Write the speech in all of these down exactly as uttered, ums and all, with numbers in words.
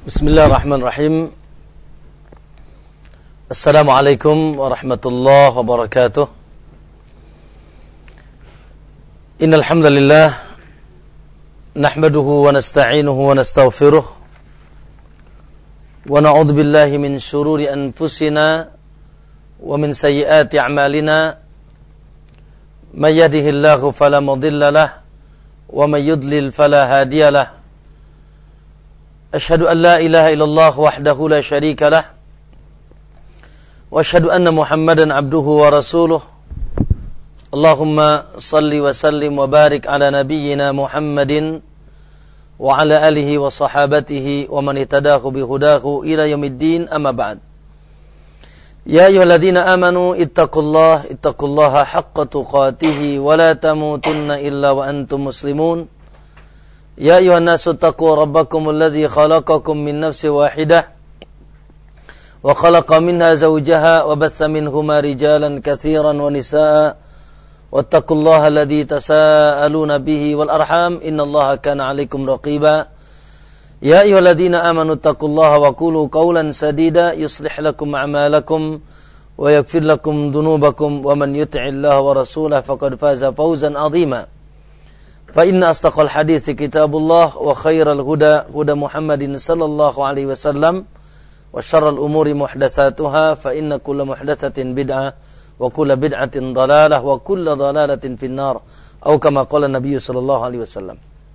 Bismillahirrahmanirrahim. Assalamualaikum warahmatullahi wabarakatuh. Innal hamdalillah nahmaduhu wa nasta'inuhu wa nastaghfiruh wa na'udzu billahi min shururi anfusina wa min sayyiati a'malina. May yahdihillahu fala mudilla lahu wa may yudlil fala hadiya lahu. Asyhadu an la ilaha illallah wahdahu la syarika lah wa asyhadu anna Muhammadan abduhu wa rasuluh. Allahumma salli wa sallim wa barik ala nabiyyina Muhammadin wa ala alihi wa sahabatihi wa man ihtadahu bihudahu ila yaumiddin, amma ba'd. Ya ayyuhalladzina amanu ittaqullaha ittaqullaha haqqa tuqatih wa la tamutunna illa wa antum muslimun. Ya ayuhan nasu taqu rabbakum alladhi khalaqakum min nafsin wahidah wa khalaqa minha zawjaha wa bassa minhuma rijalan katsiran wa nisaa wattaqullaha alladhi tasaaluna bihi wal arham innallaha kana 'alaikum raqiba. Ya ayyuhalladzina amanu taqullaha wa qulu qawlan sadida yuslih lakum a'malakum wa yaghfir lakum dhunubakum wa man yuti'illaha wa rasulahu faqad faza fawzan 'azima. Fa inna astaqal hadithi kitabullah wa khairal huda huda Muhammadin sallallahu alaihi wasallam wa syarral umuri muhdatsatuha fa inna kulla muhdatsatin bid'ah wa kulla bid'atin dhalalah wa kulla dhalalatin finnar atau kama qala Nabi sallallahu alaihi wasallam.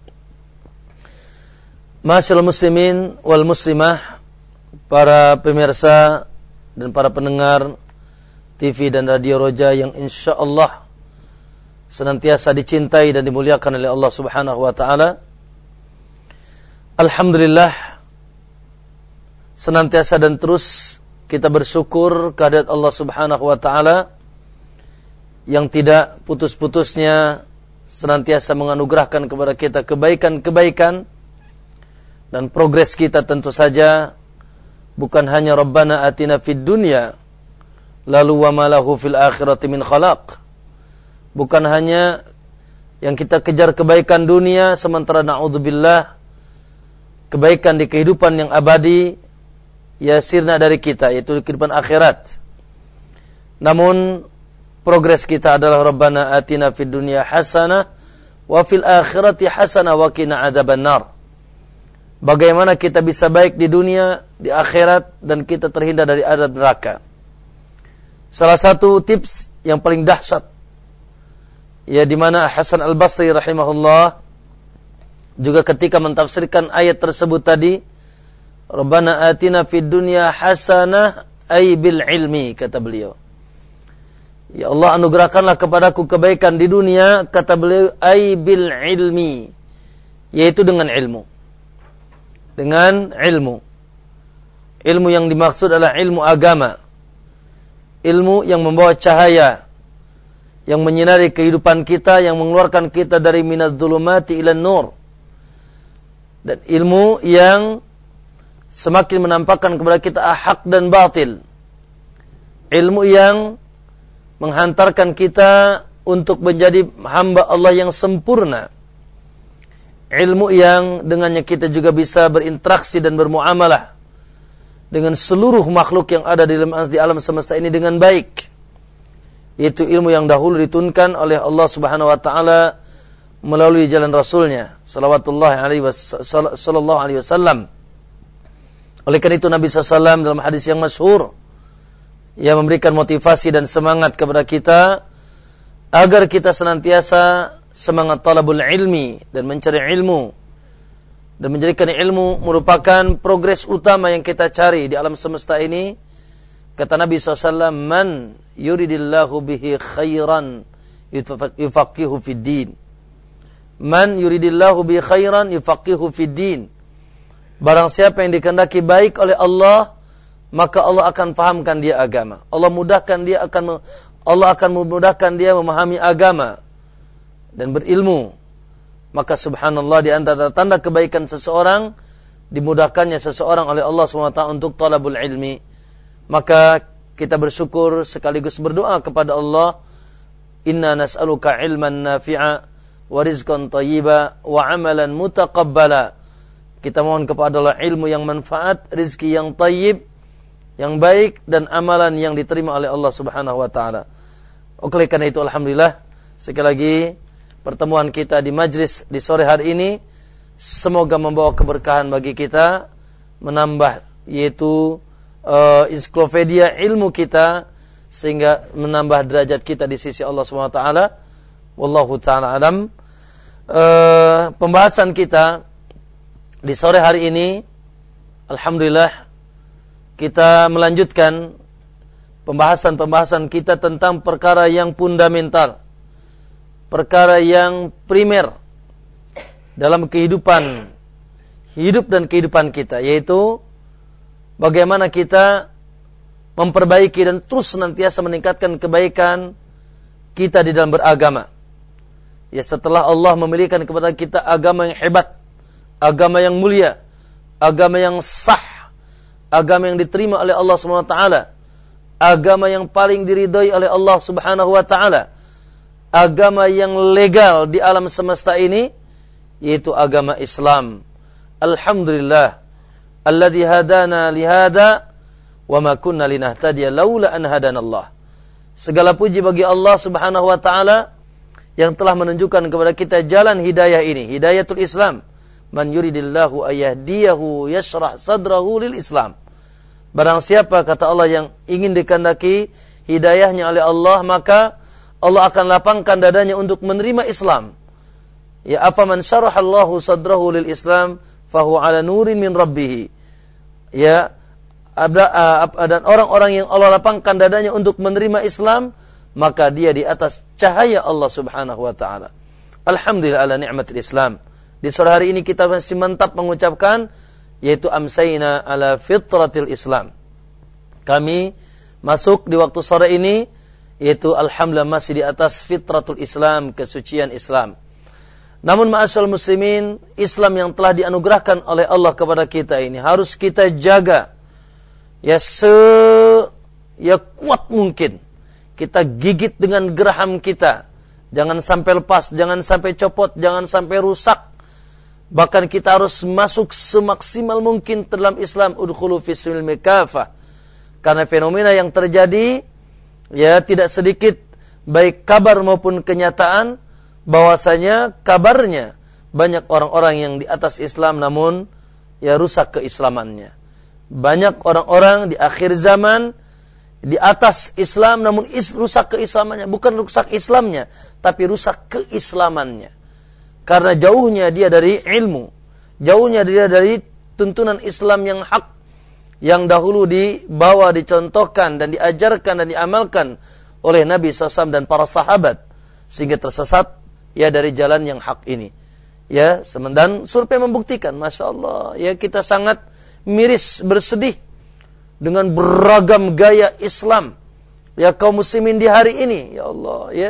Ma'asyiral muslimin wal muslimah, para pemirsa dan para pendengar T V dan Radio Roja yang insyaallah senantiasa dicintai dan dimuliakan oleh Allah Subhanahu wa taala. Alhamdulillah, senantiasa dan terus kita bersyukur kehadirat Allah Subhanahu wa taala yang tidak putus-putusnya senantiasa menganugerahkan kepada kita kebaikan-kebaikan dan progres kita tentu saja bukan hanya Rabbana atina fid dunya lalu wa ma lahu fil akhirati min khalaq. Bukan hanya yang kita kejar kebaikan dunia, sementara na'udzubillah kebaikan di kehidupan yang abadi ya sirna dari kita, yaitu kehidupan akhirat. Namun progres kita adalah Rabbana atina fid dunya hasanah wa fil akhirati hasanah wa qina adzabannar. Bagaimana kita bisa baik di dunia, di akhirat, dan kita terhindar dari azab neraka. Salah satu tips yang paling dahsyat, ya, di mana Hasan Al-Basri rahimahullah juga ketika mentafsirkan ayat tersebut tadi, Rabbana atina fid dunya hasanah ay bil ilmi, kata beliau. Ya Allah, anugerahkanlah kepadaku kebaikan di dunia, kata beliau, ay bil ilmi, yaitu dengan ilmu. Dengan ilmu. Ilmu yang dimaksud adalah ilmu agama. Ilmu yang membawa cahaya, yang menyinari kehidupan kita, yang mengeluarkan kita dari minadz zulumati ilan nur. Dan ilmu yang semakin menampakkan kepada kita hak dan batil. Ilmu yang menghantarkan kita untuk menjadi hamba Allah yang sempurna. Ilmu yang dengannya kita juga bisa berinteraksi dan bermuamalah dengan seluruh makhluk yang ada di alam, di alam semesta ini dengan baik. Itu ilmu yang dahulu diturunkan oleh Allah Subhanahu wa taala melalui jalan Rasulnya sallallahu alaihi wasallam. Oleh karena itu Nabi sallallahu alaihi wasallam dalam hadis yang masyhur ia memberikan motivasi dan semangat kepada kita agar kita senantiasa semangat talabul ilmi dan mencari ilmu, dan menjadikan ilmu merupakan progres utama yang kita cari di alam semesta ini. Kata Nabi sallallahu alaihi wasallam, man yuridillahu bihi khairan yufaqihu fid din. Man yuridillahu bihi khairan yufaqihu fid din. Barang siapa yang dikehendaki baik oleh Allah, maka Allah akan fahamkan dia agama. Allah mudahkan dia akan Allah akan memudahkan dia memahami agama dan berilmu. Maka subhanallah, di antara tanda kebaikan seseorang, dimudahkannya seseorang oleh Allah subhanahu wa taala untuk talabul ilmi. Maka kita bersyukur sekaligus berdoa kepada Allah, inna nas'aluka ilman nafi'a wa rizqan thayyiba wa amalan mutaqabbala Kita mohon kepada Allah ilmu yang manfaat, rizki yang tayyib, yang baik, dan amalan yang diterima oleh Allah Subhanahu wa taala. Oleh karena itu alhamdulillah, sekali lagi pertemuan kita di majlis di sore hari ini semoga membawa keberkahan bagi kita, menambah yaitu uh, ensiklopedia ilmu kita, sehingga menambah derajat kita di sisi Allah Subhanahu wa taala. Wallahu taala alam. Uh, pembahasan kita di sore hari ini alhamdulillah kita melanjutkan pembahasan-pembahasan kita tentang perkara yang fundamental, perkara yang primer dalam kehidupan hidup dan kehidupan kita, yaitu bagaimana kita memperbaiki dan terus senantiasa meningkatkan kebaikan kita di dalam beragama. Ya, setelah Allah memberikan kepada kita agama yang hebat, agama yang mulia, agama yang sah, agama yang diterima oleh Allah Subhanahu wa taala, agama yang paling diridhai oleh Allah Subhanahu wa taala, agama yang legal di alam semesta ini, yaitu agama Islam. Alhamdulillah alladzi hadana lihada wa ma kunna linahtadiya laula an hadanallah. Segala puji bagi Allah Subhanahu wa taala yang telah menunjukkan kepada kita jalan hidayah ini, hidayatul Islam. Man yuridillahu ayyahdiyahu yashrah sadrahu lil Islam. Barang siapa, kata Allah, yang ingin dikehendaki hidayahnya oleh Allah, maka Allah akan lapangkan dadanya untuk menerima Islam. Ya, afaman syarahallahu sadrahu lil Islam fahu ala nurin min rabbih. Ya, ada uh, dan orang-orang yang Allah lapangkan dadanya untuk menerima Islam, maka dia di atas cahaya Allah Subhanahu wa taala. Alhamdulillah ala ni'matil Islam. Di sore hari ini kita masih mantap mengucapkan, yaitu amsayna ala fitratil Islam. Kami masuk di waktu sore ini, yaitu alhamdulillah masih di atas fitratul Islam, kesucian Islam. Namun ma'asyal muslimin, Islam yang telah dianugerahkan oleh Allah kepada kita ini harus kita jaga, ya se ya kuat mungkin. Kita gigit dengan geraham kita, jangan sampai lepas, jangan sampai copot, jangan sampai rusak. Bahkan kita harus masuk semaksimal mungkin dalam Islam. Udkhulu fi silmi kafah. Karena fenomena yang terjadi, ya tidak sedikit baik kabar maupun kenyataan, bahwasanya kabarnya banyak orang-orang yang di atas Islam namun ya rusak keislamannya. Banyak orang-orang di akhir zaman di atas Islam namun is, rusak keislamannya. Bukan rusak Islamnya, tapi rusak keislamannya. Karena jauhnya dia dari ilmu, jauhnya dia dari tuntunan Islam yang hak, yang dahulu dibawa, dicontohkan dan diajarkan dan diamalkan oleh Nabi shallallahu alaihi wasallam dan para sahabat, sehingga tersesat ya dari jalan yang hak ini. Ya, sementara survei membuktikan, masya Allah, ya kita sangat miris, bersedih dengan beragam gaya Islam. Ya kaum muslimin di hari ini, ya Allah, ya.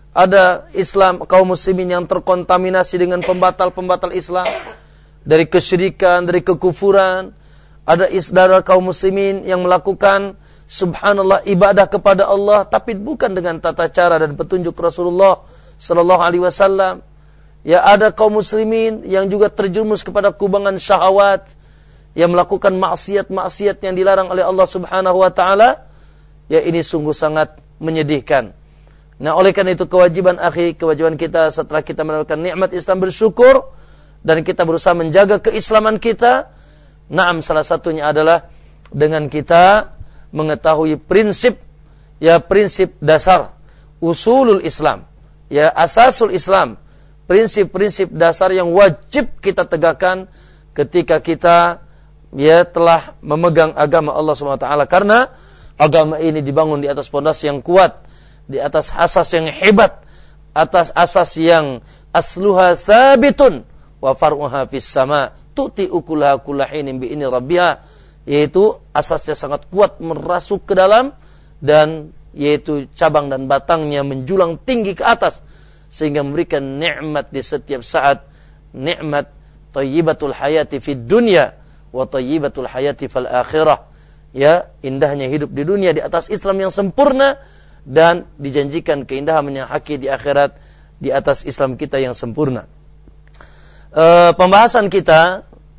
Ada Islam kaum muslimin yang terkontaminasi dengan pembatal-pembatal Islam, dari kesyirikan, dari kekufuran. Ada isdara kaum muslimin yang melakukan subhanallah ibadah kepada Allah, tapi bukan dengan tata cara dan petunjuk Rasulullah sallallahu alaihi wasallam. Ya, ada kaum muslimin yang juga terjerumus kepada kubangan syahwat, yang melakukan maksiat-maksiat yang dilarang oleh Allah Subhanahu wa taala. Ya, ini sungguh sangat menyedihkan. Nah, oleh karena itu kewajiban akhi, kewajiban kita setelah kita mendapatkan nikmat Islam bersyukur dan kita berusaha menjaga keislaman kita. Naam, salah satunya adalah dengan kita mengetahui prinsip, ya prinsip dasar usulul Islam, ya asasul Islam, prinsip-prinsip dasar yang wajib kita tegakkan ketika kita ya telah memegang agama Allah subhanahu wa taala. Karena agama ini dibangun di atas pondasi yang kuat, di atas asas yang hebat, atas asas yang asluha sabitun wa far'uha fis sama tu'ti ukulaha kullahinin bi ini rabbiha, yaitu asasnya sangat kuat merasuk ke dalam, dan yaitu cabang dan batangnya menjulang tinggi ke atas sehingga memberikan nikmat di setiap saat, nikmat thayyibatul hayati fid dunya wa thayyibatul hayati fil akhirah. Ya, indahnya hidup di dunia di atas Islam yang sempurna, dan dijanjikan keindahan yang hakiki di akhirat di atas Islam kita yang sempurna. E, pembahasan kita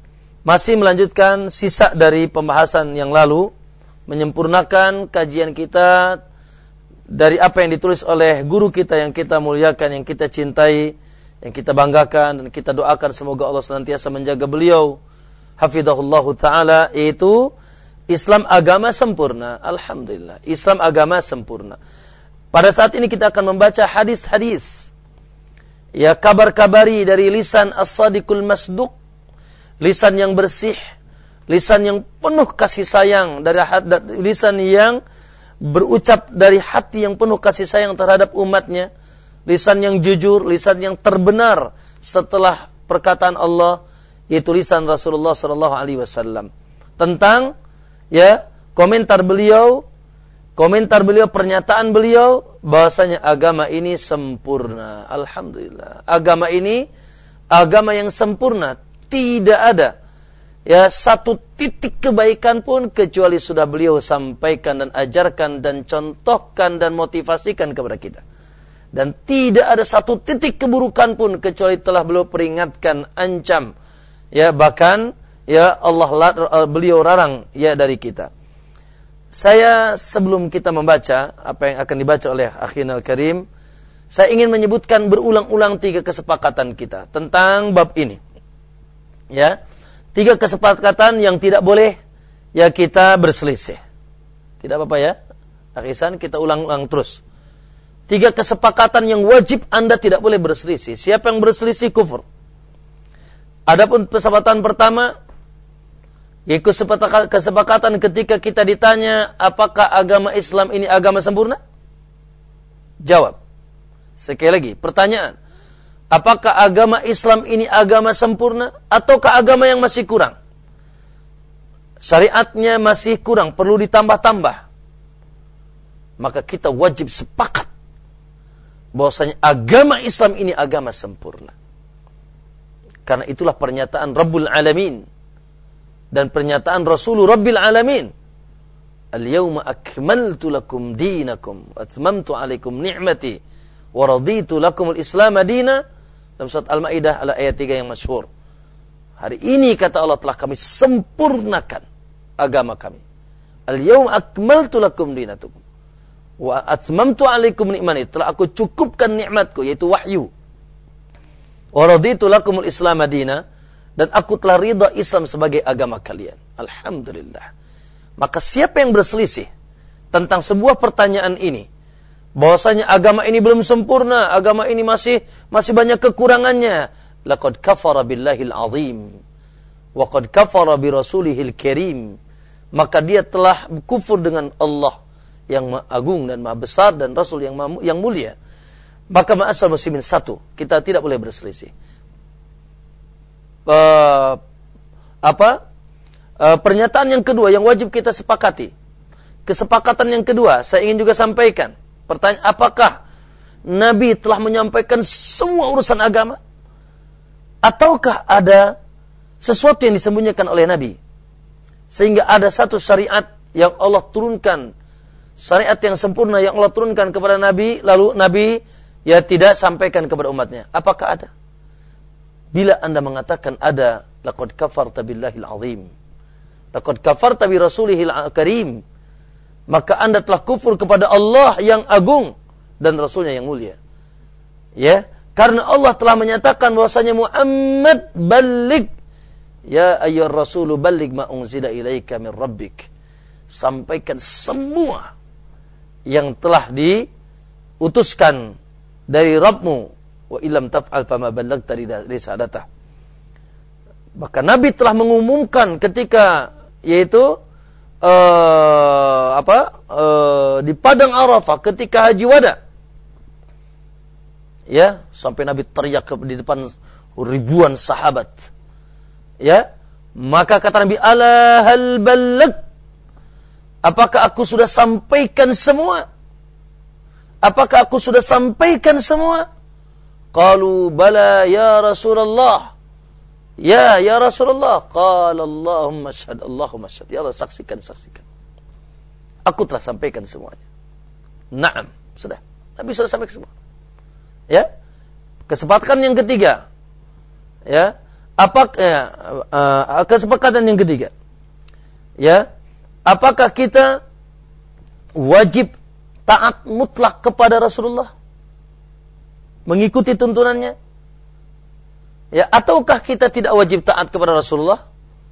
Masih melanjutkan sisa dari pembahasan yang lalu, menyempurnakan kajian kita dari apa yang ditulis oleh guru kita yang kita muliakan, yang kita cintai, yang kita banggakan, dan kita doakan semoga Allah senantiasa menjaga beliau, hafidhahullahu ta'ala, yaitu Islam agama sempurna. Alhamdulillah, Islam agama sempurna. Pada saat ini kita akan membaca hadis-hadis, ya, kabar-kabari dari lisan as-sadiqul masduq, lisan yang bersih, lisan yang penuh kasih sayang, dari lisan yang berucap dari hati yang penuh kasih sayang terhadap umatnya, lisan yang jujur, lisan yang terbenar setelah perkataan Allah, yaitu lisan Rasulullah sallallahu alaihi wasallam. Tentang, ya, komentar beliau, komentar beliau, pernyataan beliau bahwasanya agama ini sempurna. Alhamdulillah. Agama ini agama yang sempurna. Tidak ada, ya, satu titik kebaikan pun kecuali sudah beliau sampaikan dan ajarkan dan contohkan dan motivasikan kepada kita. Dan tidak ada satu titik keburukan pun kecuali telah beliau peringatkan, ancam, ya, bahkan, ya, Allah beliau larang, ya, dari kita. Saya sebelum kita membaca apa yang akan dibaca oleh Akhinal Karim, saya ingin menyebutkan berulang-ulang tiga kesepakatan kita tentang bab ini. Ya, tiga kesepakatan yang tidak boleh, ya, kita berselisih. Tidak apa-apa, ya, Akhisan, kita ulang-ulang terus. Tiga kesepakatan yang wajib Anda tidak boleh berselisih. Siapa yang berselisih kufur. Adapun kesepakatan pertama, yaitu kesepakatan ketika kita ditanya apakah agama Islam ini agama sempurna? Jawab. Sekali lagi, pertanyaan. Apakah agama Islam ini agama sempurna ataukah agama yang masih kurang? Syariatnya masih kurang, perlu ditambah-tambah. Maka kita wajib sepakat bahwasanya agama Islam ini agama sempurna. Karena itulah pernyataan Rabbul Alamin dan pernyataan Rasulullah Rabbil Alamin. Al-yawma akmaltu lakum dinakum wa atmamtu alaikum ni'mati wa raditu lakum al-Islam madina. Dalam surat Al-Maidah ayat tiga yang masyhur. Hari ini kata Allah telah kami sempurnakan agama kami. Al-yawma akmaltu lakum dinakum wa atmamtu alaikum ni'mati. Telah aku cukupkan nikmatku, yaitu wahyu. Wa raditu lakumul Islam madina, dan aku telah ridha Islam sebagai agama kalian. Alhamdulillah. Maka siapa yang berselisih tentang sebuah pertanyaan ini, bahwasanya agama ini belum sempurna, agama ini masih masih banyak kekurangannya, laqad kafara billahil azim wa qad kafara bi rasulihil karim, maka dia telah kufur dengan Allah yang Maha Agung dan Maha Besar dan Rasul yang maha, yang mulia. Maka ma'asal muslimin, satu, kita tidak boleh berselisih. Uh, apa? Uh, pernyataan yang kedua yang wajib kita sepakati. Kesepakatan yang kedua, saya ingin juga sampaikan. Pertanyaan, apakah Nabi telah menyampaikan semua urusan agama? Ataukah ada sesuatu yang disembunyikan oleh Nabi? Sehingga ada satu syariat yang Allah turunkan, syariat yang sempurna yang Allah turunkan kepada Nabi, lalu Nabi, ya, tidak sampaikan kepada umatnya. Apakah ada? Bila Anda mengatakan ada, laqad kafarta billahil azim, laqad kafarta bi rasulihil karim, maka Anda telah kufur kepada Allah yang agung dan Rasulnya yang mulia. Ya, karena Allah telah menyatakan bahwasanya Muhammad balligh, ya ayyuhar rasulu balligh ma unzila ilaika min rabbik. Sampaikan semua yang telah diutuskan dari Rabbmu, wa illam taf'al fama ballaghta risalatah. Maka Nabi telah mengumumkan ketika, yaitu Uh, apa uh, di padang Arafah ketika haji wada, ya, sampai Nabi teriak di depan ribuan sahabat, ya, maka kata Nabi, ala hal balagh, apakah aku sudah sampaikan semua? Apakah aku sudah sampaikan semua? Qalu bala ya Rasulullah. Ya, ya Rasulullah. Qala Allahumma syahad, Allahumma syahad. Ya Allah, saksikan, saksikan. Aku telah sampaikan semuanya. Naam, sudah. Nabi sudah sampaikan semua. Ya. Kesepakatan yang ketiga. Ya. Apa uh, uh, kesepakatan yang ketiga? Ya, apakah kita wajib taat mutlak kepada Rasulullah? Mengikuti tuntunannya? Ya, ataukah kita tidak wajib taat kepada Rasulullah?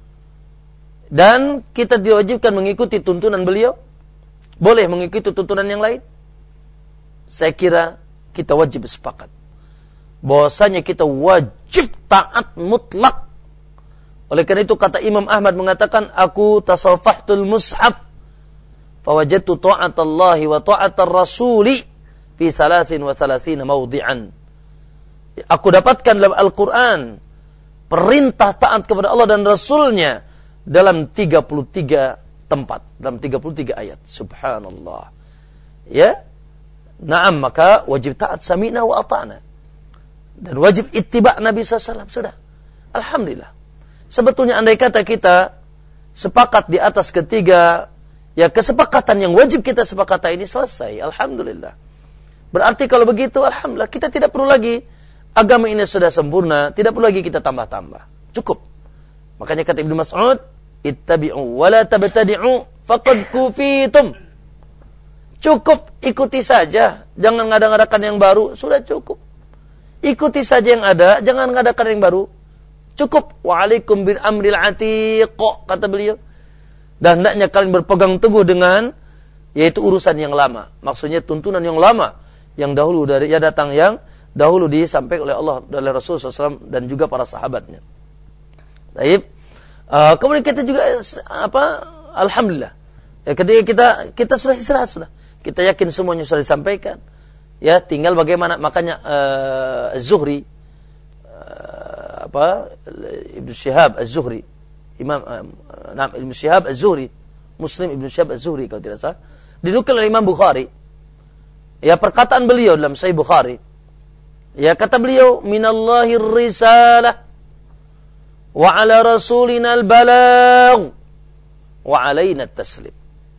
Dan kita diwajibkan mengikuti tuntunan beliau? Boleh mengikuti tuntunan yang lain? Saya kira kita wajib sepakat bahwasanya kita wajib taat mutlak. Oleh karena itu kata Imam Ahmad mengatakan, aku tasawwaftul mushaf fawajadtu ta'atallahi wa ta'atar rasuli fi salasin wa salasina mawdi'an. Aku dapatkan dalam Al-Quran perintah taat kepada Allah dan Rasulnya dalam tiga puluh tiga tempat, dalam tiga puluh tiga ayat. Subhanallah. Ya, na'am, maka wajib taat sami'na wa ata'na. Dan wajib ittiba' Nabi sallallahu alaihi wasallam. Sudah. Alhamdulillah. Sebetulnya andai kata kita sepakat di atas ketiga, ya kesepakatan yang wajib kita sepakati ini selesai. Alhamdulillah. Berarti kalau begitu, alhamdulillah, kita tidak perlu lagi, agama ini sudah sempurna, tidak perlu lagi kita tambah-tambah. Cukup. Makanya kata Ibnu Mas'ud, ittabi'u wa la tabtadi'u faqad kufitum. Cukup, ikuti saja. Jangan ngada-ngadakan yang baru, sudah cukup. Ikuti saja yang ada, jangan ngadakan yang baru. Cukup. Wa'alaikum bil amril atiq, kata beliau. Dan hendaknya kalian berpegang teguh dengan, yaitu urusan yang lama. Maksudnya tuntunan yang lama, yang dahulu dari ya datang yang dahulu disampaikan oleh Allah dan oleh Rasulullah shallallahu alaihi wasallam dan juga para sahabatnya. Baik. Uh, kemudian kita juga apa? Alhamdulillah. Ya, ketika kita kita sudah istirahat sudah. Kita yakin semuanya sudah disampaikan. Ya, tinggal bagaimana, makanya uh, Az-Zuhri uh, apa Ibnu Syihab Az-Zuhri, Imam uh, nah, Ibnu Syihab Az-Zuhri, Muslim Ibnu Syihab Az-Zuhri kalau tidak salah, dinukil oleh Imam Bukhari. Ya, perkataan beliau dalam Sahih Bukhari. Ya, kata beliau, minallahir risalah wa ala rasulina al-balagh wa alaina at-taslim.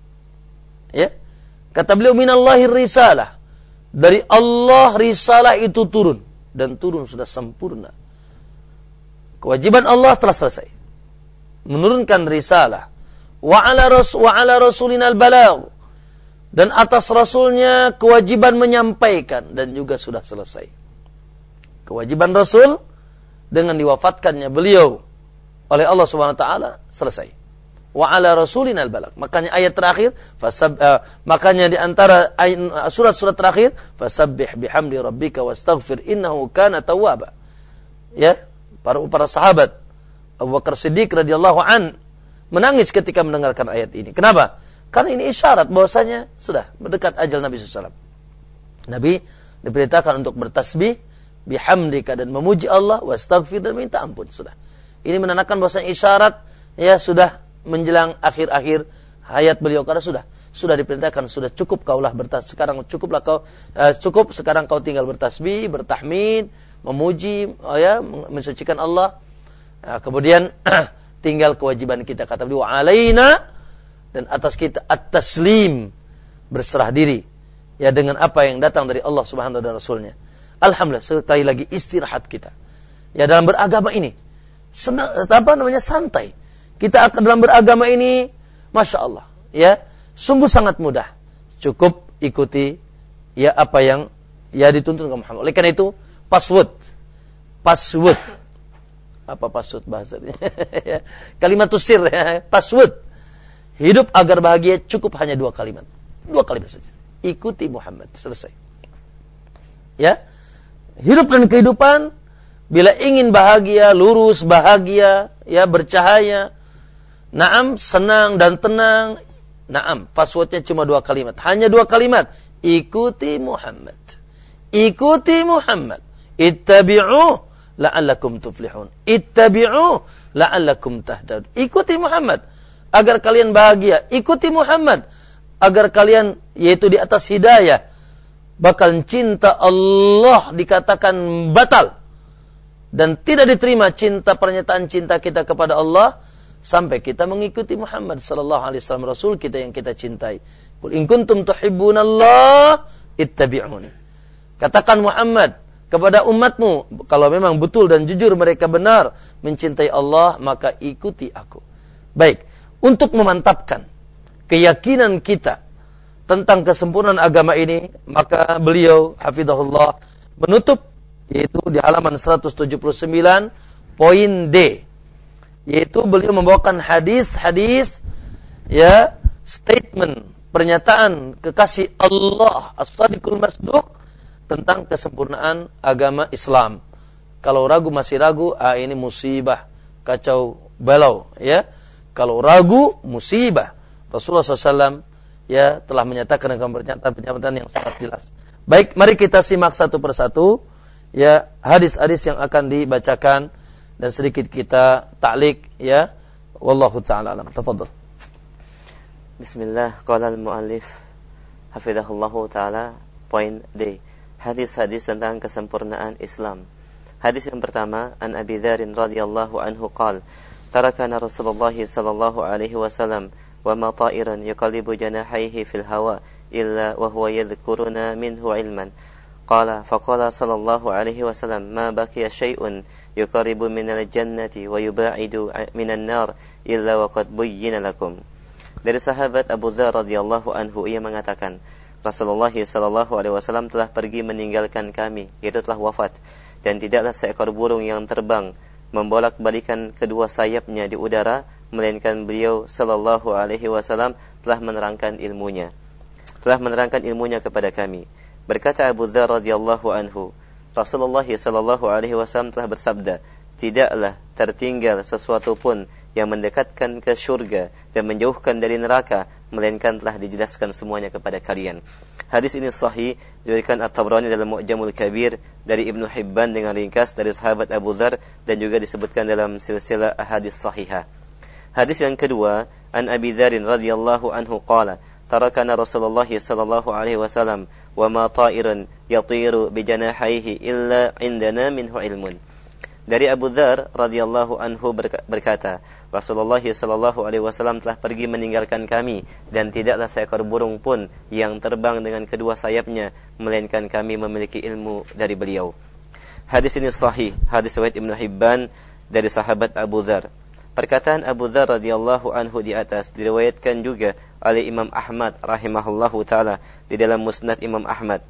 Ya. Kata beliau, minallahir risalah. Dari Allah risalah itu turun. Dan turun sudah sempurna. Kewajiban Allah telah selesai. Menurunkan risalah. Wa ala, ras, wa ala rasulina al-balagh. Dan atas Rasulnya kewajiban menyampaikan. Dan juga sudah selesai. Kewajiban Rasul dengan diwafatkannya beliau oleh Allah Subhanahu wa taala selesai. Wa ala rasulina al-balagh. Makanya ayat terakhir, fasab, uh, makanya di antara ayat, surat-surat terakhir, fasabbih bihamdi rabbika wastaghfir innahu kana tawwaba. Ya, para para sahabat Abu Bakar Siddiq radhiyallahu an menangis ketika mendengarkan ayat ini. Kenapa? Karena ini isyarat bahwasanya sudah mendekat ajal Nabi sallallahu alaihi wasallam. Nabi diperintahkan untuk bertasbih bihamdika dan memuji Allah, wastaghfir dan minta ampun. Sudah. Ini menandakan bahwasanya isyarat ya sudah menjelang akhir-akhir hayat beliau, karena sudah sudah diperintahkan, sudah cukup kaulah bertas sekarang cukuplah kau uh, cukup sekarang kau tinggal bertasbih, bertahmid, memuji, oh ya, mensucikan Allah. Nah, kemudian tinggal kewajiban kita, kata beliau, alaina, dan atas kita at-taslim, berserah diri ya dengan apa yang datang dari Allah Subhanahu wa taala dan Rasulnya. Alhamdulillah, sekali lagi istirahat kita ya dalam beragama ini senang, apa namanya, santai. Kita akan dalam beragama ini, Masya Allah, ya, sungguh sangat mudah. Cukup ikuti, ya, apa yang, ya, dituntun oleh Muhammad. Oleh karena itu, password, password, apa password bahasanya? Kalimat sir, ya, password. Hidup agar bahagia cukup hanya dua kalimat, dua kalimat saja. Ikuti Muhammad, selesai. Ya, hidup dan kehidupan, bila ingin bahagia, lurus, bahagia, ya, bercahaya, naam, senang dan tenang. Naam, passwordnya cuma dua kalimat. Hanya dua kalimat. Ikuti Muhammad. Ikuti Muhammad. Ittabi'uh la'allakum tuflihun. Ittabi'uh la'allakum tahtadun. Ikuti Muhammad agar kalian bahagia. Ikuti Muhammad agar kalian, yaitu di atas hidayah. Bakal cinta Allah dikatakan batal. Dan tidak diterima cinta, pernyataan cinta kita kepada Allah sampai kita mengikuti Muhammad sallallahu alaihi wasallam, Rasul kita yang kita cintai. Qul in kuntum tuhibbunallah ittabi'uni. Katakan Muhammad, kepada umatmu, kalau memang betul dan jujur mereka benar mencintai Allah, maka ikuti aku. Baik, untuk memantapkan keyakinan kita tentang kesempurnaan agama ini, maka beliau hafizahullah menutup, yaitu di halaman seratus tujuh puluh sembilan poin D, yaitu beliau membawakan hadis-hadis, ya, statement, pernyataan kekasih Allah as-sadiqul masduq tentang kesempurnaan agama Islam. Kalau ragu masih ragu, ah ini musibah, kacau balau, ya. Kalau ragu, musibah. Rasulullah shallallahu alaihi wasallam ya telah menyatakan dengan pernyataan-pernyataan yang sangat jelas. Baik, mari kita simak satu persatu ya hadis-hadis yang akan dibacakan dan sedikit kita ta'liq, ya. Wallahu ta'ala alam. Tafadhal. Bismillah, qala al-muallif hafizahullahu ta'ala, poin D, hadis-hadis tentang kesempurnaan Islam. Hadis yang pertama, an Abi Dzar radhiyallahu anhu qala, tarakana Rasulullah sallallahu alaihi wasallam wa ma ta'iran yuqallibu janahaihi fil hawa illa wa huwa yadhkuruna minhu ilman. Qala faqala sallallahu alaihi wasallam ma baqiya syai'un yuqarribu minal jannati wa yubaidu minan nar illa wa qad buyyina lakum. Dari sahabat Abu Dzar radhiyallahu anhu, ia mengatakan, Rasulullah sallallahu alaihi wasallam telah pergi meninggalkan kami, yaitu telah wafat, dan tidaklah seekor burung yang terbang membolak-balikan kedua sayapnya di udara, melainkan beliau sallallahu alaihi wasallam telah menerangkan ilmunya. Telah menerangkan ilmunya kepada kami. Berkata Abu Dzar radhiyallahu anhu, Rasulullah sallallahu alaihi wasallam telah bersabda, tidaklah tertinggal sesuatu pun yang mendekatkan ke syurga dan menjauhkan dari neraka, melainkan telah dijelaskan semuanya kepada kalian. Hadis ini sahih, diriwayatkan At-Tabrani dalam Mu'jamul Kabir, dari Ibnu Hibban dengan ringkas dari sahabat Abu Dzar, dan juga disebutkan dalam silsilah ahadits sahihah. Hadis yang kedua, an Abi Dzar radhiyallahu anhu qala, tarakana Rasulullah sallallahu alaihi wasallam wa ma ta'irun yatiru bi janahaihi illa indana minhu ilmun. Dari Abu Dzar radhiyallahu anhu berkata, Rasulullah sallallahu alaihi wasallam telah pergi meninggalkan kami, dan tidaklah seekor burung pun yang terbang dengan kedua sayapnya, melainkan kami memiliki ilmu dari beliau. Hadis ini sahih, hadis riwayat Ibnu Hibban dari sahabat Abu Dzar. Perkataan Abu Dzar radhiyallahu anhu di atas diriwayatkan juga oleh Imam Ahmad rahimahullahu taala di dalam Musnad Imam Ahmad.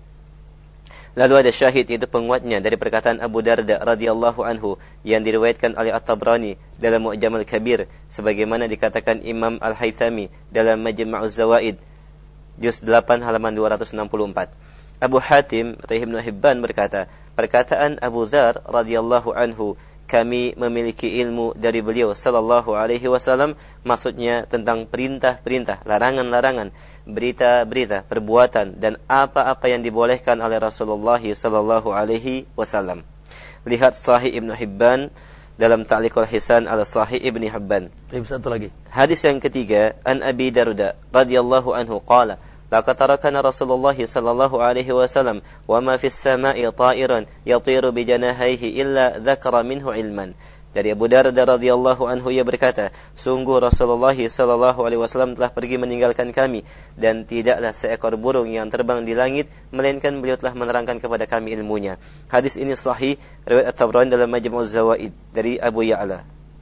Lalu ada syahid, yaitu penguatnya dari perkataan Abu Darda radhiyallahu anhu yang diriwayatkan oleh At-Tabrani dalam Mu'jamul Kabir, sebagaimana dikatakan Imam Al-Haythami dalam Majma'uz Zawaid juz delapan halaman dua ratus enam puluh empat. Abu Hatim atau Ibnu Hibban berkata, perkataan Abu Dzar radhiyallahu anhu, kami memiliki ilmu dari beliau sallallahu alaihi wasallam, maksudnya tentang perintah-perintah, larangan-larangan, berita-berita, perbuatan, dan apa-apa yang dibolehkan oleh Rasulullah sallallahu alaihi wasallam. Lihat Sahih Ibnu Hibban dalam Ta'liqul Hisan ala Sahih Ibnu Hibban. Satu lagi. Hadis yang ketiga, an Abi Darda radhiyallahu anhu qala, laqad tarakana Rasulullah sallallahu alaihi wasallam wa ma fis sama'i ta'iran yatiru bi janahaihi illa dzakara minhu ilman. Dari Abu Darda radhiyallahu anhu, ia berkata, sungguh Rasulullah sallallahu alaihi wasallam telah pergi meninggalkan kami, dan tidaklah seekor burung yang terbang di langit, melainkan beliau telah menerangkan kepada kami ilmunya. Hadis ini sahih, riwayat At-Tabrani dalam Majma'uz Zawaid dari Abu Ya'la.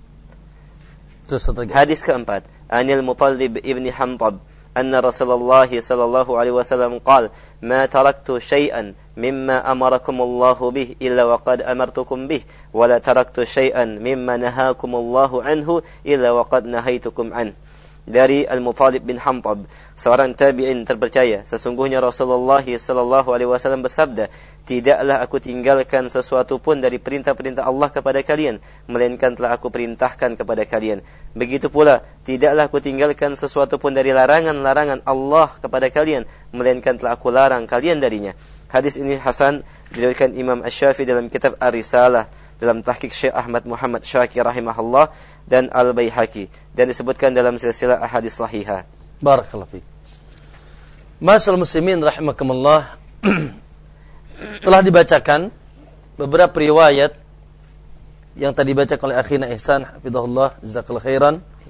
Hadis keempat, Anil Mutallib ibni Hamtab أن رسول الله صلى الله عليه وسلم قال ما تركت شيئا مما أمركم الله به إلا وقد أمرتكم به ولا تركت شيئا مما نهاكم الله عنه إلا وقد نهيتكم عنه. Dari Al-Muttalib bin Hamtab, seorang tabi'in terpercaya, sesungguhnya Rasulullah sallallahu alaihi wasallam bersabda, tidaklah aku tinggalkan sesuatu pun dari perintah-perintah Allah kepada kalian, melainkan telah aku perintahkan kepada kalian. Begitu pula, tidaklah aku tinggalkan sesuatu pun dari larangan-larangan Allah kepada kalian, melainkan telah aku larang kalian darinya. Hadis ini hasan, diriwayatkan Imam Asy-Syafi'i dalam kitab Ar-Risalah, dalam tahqiq Syekh Ahmad Muhammad Syakir rahimahullah, dan Al-Baihaqi, dan disebutkan dalam silsilah ahadits sahihah. Barakallahu fiik. Ma'asyiral muslimin rahimakumullah. Telah dibacakan beberapa riwayat yang tadi dibaca oleh akhina Ihsan hafizahullah jazakallahu khairan,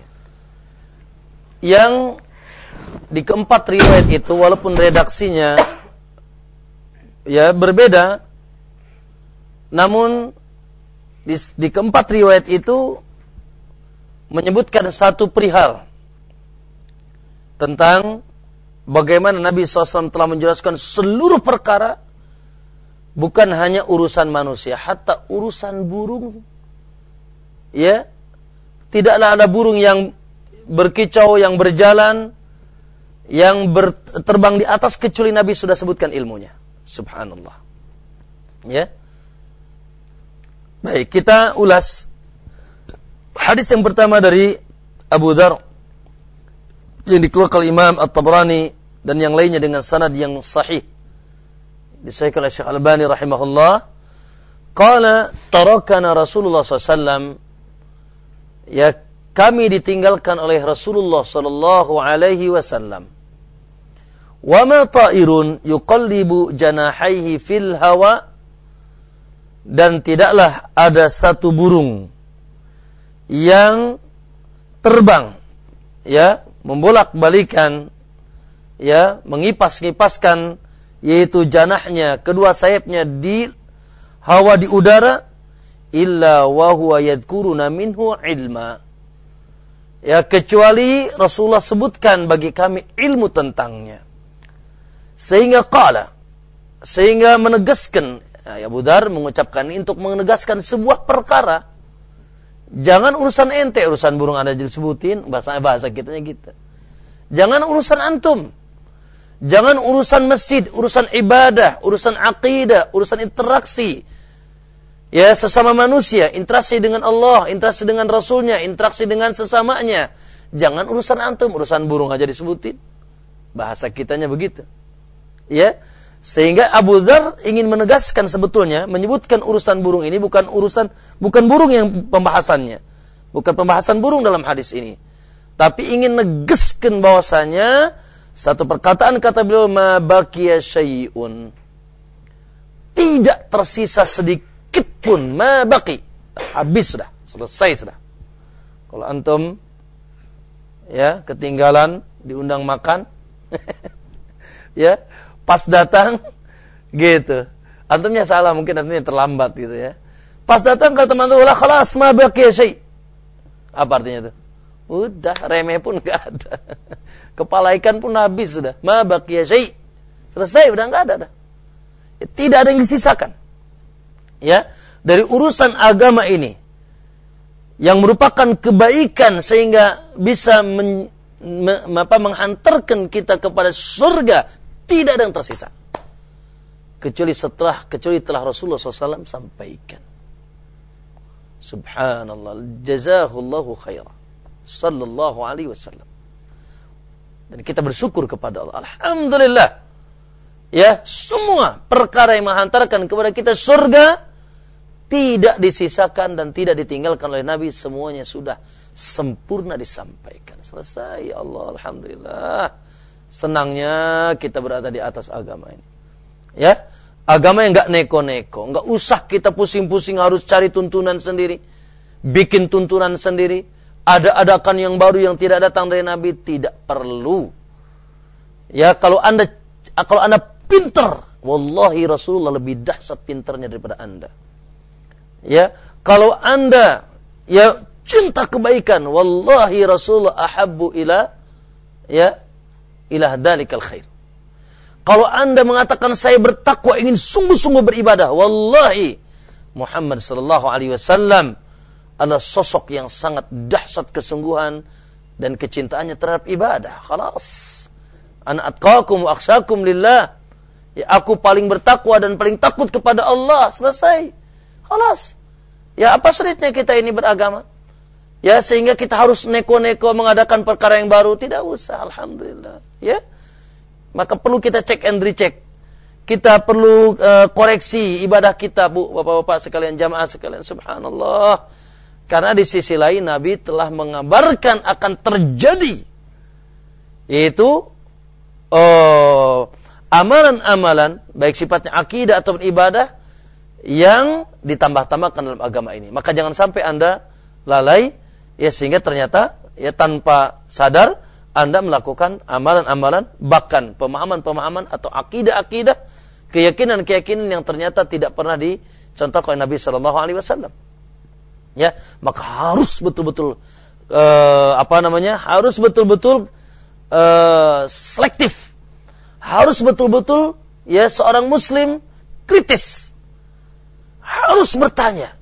yang di keempat riwayat itu walaupun redaksinya ya berbeda, Namun di, di keempat riwayat itu menyebutkan satu perihal tentang bagaimana Nabi shallallahu alaihi wasallam telah menjelaskan seluruh perkara, bukan hanya urusan manusia, hatta urusan burung. Ya, tidaklah ada burung yang berkicau, yang berjalan, yang ber, terbang di atas kecuali Nabi sudah sebutkan ilmunya. Subhanallah. Ya. Baik, kita ulas hadis yang pertama dari Abu Dzar yang dikeluarkan Imam At-Tabrani dan yang lainnya dengan sanad yang sahih. Disahihkan oleh Syekh Al-Albani rahimahullah. Qala tarakana Rasulullah sallallahu alaihi wasallam, ya kami ditinggalkan oleh Rasulullah sallallahu alaihi wasallam. Wa ma ta'irun yuqallibu janahaihi fil hawa, dan tidaklah ada satu burung yang terbang, ya, membolak-balikan, ya, mengipas-ngipaskan, yaitu janahnya, kedua sayapnya di hawa, di udara, illa wa huwa yadhkuruna minhu ilma, ya, kecuali Rasulullah sebutkan bagi kami ilmu tentangnya. Sehingga qala, sehingga menegaskan, ya, Abu Dzar mengucapkan ini untuk menegaskan sebuah perkara. Jangan urusan ente, urusan burung Anda disebutin, bahasa bahasa kitanya gitu. Jangan urusan antum. Jangan urusan masjid, urusan ibadah, urusan akidah, urusan interaksi, ya, sesama manusia, interaksi dengan Allah, interaksi dengan Rasulnya, interaksi dengan sesamanya. Jangan urusan antum, urusan burung aja disebutin. Bahasa kitanya begitu. Ya, sehingga Abu Dzar ingin menegaskan sebetulnya menyebutkan urusan burung ini bukan urusan bukan burung yang pembahasannya, bukan pembahasan burung dalam hadis ini, tapi ingin negaskan bahwasanya satu perkataan kata beliau, ma baqiya syai'un, tidak tersisa sedikit pun, ma baqi, habis sudah, selesai sudah. Kalau antum, ya, ketinggalan diundang makan ya, pas datang gitu, antumnya salah, mungkin antumnya terlambat gitu ya. Pas datang kata teman-teman, khalas ma baqiya syai'. Apa artinya itu? Udah, remeh pun enggak ada. Kepala ikan pun habis sudah. Ma baqiya syai'. Selesai, udah enggak ada dah. Tidak ada yang disisakan. Ya, dari urusan agama ini yang merupakan kebaikan sehingga bisa men, me, apa, menghantarkan kita kepada surga, tidak ada yang tersisa. Kecuali setelah, kecuali telah Rasulullah shallallahu alaihi wasallam sampaikan. Subhanallah. Jazahullahu khairah. Sallallahu alaihi wasallam. Dan kita bersyukur kepada Allah. Alhamdulillah. Ya, semua perkara yang menghantarkan kepada kita surga tidak disisakan dan tidak ditinggalkan oleh Nabi. Semuanya sudah sempurna disampaikan. Selesai, ya Allah. Alhamdulillah. Senangnya kita berada di atas agama ini. Ya, agama yang enggak neko-neko, enggak usah kita pusing-pusing harus cari tuntunan sendiri, bikin tuntunan sendiri, ada-adakan yang baru yang tidak datang dari Nabi, tidak perlu. Ya, kalau Anda kalau Anda pintar, wallahi Rasulullah lebih dahsyat pintarnya daripada Anda. Ya, kalau Anda ya cinta kebaikan, wallahi Rasulullah ahabbu ila ya ila dalikal khair. Kalau Anda mengatakan saya bertakwa, ingin sungguh-sungguh beribadah, wallahi Muhammad sallallahu alaihi wasallam adalah sosok yang sangat dahsyat kesungguhan dan kecintaannya terhadap ibadah. Khalas. Ana atqakum wa akhsyakum lillah. Ya, aku paling bertakwa dan paling takut kepada Allah. Selesai. Khalas. Ya, apa sulitnya kita ini beragama? Ya, sehingga kita harus neko-neko mengadakan perkara yang baru. Tidak usah, alhamdulillah. Ya, maka perlu kita cek and recheck. Kita perlu uh, koreksi ibadah kita, Bu, bapak-bapak sekalian, jamaah sekalian. Subhanallah. Karena di sisi lain Nabi telah mengabarkan akan terjadi, yaitu uh, amalan-amalan, baik sifatnya akidah atau ibadah, yang ditambah-tambahkan dalam agama ini. Maka jangan sampai Anda lalai, ya, sehingga ternyata ya tanpa sadar Anda melakukan amalan-amalan, bahkan pemahaman-pemahaman atau akidah-akidah, keyakinan-keyakinan yang ternyata tidak pernah contohkan Nabi Shallallahu Alaihi Wasallam. Ya, maka harus betul-betul uh, apa namanya, harus betul-betul uh, selektif, harus betul-betul ya seorang Muslim kritis, harus bertanya,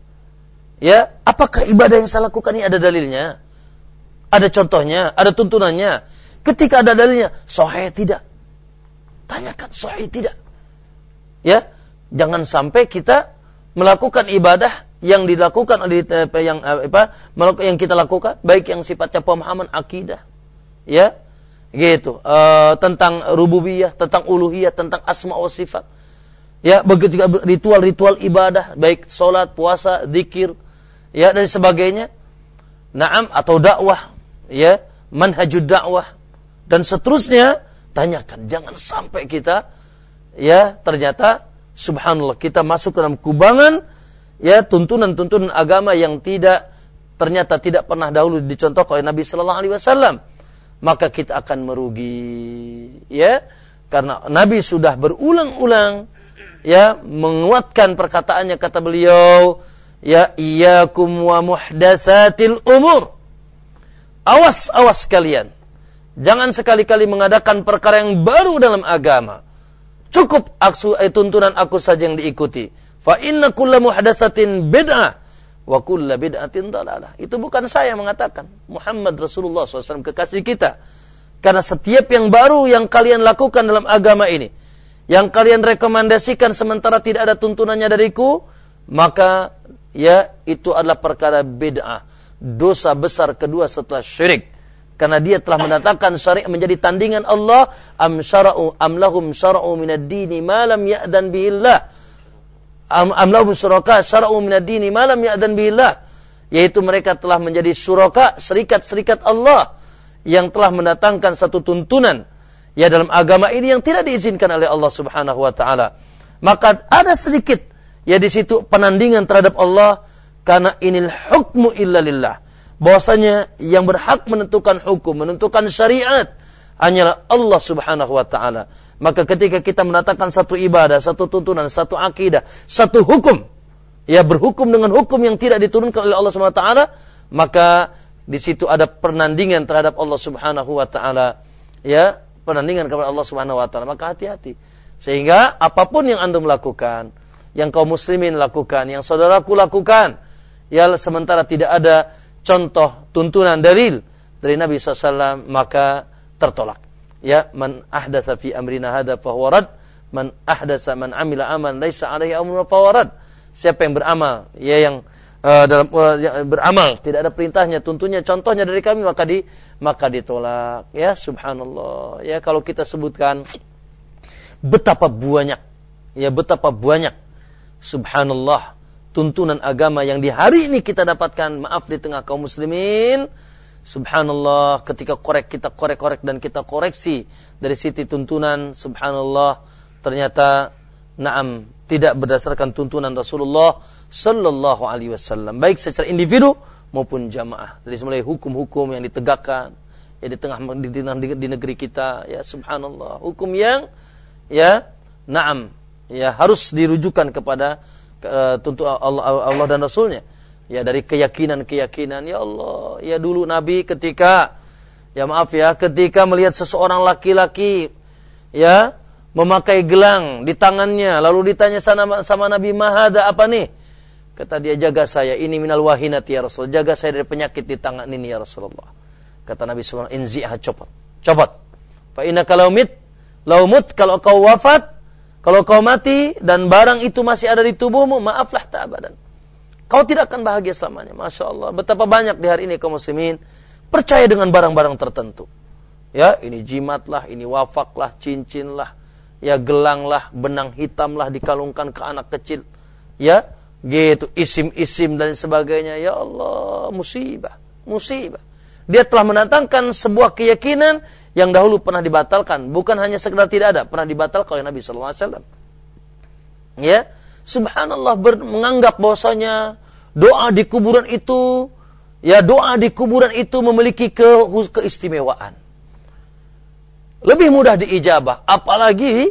ya apakah ibadah yang saya lakukan ini ada dalilnya, ada contohnya, ada tuntunannya. Ketika ada dalilnya, sahih tidak? Tanyakan sahih tidak? Ya, jangan sampai kita melakukan ibadah yang dilakukan oleh yang apa yang kita lakukan, baik yang sifatnya pemahaman akidah, ya, gitu, e, tentang rububiyah, tentang uluhiyah, tentang asma wa sifat, ya, begitu juga ritual-ritual ibadah, baik sholat, puasa, zikir, ya, dan sebagainya, naam, atau dakwah, ya, manhajud dakwah, dan seterusnya. Tanyakan, jangan sampai kita, ya, ternyata subhanallah kita masuk ke dalam kubangan, ya, tuntunan-tuntunan agama yang tidak, ternyata tidak pernah dahulu dicontohkan oleh Nabi Sallallahu Alaihi Wasallam, maka kita akan merugi, ya, karena Nabi sudah berulang-ulang, ya, menguatkan perkataannya, kata beliau, ya, iyyakum wa muhdatsatil umur, awas awas kalian, jangan sekali-kali mengadakan perkara yang baru dalam agama. Cukup aksu, eh, tuntunan aku saja yang diikuti. Fa inna kulla muhdatsatin bid'ah wa kulla bid'atin dhalalah. Itu bukan saya yang mengatakan, Muhammad Rasulullah shallallahu alaihi wasallam, kekasih kita. Karena setiap yang baru yang kalian lakukan dalam agama ini, yang kalian rekomendasikan sementara tidak ada tuntunannya dariku, maka ya itu adalah perkara bid'ah, dosa besar kedua setelah syirik. Karena dia telah mendatangkan syariat menjadi tandingan Allah. Am syara'u am lahum syara'u minad dini ma lam ya'dan bihillah. Am, am lahum syuraka syara'u minad dini ma lam ya'dan bihillah. Yaitu mereka telah menjadi syuraka, serikat-serikat Allah yang telah mendatangkan satu tuntunan ya dalam agama ini yang tidak diizinkan oleh Allah Subhanahu wa taala. Maka ada sedikit ya di situ penandingan terhadap Allah, karena inil hukmu illa lillah. Bahwasanya yang berhak menentukan hukum, menentukan syariat hanyalah Allah Subhanahu wa taala. Maka ketika kita menetapkan satu ibadah, satu tuntunan, satu akidah, satu hukum, ya berhukum dengan hukum yang tidak diturunkan oleh Allah Subhanahu wa taala, maka di situ ada penandingan terhadap Allah Subhanahu wa taala, ya, penandingan kepada Allah Subhanahu wa taala. Maka hati-hati. Sehingga apapun yang Anda lakukan, yang kaum muslimin lakukan, yang saudaraku lakukan, ya sementara tidak ada contoh, tuntunan, dalil dari Nabi shallallahu alaihi wasallam, maka tertolak. Ya, man ahdatsa fi amrina hadza fa huwa rad, man ahdatsa man amila aman laisa alaihi amruna fa huwa rad. Siapa yang beramal, ya yang uh, dalam uh, yang beramal tidak ada perintahnya, tuntunnya, contohnya dari kami, maka di maka ditolak. Ya, subhanallah. Ya, kalau kita sebutkan betapa banyak, ya betapa banyak, subhanallah, tuntunan agama yang di hari ini kita dapatkan, maaf, di tengah kaum muslimin, subhanallah, ketika korek kita korek-korek dan kita koreksi dari sisi tuntunan, subhanallah, ternyata naam tidak berdasarkan tuntunan Rasulullah sallallahu alaihi wasallam, baik secara individu maupun jamaah. Dari mulai hukum-hukum yang ditegakkan ya di tengah di, di, di negeri kita, ya subhanallah, hukum yang ya naam ya harus dirujukan kepada tentu Allah, Allah dan Rasulnya, ya dari keyakinan-keyakinan. Ya Allah, ya dulu Nabi ketika, ya maaf ya, ketika melihat seseorang laki-laki, ya memakai gelang di tangannya, lalu ditanya sama, sama Nabi, mahada apa nih? Kata dia, jaga saya, ini minal wahinati ya Rasul, jaga saya dari penyakit di tangan ini ya Rasulullah. Kata Nabi subhanahu wa ta'ala, inzi'ah, copot, copot. Fa innaka laumit, laumut, kalau kau wafat, kalau kau mati dan barang itu masih ada di tubuhmu, maaflah ta'abadan. Kau tidak akan bahagia selamanya. Masya Allah. Betapa banyak di hari ini kaum muslimin percaya dengan barang-barang tertentu. Ya, ini jimat lah, ini wafak lah, cincin lah, ya gelang lah, benang hitam lah dikalungkan ke anak kecil. Ya, gitu, isim-isim dan sebagainya. Ya Allah, musibah, musibah. Dia telah mendatangkan sebuah keyakinan yang dahulu pernah dibatalkan, bukan hanya sekedar tidak ada, pernah dibatalkan oleh Nabi sallallahu alaihi wasallam. Ya, subhanallah, ber, menganggap bahwasanya doa di kuburan itu, ya doa di kuburan itu memiliki ke, keistimewaan. Lebih mudah diijabah, apalagi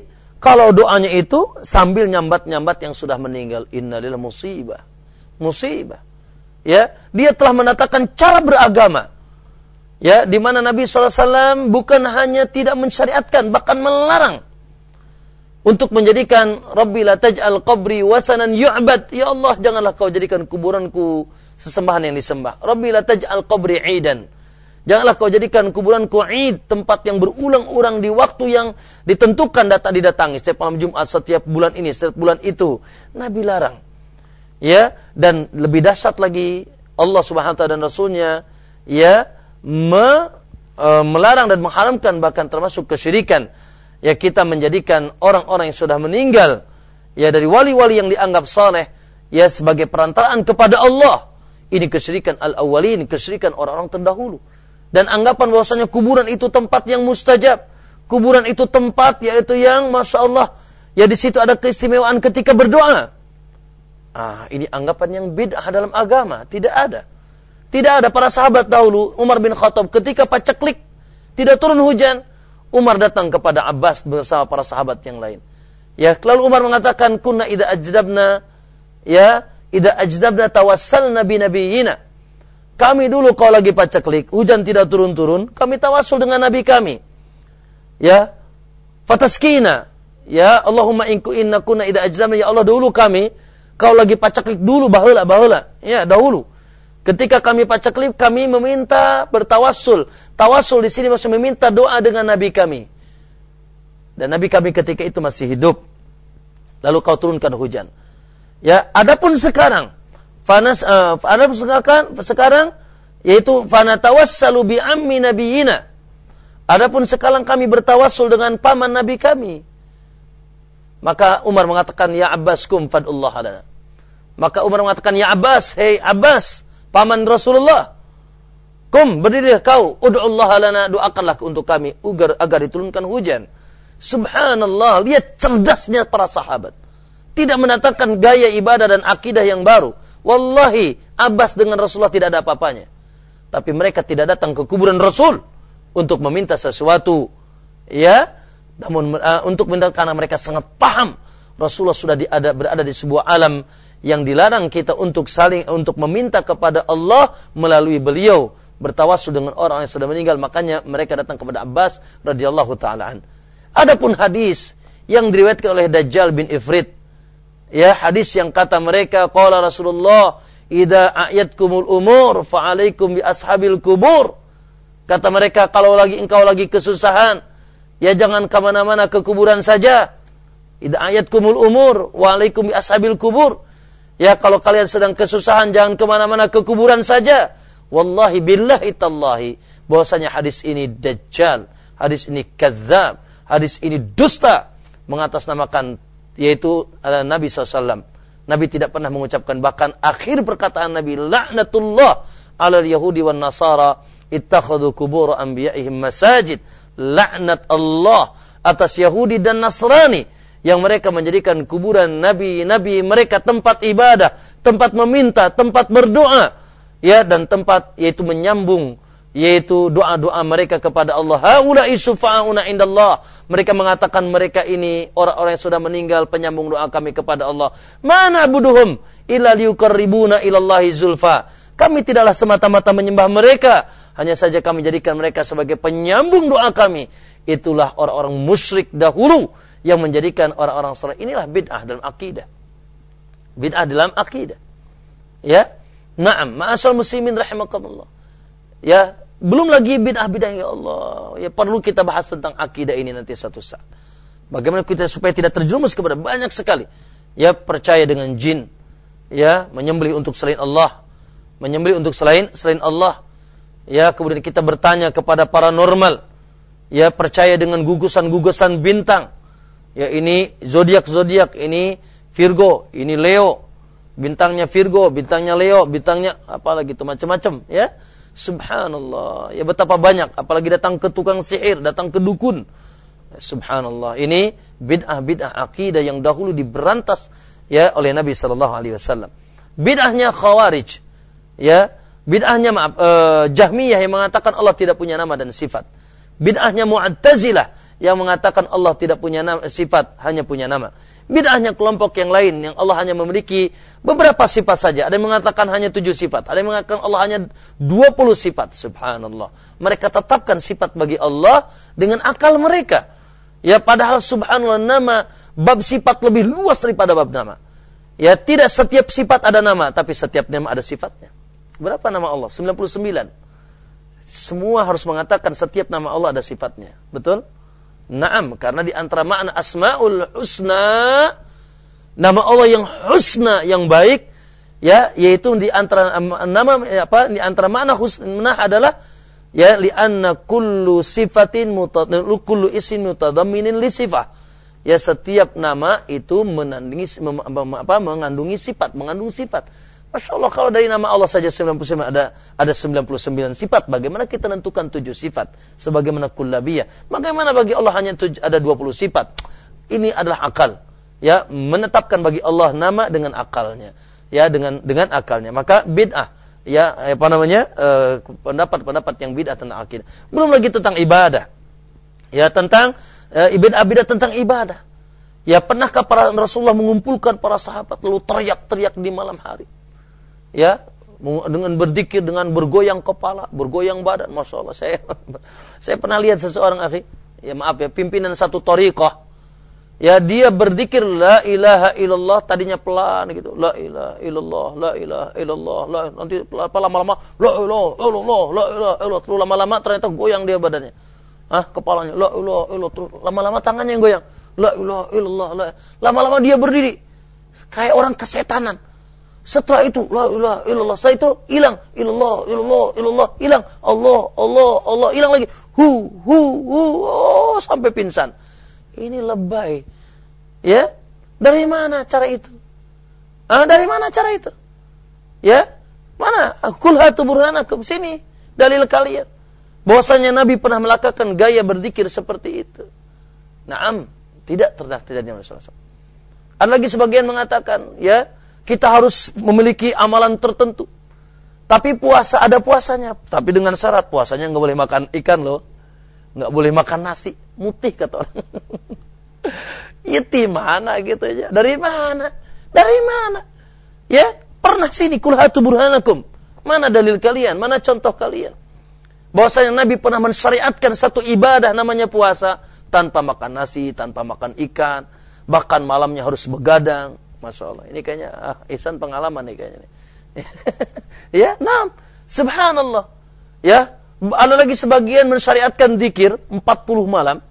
Kalau doanya itu sambil nyambat-nyambat yang sudah meninggal, innalillahi musibah. Musibah. Ya, dia telah menatakan cara beragama. Ya, di mana Nabi shallallahu alaihi wasallam bukan hanya tidak mensyariatkan, bahkan melarang untuk menjadikan Rabbi la taj'al qabri wasanan yu'bad. Ya Allah, janganlah kau jadikan kuburanku sesembahan yang disembah. Rabbi la taj'al qabri 'idan. Janganlah kau jadikan kuburanku 'id, tempat yang berulang-ulang di waktu yang ditentukan datang didatangi setiap malam Jumat, setiap bulan ini, setiap bulan itu. Nabi larang. Ya, dan lebih dahsyat lagi Allah Subhanahu wa taala dan Rasulnya ya me, e, melarang dan mengharamkan, bahkan termasuk kesyirikan. Ya, kita menjadikan orang-orang yang sudah meninggal ya dari wali-wali yang dianggap saleh ya sebagai perantaraan kepada Allah. Ini kesyirikan al-awwalin, kesyirikan orang-orang terdahulu. Dan anggapan bahwasanya kuburan itu tempat yang mustajab. Kuburan itu tempat yaitu yang Masya Allah, ya di situ ada keistimewaan ketika berdoa. Ah, ini anggapan yang bid'ah dalam agama. Tidak ada. Tidak ada. Para sahabat dahulu, Umar bin Khattab ketika paceklik, tidak turun hujan, Umar datang kepada Abbas bersama para sahabat yang lain. Ya, lalu Umar mengatakan, kunna idza ajdabna, ya, idza ajdabna tawassalna bi nabiyina. Kami dulu kalau lagi paceklik, hujan tidak turun-turun, kami tawasul dengan nabi kami. Ya, fataskina. Ya, Allahumma inku inna kunna idza ajdabna, ya Allah dulu kami kalau lagi paceklik dulu baheula baheula. Ya, dahulu. Ketika kami paceklik, kami meminta bertawassul. Tawassul di sini maksudnya meminta doa dengan nabi kami. Dan nabi kami ketika itu masih hidup. Lalu kau turunkan hujan. Ya, adapun sekarang Fanas uh, adapun sekarang sekarang yaitu fanatawassalu bi ammi nabiyina. Adapun sekarang kami bertawassul dengan paman nabi kami. Maka Umar mengatakan, ya Abbas kum fadullah lana. Maka Umar mengatakan, ya Abbas, hei Abbas, paman Rasulullah, kum berdirilah kau, ud'ullah lana, doakanlah untuk kami agar agar diturunkan hujan. Subhanallah, lihat cerdasnya para sahabat. Tidak mendatangkan gaya ibadah dan akidah yang baru. Wallahi, Abbas dengan Rasulullah tidak ada apa-apanya. Tapi mereka tidak datang ke kuburan Rasul untuk meminta sesuatu. Ya, namun uh, untuk minta, karena mereka sangat paham Rasulullah sudah di, ada, berada di sebuah alam yang dilarang kita untuk saling untuk meminta kepada Allah melalui beliau, bertawassul dengan orang yang sudah meninggal. Makanya mereka datang kepada Abbas radhiyallahu taala an. Adapun hadis yang diriwayatkan oleh Dajjal bin Ifrit, ya, hadis yang kata mereka, qala Rasulullah, idza a'yatkumul umur fa'alaikum bi ashabil kubur. Kata mereka, kalau lagi engkau lagi kesusahan, ya jangan ke mana-mana, ke kuburan saja. Idza a'yatkumul umur wa alaikum bi ashabil kubur. Ya, kalau kalian sedang kesusahan, jangan ke mana-mana, ke kuburan saja. Wallahi billahi tallahi, bahwasanya hadis ini dajjal, hadis ini kadzdzab, hadis ini dusta, mengatasnamakan yaitu uh, Nabi shallallahu alaihi wasallam. Nabi tidak pernah mengucapkan, bahkan akhir perkataan Nabi, laknatullah alal yahudi wan nasara ittakhadhu qubur anbiya'ihim masajid. Laknat Allah atas Yahudi dan Nasrani yang mereka menjadikan kuburan nabi-nabi mereka tempat ibadah, tempat meminta, tempat berdoa, ya, dan tempat yaitu menyambung yaitu doa-doa mereka kepada Allah. Haula'i syufa'una indallah. Mereka mengatakan mereka ini orang-orang yang sudah meninggal, penyambung doa kami kepada Allah. Mana buduhum illa liuqarribuna ilallahi zulfa. Kami tidaklah semata-mata menyembah mereka, hanya saja kami jadikan mereka sebagai penyambung doa kami. Itulah orang-orang musyrik dahulu yang menjadikan orang-orang saleh. Inilah bid'ah dalam akidah. Bid'ah dalam akidah. Ya. Na'am, ma'asal muslimin rahimakumullah. Ya, belum lagi bid'ah-bid'ah, ya Allah. Ya, perlu kita bahas tentang akidah ini nanti suatu saat. Bagaimana kita supaya tidak terjerumus kepada banyak sekali, ya, percaya dengan jin, ya, menyembelih untuk selain Allah, menyembelih untuk selain selain Allah. Ya, kemudian kita bertanya kepada paranormal, ya, percaya dengan gugusan-gugusan bintang. Ya, ini zodiak-zodiak, ini Virgo, ini Leo, bintangnya Virgo, bintangnya Leo, bintangnya apalagi itu macam-macam, ya. Subhanallah, ya betapa banyak, apalagi datang ke tukang sihir, datang ke dukun. Subhanallah, ini bid'ah-bid'ah akidah yang dahulu diberantas, ya, oleh Nabi sallallahu alaihi wasallam. Bid'ahnya Khawarij, ya, bid'ahnya maaf, eh, Jahmiyah yang mengatakan Allah tidak punya nama dan sifat. Bid'ahnya Mu'tazilah yang mengatakan Allah tidak punya nama, sifat, hanya punya nama. Bid'ahnya kelompok yang lain yang Allah hanya memiliki beberapa sifat saja. Ada yang mengatakan hanya tujuh sifat, ada yang mengatakan Allah hanya dua puluh sifat. Subhanallah. Mereka tetapkan sifat bagi Allah dengan akal mereka. Ya, padahal subhanallah, nama bab sifat lebih luas daripada bab nama. Ya, tidak setiap sifat ada nama, tapi setiap nama ada sifatnya. Berapa nama Allah? sembilan puluh sembilan. Semua harus mengatakan setiap nama Allah ada sifatnya. Betul? Naam, karena di antara makna Asmaul Husna, nama Allah yang husna, yang baik, ya, yaitu di antara nama apa? Di antara makna husna adalah ya li'anna kullu sifatin mutadammin kullu isin mutadamminin li sifah. Ya, setiap nama itu menandingi apa? Mengandungi sifat, mengandung sifat. Masya Allah, kalau dari nama Allah saja sembilan puluh sembilan ada ada sembilan puluh sembilan sifat, bagaimana kita tentukan tujuh sifat sebagaimana kullabiyah? Bagaimana bagi Allah hanya tujuh, ada dua puluh sifat? Ini adalah akal. Ya, menetapkan bagi Allah nama dengan akalnya. Ya, dengan dengan akalnya. Maka bid'ah, ya apa namanya? Eh, pendapat-pendapat yang bid'ah tentang akidah. Belum lagi tentang ibadah. Ya, tentang eh, bid'ah-bid'ah tentang ibadah. Ya, pernahkah para Rasulullah mengumpulkan para sahabat lalu teriak-teriak di malam hari? Ya, dengan berzikir, dengan bergoyang kepala, bergoyang badan. Masya Allah, saya saya pernah lihat seseorang, akhi, ya maaf ya, pimpinan satu thariqah. Ya, dia berzikir la ilaha illallah, tadinya pelan gitu, la ilaha illallah, la ilaha illallah, la, nanti lama-lama la ilaha illallah, la ilaha illallah, terus lama-lama ternyata goyang dia badannya. Ah, kepalanya la ilaha illallah, terus lama-lama tangannya yang goyang. La ilaha illallah, la. Lama-lama dia berdiri kayak orang kesetanan. Setelah itu, la ilaha illallah. Setelah itu, hilang. Illallah, illallah, illallah. Hilang. Allah, Allah, Allah. Hilang lagi. Hu, hu, hu. Oh, sampai pingsan. Ini lebay. Ya? Dari mana cara itu? Ah, dari mana cara itu? Ya? Mana? Kul hatu burhanakum. Sini. Dalil kalian. Bahwasanya Nabi pernah melakukan gaya berzikir seperti itu. Naam. Tidak terdak tidak di Rasulullah. Ada lagi sebagian mengatakan, ya, kita harus memiliki amalan tertentu. Tapi puasa ada puasanya. Tapi dengan syarat puasanya nggak boleh makan ikan loh. Nggak boleh makan nasi. Mutih kata orang. Itu mana gitu aja. Dari mana? Dari mana? Ya, pernah sini kul hatu burhanakum. Mana dalil kalian? Mana contoh kalian? Bahwasanya Nabi pernah mensyariatkan satu ibadah namanya puasa. Tanpa makan nasi, tanpa makan ikan. Bahkan malamnya harus begadang. Masya Allah, ini kayaknya ah, ihsan pengalaman nih kayaknya. Ya, naam, subhanallah. Ya, ada lagi sebagian mensyariatkan zikir empat puluh malam.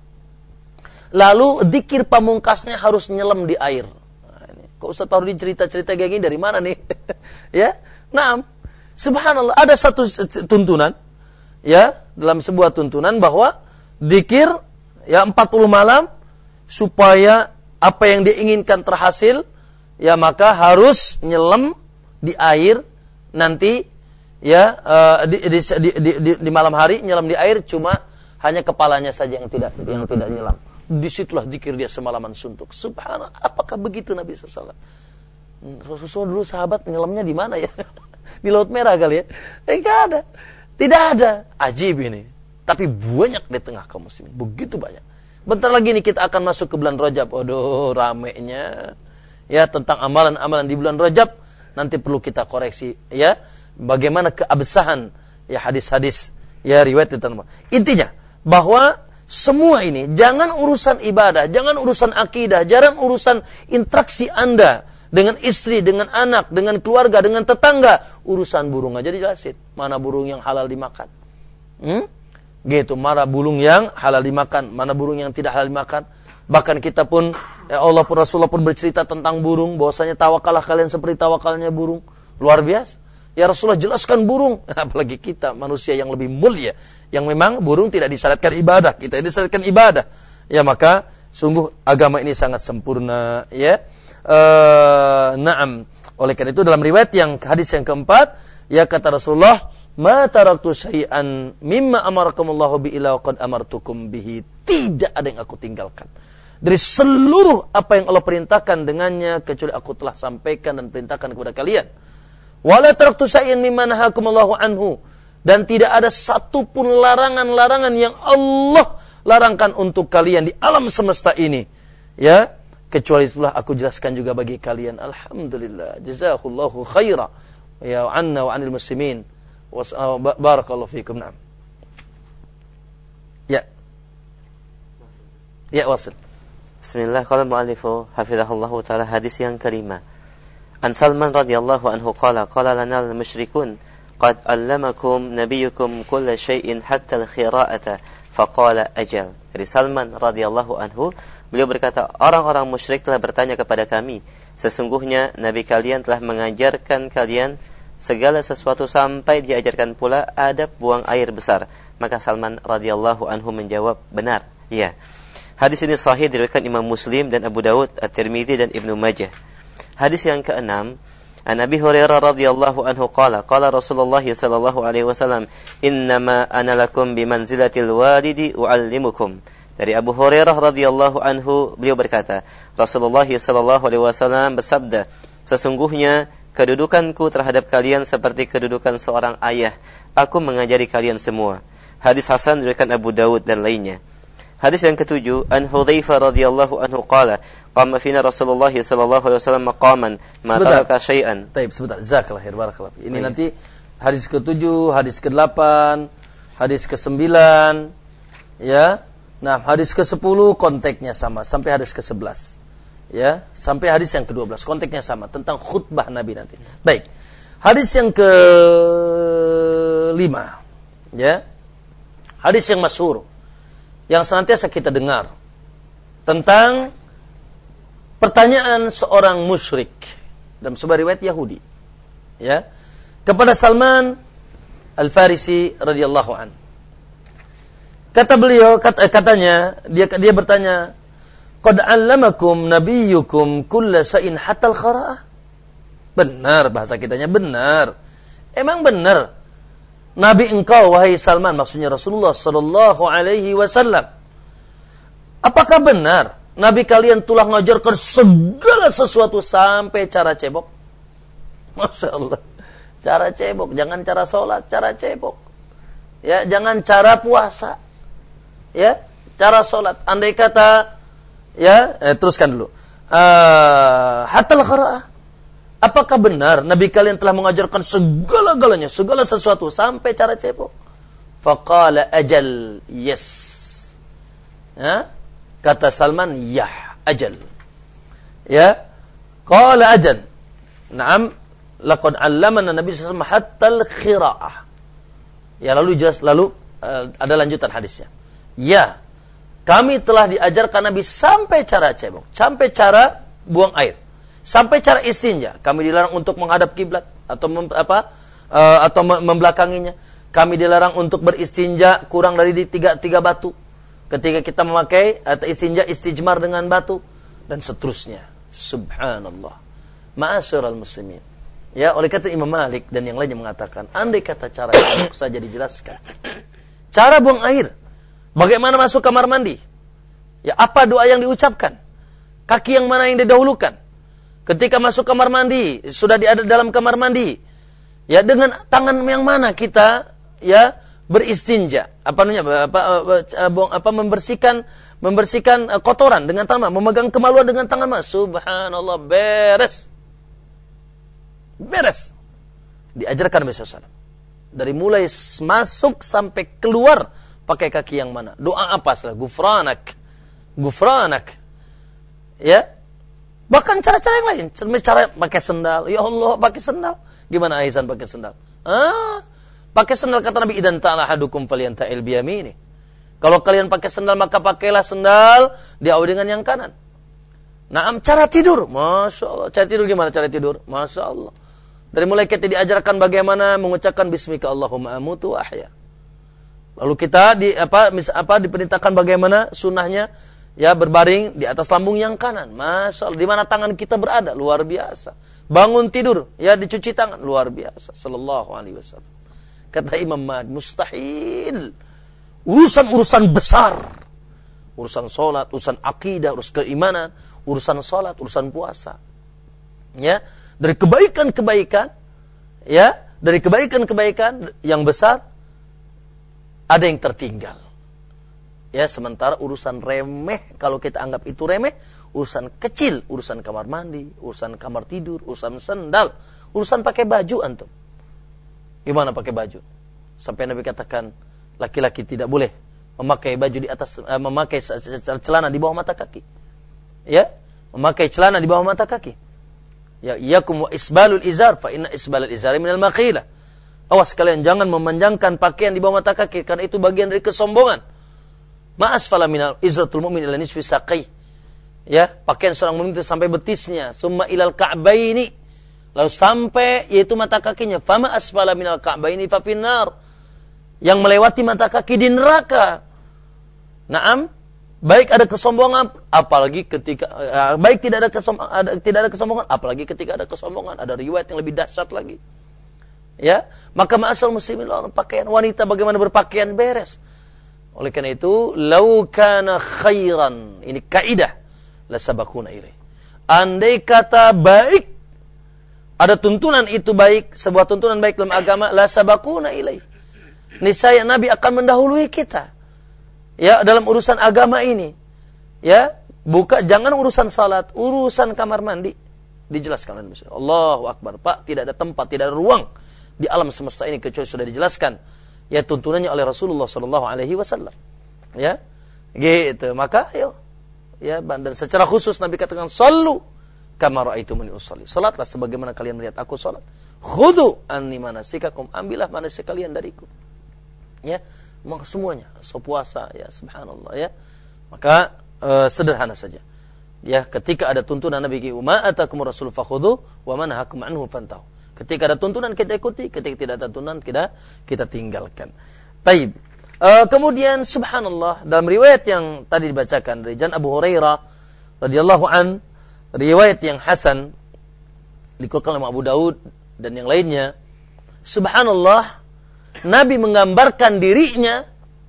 Lalu zikir pamungkasnya harus nyelam di air. Nah, ini. Kok Ustaz Farudin cerita-cerita kayak gini dari mana nih? Ya, naam, subhanallah. Ada satu tuntunan, ya, dalam sebuah tuntunan bahwa zikir ya empat puluh malam supaya apa yang diinginkan terhasil. Ya, maka harus nyelam di air nanti ya uh, di, di, di, di, di, di malam hari nyelam di air cuma hanya kepalanya saja yang tidak yang tidak nyelam. Disitulah zikir dia semalaman suntuk. Subhanallah, apakah begitu Nabi sallallahu alaihi wasallam? Rasulullah dulu sahabat nyelamnya di mana ya? Di Laut Merah kali ya? Tidak ada, tidak ada. Ajib ini. Tapi banyak di tengah kaum muslimin, begitu banyak. Bentar lagi nih kita akan masuk ke bulan Rajab. Aduh, ramenya. Ya, tentang amalan-amalan di bulan Rajab nanti perlu kita koreksi, ya. Bagaimana keabsahan ya hadis-hadis ya riwayat tentang. Intinya bahwa semua ini jangan urusan ibadah, jangan urusan akidah, jangan urusan interaksi Anda dengan istri, dengan anak, dengan keluarga, dengan tetangga, urusan burung aja dijelasin. Mana burung yang halal dimakan? Hmm? Gitu, mana burung yang halal dimakan, mana burung yang tidak halal dimakan. Bahkan kita pun, ya Allah pun Rasulullah pun bercerita tentang burung, bahwasanya tawakallah kalian seperti tawakalnya burung. Luar biasa. Ya Rasulullah jelaskan burung, apalagi kita manusia yang lebih mulia, yang memang burung tidak disyaratkan ibadah, kita disyaratkan ibadah. Ya maka sungguh agama ini sangat sempurna, ya. Uh, naam. Oleh karena itu dalam riwayat yang hadis yang keempat, ya kata Rasulullah, ma taraktu syai'an mimma amarakumullahu bi illa qad amartukum bihi. Tidak ada yang aku tinggalkan dari seluruh apa yang Allah perintahkan dengannya kecuali aku telah sampaikan dan perintahkan kepada kalian. Wala taraktu syai'an mimma nahakumullahu anhu, dan tidak ada satupun larangan-larangan yang Allah larangkan untuk kalian di alam semesta ini, ya, kecuali setelah aku jelaskan juga bagi kalian. Alhamdulillah, jazakallahu khaira ya anna wa anil muslimin. Barakallahu fikum. Naam. Ya. Ya, wasil. Bismillah, qala mu'allifu hafizahullahu ta'ala, hadis yang kelima. An Salman radhiyallahu anhu qala qala lana al-musyrikun qad allamakum nabiyyukum kulla syai'in hatta al-khira'ata faqala ajal. Dari Salman radhiyallahu anhu, beliau berkata, orang-orang musyrik telah bertanya kepada kami, sesungguhnya nabi kalian telah mengajarkan kalian segala sesuatu sampai diajarkan pula adab buang air besar. Maka Salman radhiyallahu anhu menjawab, benar, ya. Hadis ini sahih diriwayatkan Imam Muslim dan Abu Dawud, At-Tirmidzi dan Ibnu Majah. Hadis yang keenam, An Abi Hurairah radhiyallahu anhu qala qala Rasulullah sallallahu alaihi wasallam, "Innama ana lakum bimanzilatil walidi uallimukum." Dari Abu Hurairah radhiyallahu anhu, beliau berkata, Rasulullah sallallahu alaihi wasallam bersabda, sesungguhnya kedudukanku terhadap kalian seperti kedudukan seorang ayah. Aku mengajari kalian semua. Hadis hasan diriwayatkan Abu Dawud dan lainnya. Hadis yang ketujuh, An Hudzaifah radhiyallahu anhu qala, qama fina Rasulullah sallallahu alaihi wasallam maqaman ma taraka syai'an. Baik, sebentar. Jazakallahu khair, barakallahu. Ini Baik. Nanti hadis ketujuh, hadis kedelapan, hadis kesembilan, ya. Nah, hadis kesepuluh konteksnya sama sampai hadis kesebelas. Ya, sampai hadis yang kedua belas konteksnya sama tentang khutbah Nabi nanti. Baik. Hadis yang kelima, ya. Hadis yang masyhur yang senantiasa kita dengar tentang pertanyaan seorang musyrik dalam sebuah riwayat Yahudi, ya, kepada Salman Al-Farisi radhiyallahu an. Kata beliau, kata, katanya dia dia bertanya, qad 'allamakum nabiyyukum kulla shay'in hatta al-khara'ah. Benar, bahasa kitanya benar. Emang benar Nabi engkau, wahai Salman, maksudnya Rasulullah sallallahu alaihi wasallam, apakah benar Nabi kalian telah mengajarkan segala sesuatu sampai cara cebok? Masya Allah. Cara cebok, jangan cara sholat, cara cebok. Ya, jangan cara puasa. Ya, cara sholat. Andai kata, ya, eh, teruskan dulu. Uh, hatal khara'ah. Apakah benar Nabi kalian telah mengajarkan segala-galanya, segala sesuatu sampai cara cebok? Faqala ajal, yes. Ya? Kata Salman, ya, ajal. Ya, qala ajal. Naam, laqad 'allamana Nabi sallallahu alaihi wasallam hatta al-khira'ah. Ya, lalu jelas, lalu uh, ada lanjutan hadisnya. Ya, kami telah diajarkan Nabi sampai cara cebok, sampai cara buang air, sampai cara istinja. Kami dilarang untuk menghadap kiblat atau mem, apa uh, atau membelakanginya. Kami dilarang untuk beristinja kurang dari tiga tiga batu. Ketika kita memakai atau istinja, istijmar dengan batu dan seterusnya. Subhanallah. Ma'asyiral muslimin. Ya, oleh kata Imam Malik dan yang lainnya mengatakan, andai kata cara cebok saja dijelaskan, cara buang air, bagaimana masuk kamar mandi, ya, apa doa yang diucapkan, kaki yang mana yang didahulukan, ketika masuk kamar mandi, sudah di dalam kamar mandi, ya, dengan tangan yang mana kita, ya, beristinja, apa namanya, apa, apa, apa membersihkan, membersihkan kotoran dengan tangan, memegang kemaluan dengan tangan, subhanallah, beres, beres, diajarkan Nabi sallallahu alaihi wasallam. Dari mulai masuk sampai keluar pakai kaki yang mana, doa apa, setelah gufranak, gufranak, ya. Bahkan cara-cara yang lain, cara pakai sendal. Ya Allah, pakai sendal. Gimana Aisan pakai sendal? Ah, pakai sendal kata Nabi, idan ta'ala hadukum falyanta'il biyamini. Kalau kalian pakai sendal, maka pakailah sendal diawali dengan yang kanan. Nah, cara tidur, masya Allah. Cara tidur gimana cara tidur? Masya Allah. Dari mulai kita diajarkan bagaimana mengucapkan Bismika Allahumma amutu wa ahya. Lalu kita di apa mis, apa diperintahkan bagaimana sunnahnya, ya, berbaring di atas lambung yang kanan. Masya Allah. Di mana tangan kita berada, luar biasa. Bangun tidur, ya, dicuci tangan, luar biasa. Sallallahu alaihi wasallam. Kata Imam Malik, mustahil. Urusan-urusan besar, urusan sholat, urusan akidah, urusan keimanan, urusan sholat, urusan puasa, ya, dari kebaikan-kebaikan, ya, dari kebaikan-kebaikan yang besar, ada yang tertinggal. Ya, sementara urusan remeh, kalau kita anggap itu remeh, urusan kecil, urusan kamar mandi, urusan kamar tidur, urusan sendal, urusan pakai baju antum. Gimana pakai baju? Sampai Nabi katakan, laki-laki tidak boleh memakai baju di atas, uh, memakai celana di bawah mata kaki. Ya, memakai celana di bawah mata kaki. Ya, iyakum wa isbalul izar, fa inna isbalul izari minal maqilah. Awas kalian jangan memanjangkan pakaian di bawah mata kaki, karena itu bagian dari kesombongan. Ma'asfala minal izratul mu'min ila nisfi saqai. Ya, pakaian seorang mukmin itu sampai betisnya, summa ilal ka'baini, lalu sampai yaitu mata kakinya. Fama asfala minal ka'baini fa finnar. Yang melewati mata kaki di neraka. Naam, baik ada kesombongan, apalagi ketika uh, baik tidak ada kesombongan, ada, tidak ada kesombongan, apalagi ketika ada kesombongan, ada riwayat yang lebih dahsyat lagi. Ya, maka ma'asal muslimin, pakaian wanita bagaimana berpakaian beres. Oleh karena itu, lau kana khairan, ini kaidah, la sabakuna ilaih. Andai kata baik, ada tuntunan itu baik, sebuah tuntunan baik dalam agama, la sabakuna ilaih. Niscaya Nabi akan mendahului kita. Ya, dalam urusan agama ini. Ya, buka jangan urusan salat, urusan kamar mandi dijelaskan oleh Nabi. Allahu Akbar. Pak, tidak ada tempat, tidak ada ruang di alam semesta ini kecuali sudah dijelaskan. Ya, tuntunannya oleh Rasulullah sallallahu alaihi wasallam. Ya. Gitu. Maka ayo. Ya, dan secara khusus Nabi katakan sallu kama raaitumuni usolli. Salatlah sebagaimana kalian melihat aku salat. Khudu anni manasikakum. Ambillah manasik kalian dariku. Ya. Maka semuanya, so puasa, ya subhanallah ya. Maka e, sederhana saja. Ya, ketika ada tuntunan Nabi ma atakum rasul fakhudhu wa man nahakum anhu fantahu. Ketika ada tuntunan kita ikuti, ketika tidak ada tuntunan kita kita tinggalkan. Taib. E, kemudian subhanallah dalam riwayat yang tadi dibacakan dari Jan Abu Hurairah radhiyallahu an, riwayat yang hasan dikeluarkan oleh Abu Daud dan yang lainnya. Subhanallah, Nabi menggambarkan dirinya,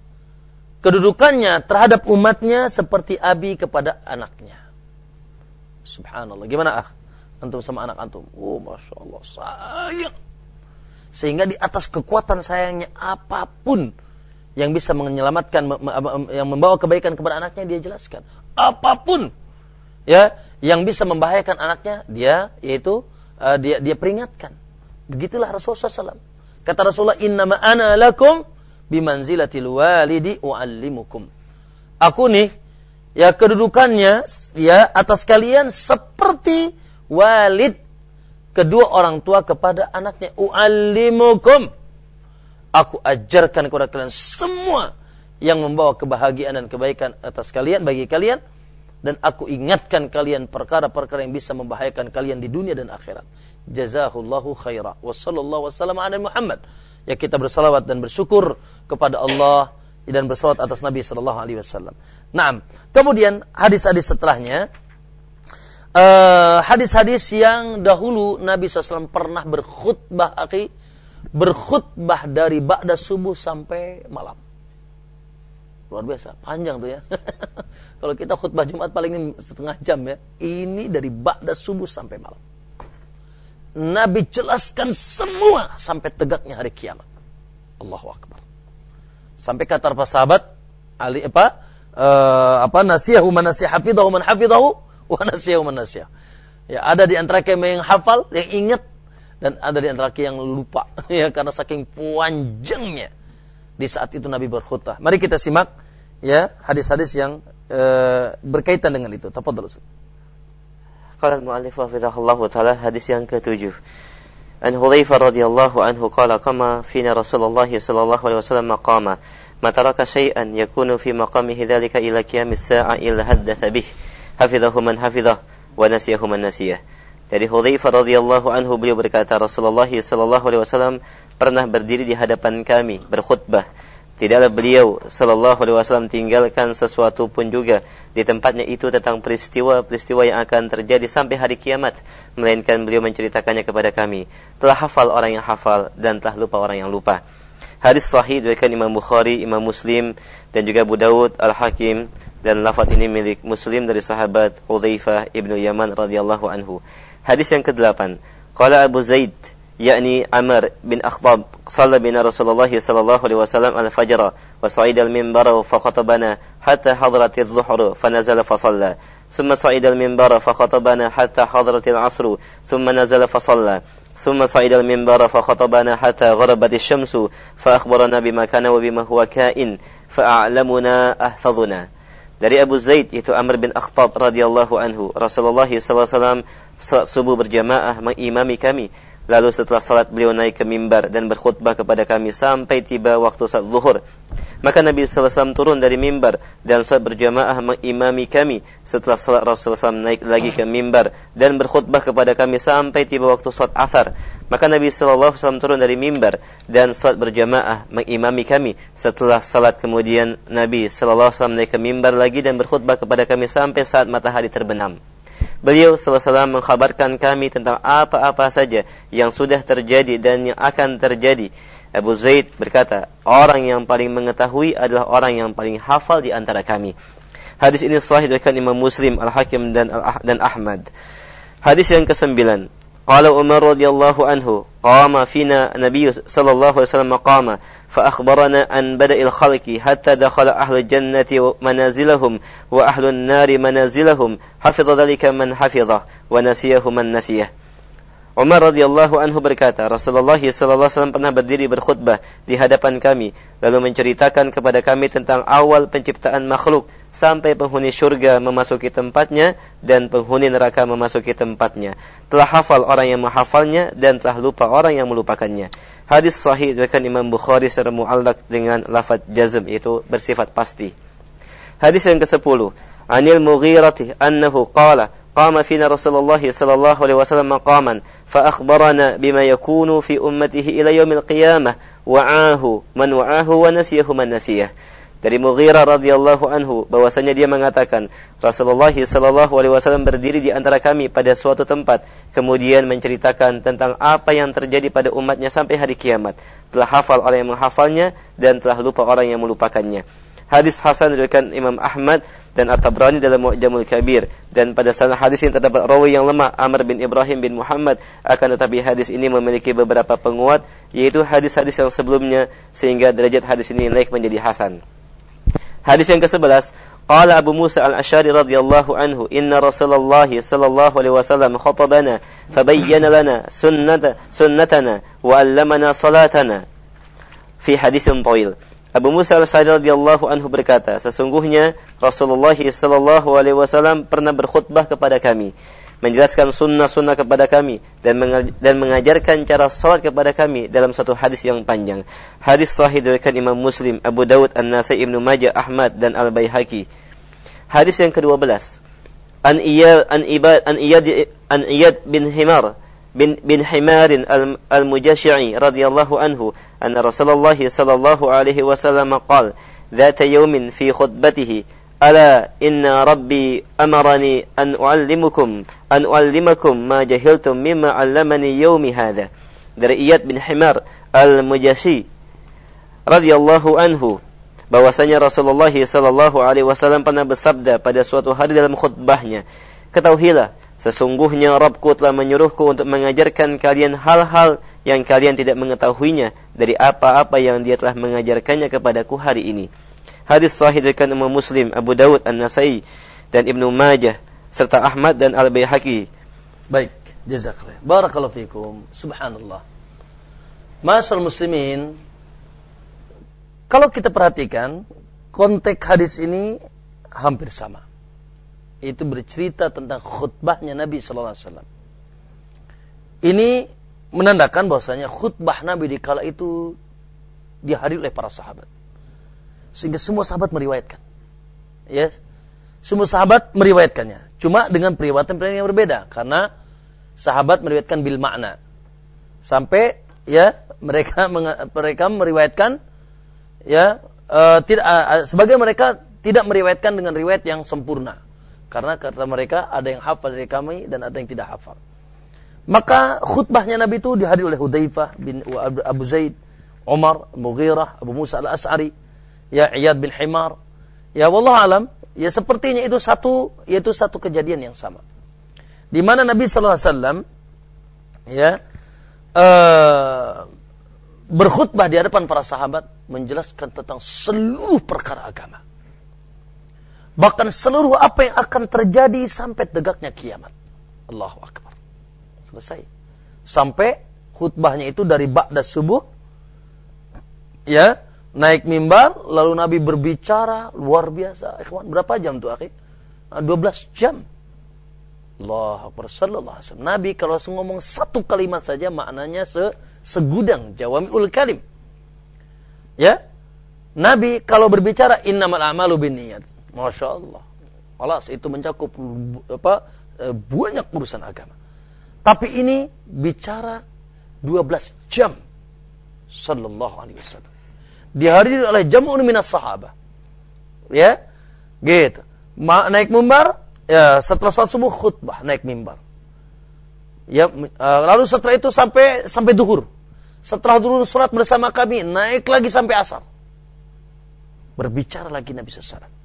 kedudukannya terhadap umatnya seperti abi kepada anaknya. Subhanallah. Gimana ah? Antum sama anak antum? Oh, Masya Allah, sayang. Sehingga di atas kekuatan sayangnya apapun yang bisa menyelamatkan, yang membawa kebaikan kepada anaknya, dia jelaskan. Apapun ya yang bisa membahayakan anaknya, dia yaitu uh, dia dia peringatkan. Begitulah Rasulullah sallallahu alaihi wasallam. Kata Rasulullah, innama ana lakum bimanzilatil walidi u'allimukum. Aku nih, ya kedudukannya ya atas kalian seperti walid, kedua orang tua kepada anaknya. U'allimukum. Aku ajarkan kepada kalian semua yang membawa kebahagiaan dan kebaikan atas kalian, bagi kalian. Dan aku ingatkan kalian perkara-perkara yang bisa membahayakan kalian di dunia dan akhirat. Jazahullahu khaira. Wa sallallahu wasallam ala Muhammad. Ya, kita bersalawat dan bersyukur kepada Allah dan bersalawat atas Nabi sallallahu alaihi wasallam. Naam. Kemudian hadis-hadis setelahnya, uh, hadis-hadis yang dahulu Nabi sallallahu alaihi wasallam pernah berkhutbah, akhi, berkhutbah dari ba'da subuh sampai malam. Luar biasa, panjang tuh ya. Kalau kita khutbah Jumat paling setengah jam ya. Ini dari ba'da subuh sampai malam. Nabi jelaskan semua sampai tegaknya hari kiamat. Allahu Akbar. Sampai kata para sahabat, Ali apa? Uh, apa nasiyahu man nasiyah, hafidhahu man hafidhahu, wa nasiyahu man nasiyah. Ya, ada di antara kalian yang hafal, yang ingat, dan ada di antara kalian yang lupa. Ya, karena saking panjangnya di saat itu Nabi berkhutbah. Mari kita simak ya hadis-hadis yang uh, berkaitan dengan itu. Tafadhal Ustaz. Qala al-mu'allif hafizahullahu ta'ala, hadis yang ketujuh. An Hudzaifah radhiyallahu anhu qala qama fina Rasulullah sallallahu alaihi wasallam maqama ma taraka shay'an yakunu fi maqamihi dzalika ila qiyamis sa'a illa haddatsa bih hafizahu man hafizah wa nasiyahu man nasiyah. Dari Hudzaifah radhiyallahu anhu, beliau berkata, Rasulullah sallallahu alaihi wasallam pernah berdiri di hadapan kami berkhutbah. Tidaklah beliau sallallahu alaihi wasallam tinggalkan sesuatu pun juga di tempatnya itu tentang peristiwa-peristiwa yang akan terjadi sampai hari kiamat, melainkan beliau menceritakannya kepada kami. Telah hafal orang yang hafal dan telah lupa orang yang lupa. Hadis sahih diriwayatkan Imam Bukhari, Imam Muslim dan juga Abu Daud, Al-Hakim, dan lafaz ini milik Muslim dari sahabat Hudzaifah ibnu Yaman radhiyallahu anhu. Hadis yang kedelapan. Qala Abu Zaid yakni Amr bin Akhtab, "Shalla bina Rasulullah sallallahu alaihi wasallam al-fajr wa sa'ida al-minbar fa khatabana hatta hadrat adh-dhuhr fa nazala fa shalla. Thumma sa'ida al-minbar fa khatabana hatta hadrat al-'asr, thumma nazala fa shalla. Thumma sa'ida al-minbar fa khatabana hatta gharabat asy-syamsu fa akhbarana bima kana wa bima huwa ka'in fa a'lamuna ahfazuna." Dari Abu Zaid yaitu Amr bin Akhtab radhiyallahu anhu, Rasulullah sallallahu alaihi wasallam subuh berjamaah mengimami kami. Lalu setelah salat beliau naik ke mimbar dan berkhutbah kepada kami sampai tiba waktu salat zuhur. Maka Nabi sallallahu alaihi wasallam turun dari mimbar dan salat berjamaah mengimami kami. Setelah salat Rasulullah sallallahu alaihi wasallam naik lagi ke mimbar dan berkhutbah kepada kami sampai tiba waktu salat asar. Maka Nabi sallallahu alaihi wasallam turun dari mimbar dan salat berjamaah mengimami kami. Setelah salat kemudian Nabi sallallahu alaihi wasallam naik ke mimbar lagi dan berkhutbah kepada kami sampai saat matahari terbenam. Beliau sallallahu alaihi wasallam mengkhabarkan kami tentang apa-apa saja yang sudah terjadi dan yang akan terjadi. Abu Zaid berkata, orang yang paling mengetahui adalah orang yang paling hafal di antara kami. Hadis ini sahih diriwayatkan Imam Muslim, Al-Hakim dan dan Ahmad. Hadis yang kesembilan. Qala Umar radhiyallahu anhu, qama fina Nabi sallallahu alaihi wasallam maqama fa akhbarana an bada'il khalqi hatta dakhala ahlul jannati manazilahum wa ahlun nari manazilahum hafidha dhalika man hafidha wa nasiyahu man nasiyah. Umar radhiyallahu anhu berkata, Rasulullah sallallahu alaihi wasallam pernah berdiri berkhutbah di hadapan kami lalu menceritakan kepada kami tentang awal penciptaan makhluk sampai penghuni syurga memasuki tempatnya dan penghuni neraka memasuki tempatnya. Telah hafal orang yang menghafalnya dan telah lupa orang yang melupakannya. Hadis sahih diriwayatkan Imam Bukhari secara mu'allaq dengan lafaz jazm, itu bersifat pasti. Hadis yang kesepuluh. Anil Mughirah annahu qala qama fina Rasulullah sallallahu alaihi wasallam maqaman fa akhbarana bima yakunu fi ummatihi ila yaumil qiyamah wa'ahu man wa'ahu wa nasiyahu man nasiyah. Dari Mughirah radhiyallahu anhu bahwasanya dia mengatakan Rasulullah sallallahu alaihi wasallam berdiri di antara kami pada suatu tempat kemudian menceritakan tentang apa yang terjadi pada umatnya sampai hari kiamat. Telah hafal orang yang menghafalnya dan telah lupa orang yang melupakannya. Hadis hasan diriwayatkan Imam Ahmad dan At-Tabrani dalam Mu'jamul Kabir, dan pada sanad hadis ini terdapat rawi yang lemah, Amr bin Ibrahim bin Muhammad, akan tetapi hadis ini memiliki beberapa penguat yaitu hadis-hadis yang sebelumnya sehingga derajat hadis ini naik menjadi hasan. Hadis yang kesebelas, qala Abu Musa al-Asy'ari radhiyallahu anhu, inna Rasulullah sallallahu alaihi wasallam khatabana fabayyana lana sunnata sunnatana wa 'allamana salatana fi hadisin tawil. Abu Musa al-Asy'ari radhiyallahu anhu berkata, sesungguhnya Rasulullah sallallahu alaihi wasallam pernah berkhutbah kepada kami, menjelaskan sunnah-sunnah kepada kami dan dan mengajarkan cara salat kepada kami dalam satu hadis yang panjang. Hadis sahih diriwayatkan Imam Muslim, Abu Dawud, An-Nasai, Ibnu Majah, Ahmad dan Al-Baihaqi. Hadis yang kedua belas. An Iyad an Ibad an Iyad an Iyad bin Himar bin bin Himar al-Mujashi'i radhiyallahu anhu anna Rasulullah sallallahu alaihi wasallam qala ذات يوم في خطبته ألا إن ربي أمرني أن أعلمكم أن أعلمكم ما جهلتم مما علمني يومي هذا. Dari Iyad bin Himar al-Mujashi radhiyallahu anhu bahwasanya Rasulullah sallallahu alaihi wasallam pernah bersabda pada suatu hari dalam khutbahnya, ketahuilah sesungguhnya Rabbku telah menyuruhku untuk mengajarkan kalian hal-hal yang kalian tidak mengetahuinya dari apa-apa yang dia telah mengajarkannya kepadaku hari ini. Hadis sahih diriwayatkan Imam Muslim, Abu Dawud, An-Nasai dan Ibnu Majah serta Ahmad dan Al-Baihaqi. Baik, jazakallah. Barakallahu fikum. Subhanallah. Ma'asyiral muslimin, kalau kita perhatikan konteks hadis ini hampir sama. Itu bercerita tentang khutbahnya Nabi sallallahu alaihi wasallam. Ini menandakan bahwasanya khutbah Nabi di kala itu dihadiri oleh para sahabat. Sehingga semua sahabat meriwayatkan. Yes. Semua sahabat meriwayatkannya. Cuma dengan periwayatan-periwayatan yang berbeda. Karena sahabat meriwayatkan bil makna. Sampai ya mereka mereka meriwayatkan ya uh, tidak uh, sebagai mereka tidak meriwayatkan dengan riwayat yang sempurna. Karena kata mereka ada yang hafal dari kami dan ada yang tidak hafal. Maka khutbahnya Nabi itu dihadiri oleh Hudzaifah bin Abu Zaid, Umar, Mughirah, Abu Musa al-Asy'ari, ya Iyad bin Himar. Ya wallahu alam, ya sepertinya itu satu yaitu satu kejadian yang sama. Di mana Nabi sallallahu alaihi wasallam ya uh, berkhutbah di hadapan para sahabat menjelaskan tentang seluruh perkara agama. Bahkan seluruh apa yang akan terjadi sampai tegaknya kiamat. Allahu Akbar. Selesai. Sampai khutbahnya itu dari ba'da subuh, ya, naik mimbar, lalu Nabi berbicara luar biasa. Ikhwan, berapa jam tuh, akhi? dua belas jam. Allahu Akbar, sallallahu alaihi wasallam. Nabi kalau ngomong satu kalimat saja maknanya se segudang jawami'ul kalim. Ya. Nabi kalau berbicara innamal a'malu binniyat. Masya Allah. Alas, itu mencakup apa, banyak urusan agama. Tapi ini bicara dua belas jam. Sallallahu alaihi wasallam. Dihadiri oleh jam'un minas sahabah. Ya. Gitu. Ma, naik mimbar, ya, setelah salat subuh khutbah naik mimbar. Ya, uh, lalu setelah itu sampai sampai duhur. Setelah duhur salat bersama kami, naik lagi sampai asar. Berbicara lagi Nabi sallallahu alaihi wasallam.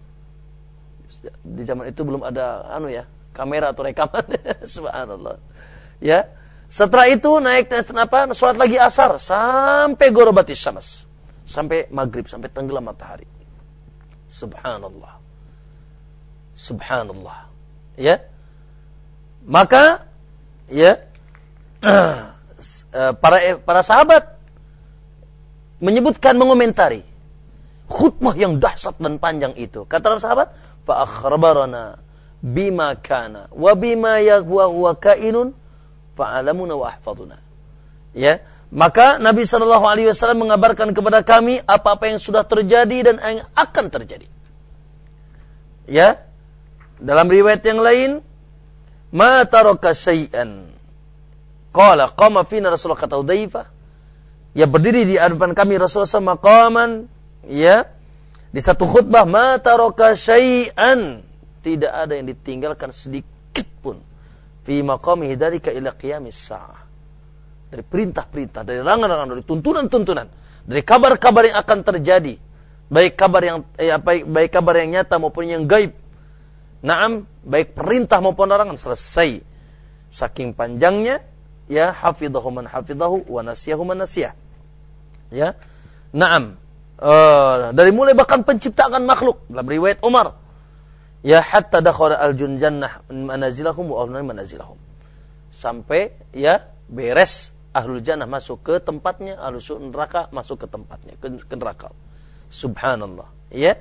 Di zaman itu belum ada anu ya, kamera atau rekaman. Subhanallah. Ya. Setelah itu naik apa? Salat lagi asar sampai ghorobatis syams. Sampai maghrib, sampai tenggelam matahari. Subhanallah. Subhanallah. Ya. Maka ya para para sahabat menyebutkan, mengomentari khutbah yang dahsyat dan panjang itu. Kata para sahabat, fa akhbarana bima kana wa bima yahwa huwa kainun fa alamuna wa ahfaduna. Ya, maka Nabi sallallahu alaihi wasallam mengabarkan kepada kami apa-apa yang sudah terjadi dan yang akan terjadi. Ya. Dalam riwayat yang lain, ma taraka syai'an. Qala qama fina Rasulullah, kata Hudzaifah, ya berdiri di hadapan kami Rasulullah maqaman, ya, di satu khutbah, ma taraka syai'an, tidak ada yang ditinggalkan sedikit pun fi maqamihi dzalika ila qiyamis saah. Dari perintah-perintah, dari larangan-larangan, dari tuntunan-tuntunan, dari kabar-kabar yang akan terjadi, baik kabar yang eh, baik, baik kabar yang nyata maupun yang gaib. Naam, baik perintah maupun larangan, selesai. Saking panjangnya, ya, hafidhahu man hafidhahu wa nasiyahu man nasiyah. Ya. Naam. Uh, dari mulai bahkan penciptaan makhluk dalam riwayat Umar. Ya, hatta dakhala al-jun jannah manazilahum wa ahlun manazilahum. Sampai ya beres ahlul jannah masuk ke tempatnya, ahlus neraka masuk ke tempatnya, ke, ke neraka. Subhanallah. Ya.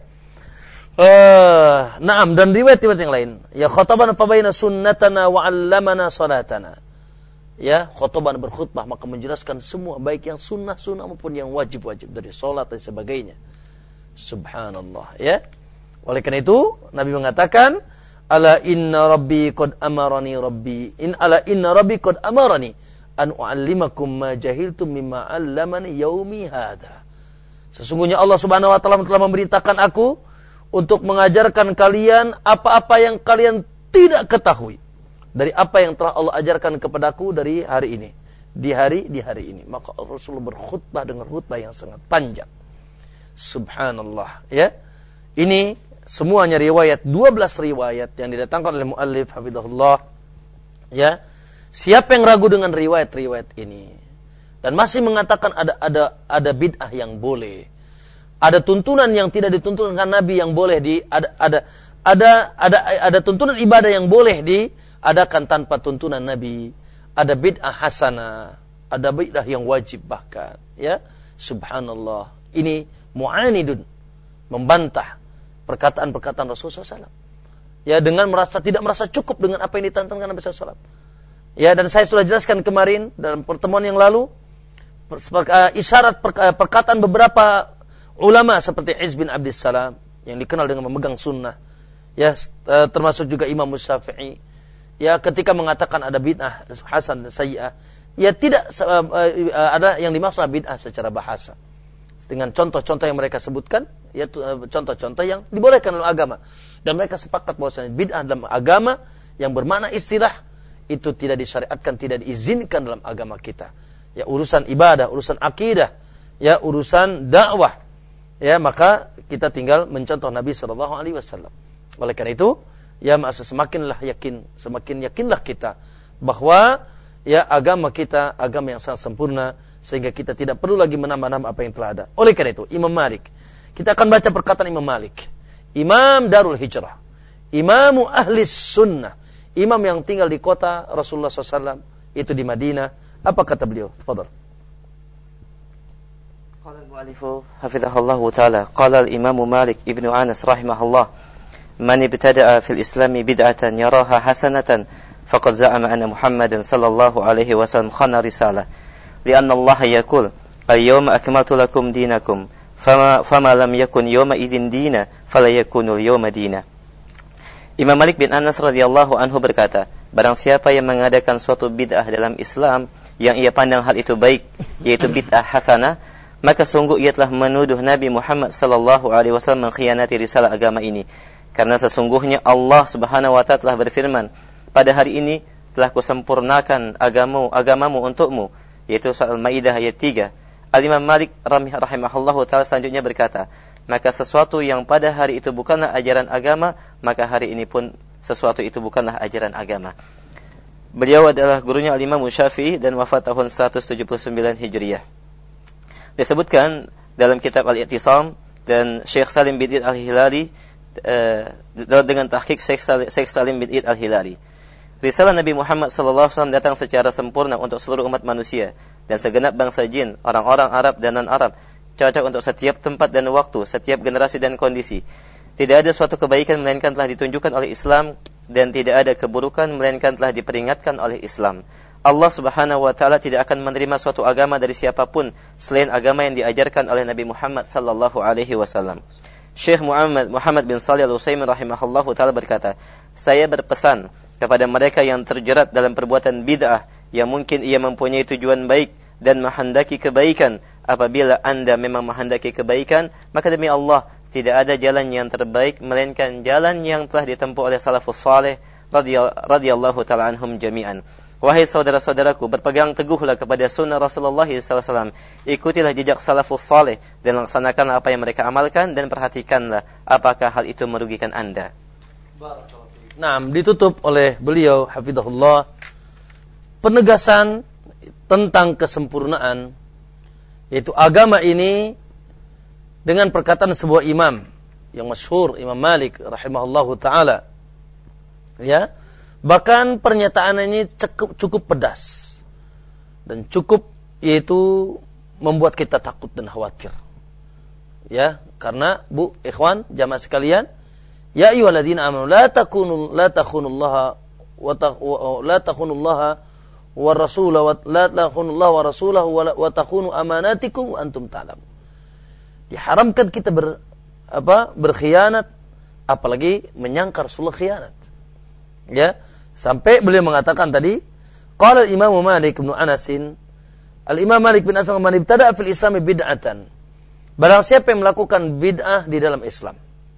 Uh, naam, dan riwayat-riwayat yang lain, ya, khataban fa baina sunnatana wa 'allamana salatana. Ya, khataban berkhutbah maka menjelaskan semua, baik yang sunnah-sunnah maupun yang wajib-wajib dari salat dan sebagainya. Subhanallah, ya. Oleh karena itu Nabi mengatakan, ala inna rabbi qad amarani rabbi in ala inna rabbi qad amarani an u'allimakum ma jahiltum mimma 'allamani yaumi hadza. Sesungguhnya Allah Subhanahu wa taala telah memerintahkan aku untuk mengajarkan kalian apa-apa yang kalian tidak ketahui dari apa yang telah Allah ajarkan kepadaku dari hari ini, di hari di hari ini. Maka Rasulullah berkhutbah dengan khutbah yang sangat panjang. Subhanallah, ya. Ini semuanya riwayat, dua belas riwayat yang didatangkan oleh muallif hafizahullah. Ya. Siapa yang ragu dengan riwayat-riwayat ini dan masih mengatakan ada ada ada bid'ah yang boleh, ada tuntunan yang tidak dituntunkan Nabi yang boleh di ada ada ada ada ada tuntunan ibadah yang boleh diadakan tanpa tuntunan Nabi, ada bid'ah hasanah, ada bid'ah yang wajib bahkan, ya. Subhanallah. Ini mu'anidun, membantah perkataan-perkataan Rasulullah sallallahu alaihi wasallam. Ya, dengan merasa tidak merasa cukup dengan apa yang ditantangkan Nabi sallallahu alaihi wasallam. Ya, dan saya sudah jelaskan kemarin dalam pertemuan yang lalu isyarat perkataan beberapa ulama seperti Izz bin Abdis Salam yang dikenal dengan memegang sunnah, ya, termasuk juga Imam Syafi'i, ya, ketika mengatakan ada bid'ah hasan dan sayyi'ah, ya tidak ada yang dimaksud bid'ah secara bahasa dengan contoh-contoh yang mereka sebutkan, ya, contoh-contoh yang dibolehkan dalam agama, dan mereka sepakat bahwasanya bid'ah dalam agama yang bermakna istilah itu tidak disyariatkan, tidak diizinkan dalam agama kita. Ya, urusan ibadah, urusan akidah, ya, urusan dakwah. Ya, maka kita tinggal mencontoh Nabi sallallahu alaihi wasallam. Oleh karena itu, ya, maksud semakinlah yakin, semakin yakinlah kita bahwa ya agama kita agama yang sangat sempurna sehingga kita tidak perlu lagi menambah-nambah apa yang telah ada. Oleh karena itu Imam Malik, kita akan baca perkataan Imam Malik, Imam Darul Hijrah, Imamu Ahli Sunnah, imam yang tinggal di kota Rasulullah shallallahu alaihi wasallam, itu di Madinah. Apa kata beliau? Tafadhal. Qala al-mu'allifu hafizahullah ta'ala, qala al-Imam Malik ibn Anas rahimahullah, man ibtada'a fil Islami bid'atan yaraha hasanatan faqad za'ama anna Muhammadan sallallahu alaihi wasallam khana risalah, li'anna Allah yaqul al-yawma akmaltu lakum dinakum fama fama lam yakun yawma idzin dina fala yakunu al-yawma dina. Imam Malik bin Anas radhiyallahu anhu berkata, barang siapa yang mengadakan suatu bid'ah dalam Islam yang ia pandang hal itu baik, yaitu bid'ah hasanah, maka sungguh ia telah menuduh Nabi Muhammad sallallahu alaihi wasallam mengkhianati risalah agama ini. Karena sesungguhnya Allah Subhanahu wa taala telah berfirman, pada hari ini telah kusempurnakan agamamu, agamamu untukmu, yaitu surah Al-Maidah ayat tiga. Al-Imam Malik rahimahullahu taala selanjutnya berkata, maka sesuatu yang pada hari itu bukanlah ajaran agama, maka hari ini pun sesuatu itu bukanlah ajaran agama. Beliau adalah gurunya Al-Imam Syafi'i dan wafat tahun seratus tujuh puluh sembilan Hijriah. Disebutkan dalam kitab Al-I'tisam dan Syekh Salim bin Id Al-Hilali uh, dengan tahqiq Syekh Salim, Syekh Salim bin Id Al-Hilali. Risalah Nabi Muhammad sallallahu alaihi wasallam datang secara sempurna untuk seluruh umat manusia dan segenap bangsa jin, orang-orang Arab dan non-Arab, cocok untuk setiap tempat dan waktu, setiap generasi dan kondisi. Tidak ada suatu kebaikan melainkan telah ditunjukkan oleh Islam, dan tidak ada keburukan melainkan telah diperingatkan oleh Islam. Allah Subhanahu wa taala tidak akan menerima suatu agama dari siapapun selain agama yang diajarkan oleh Nabi Muhammad sallallahu alaihi wasallam. Syekh Muhammad Muhammad bin Shalih Al-Utsaimin rahimahullahu taala berkata, saya berpesan kepada mereka yang terjerat dalam perbuatan bid'ah yang mungkin ia mempunyai tujuan baik dan menghendaki kebaikan. Apabila Anda memang menghendaki kebaikan, maka demi Allah tidak ada jalan yang terbaik melainkan jalan yang telah ditempuh oleh salafus saleh radhiyallahu taala anhum jami'an. Wahai saudara-saudaraku, berpegang teguhlah kepada sunnah Rasulullah sallallahu alaihi wasallam. Ikutilah jejak salafus saleh dan laksanakanlah apa yang mereka amalkan, dan perhatikanlah apakah hal itu merugikan Anda. Nah, ditutup oleh beliau hafizahullah penegasan tentang kesempurnaan, yaitu agama ini, dengan perkataan sebuah imam yang masyhur, Imam Malik rahimahullahu taala. Ya. Bahkan pernyataan ini cukup, cukup pedas dan cukup, yaitu membuat kita takut dan khawatir. Ya, karena Bu, ikhwan, jamaah sekalian, ya ayyuhalladzina amanu la takunu la takhunullaha wa la takhunullaha wa rasulahu wa la takhunullaha wa rasulahu wa takhunu amanatikum wa antum ta'lamun. Diharamkan kita ber, apa, berkhianat, apalagi menyangka Rasulullah khianat. Ya, sampai beliau mengatakan tadi, qala al-Imam Malik bin Anas, al-Imam Malik bin Anas man ibtada fil Islam bid'atan. Barang siapa yang melakukan bid'ah di dalam Islam.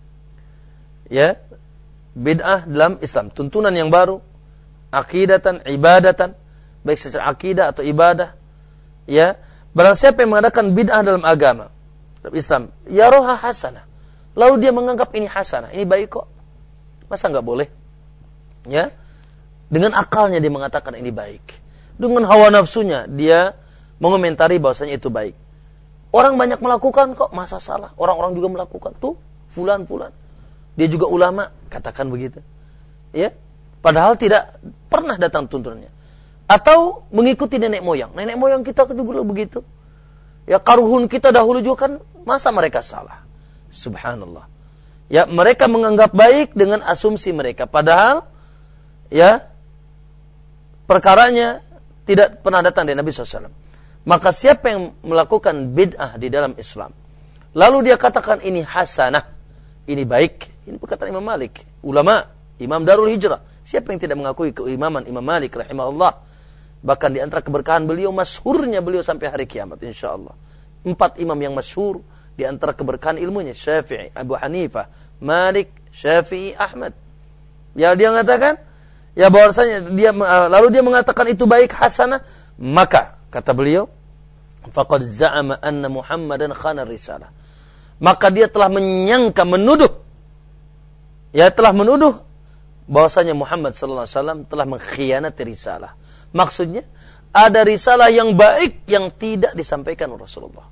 Ya, bid'ah dalam Islam, tuntunan yang baru, akidatan, ibadatan, baik secara akidah atau ibadah. Ya, barang siapa yang mengadakan bid'ah dalam agama, dalam Islam, ya roha hasanah, lalu dia menganggap ini hasanah, ini baik kok, masa nggak boleh? Ya, dengan akalnya dia mengatakan ini baik, dengan hawa nafsunya dia mengomentari bahwasanya itu baik. Orang banyak melakukan kok, masa salah? Orang-orang juga melakukan, tuh fulan fulan, dia juga ulama, katakan begitu. Ya, padahal tidak pernah datang tuntunannya. Atau mengikuti nenek moyang, nenek moyang kita juga begitu. Ya, karuhun kita dahulu juga kan, masa mereka salah? Subhanallah. Ya, mereka menganggap baik dengan asumsi mereka, padahal ya perkaranya tidak pernah datang dari Nabi shallallahu alaihi wasallam. Maka siapa yang melakukan bid'ah di dalam Islam, lalu dia katakan ini hasanah, ini baik, ini perkataan Imam Malik, ulama, Imam Darul Hijrah. Siapa yang tidak mengakui keimaman Imam Malik rahimahullah? Bahkan di antara keberkahan beliau, masyhurnya beliau sampai hari kiamat insyaallah. Empat imam yang masyhur, di antara keberkahan ilmunya Syafi'i, Abu Hanifah, Malik, Syafi'i, Ahmad. Ya, dia mengatakan, ya bahwasanya dia, lalu dia mengatakan itu baik, hasanah, maka kata beliau, faqad za'ama anna Muhammadan khana risalah. Maka dia telah menyangka, menuduh, ya telah menuduh bahwasanya Muhammad sallallahu alaihi wasallam telah mengkhianati risalah. Maksudnya ada risalah yang baik yang tidak disampaikan oleh Rasulullah.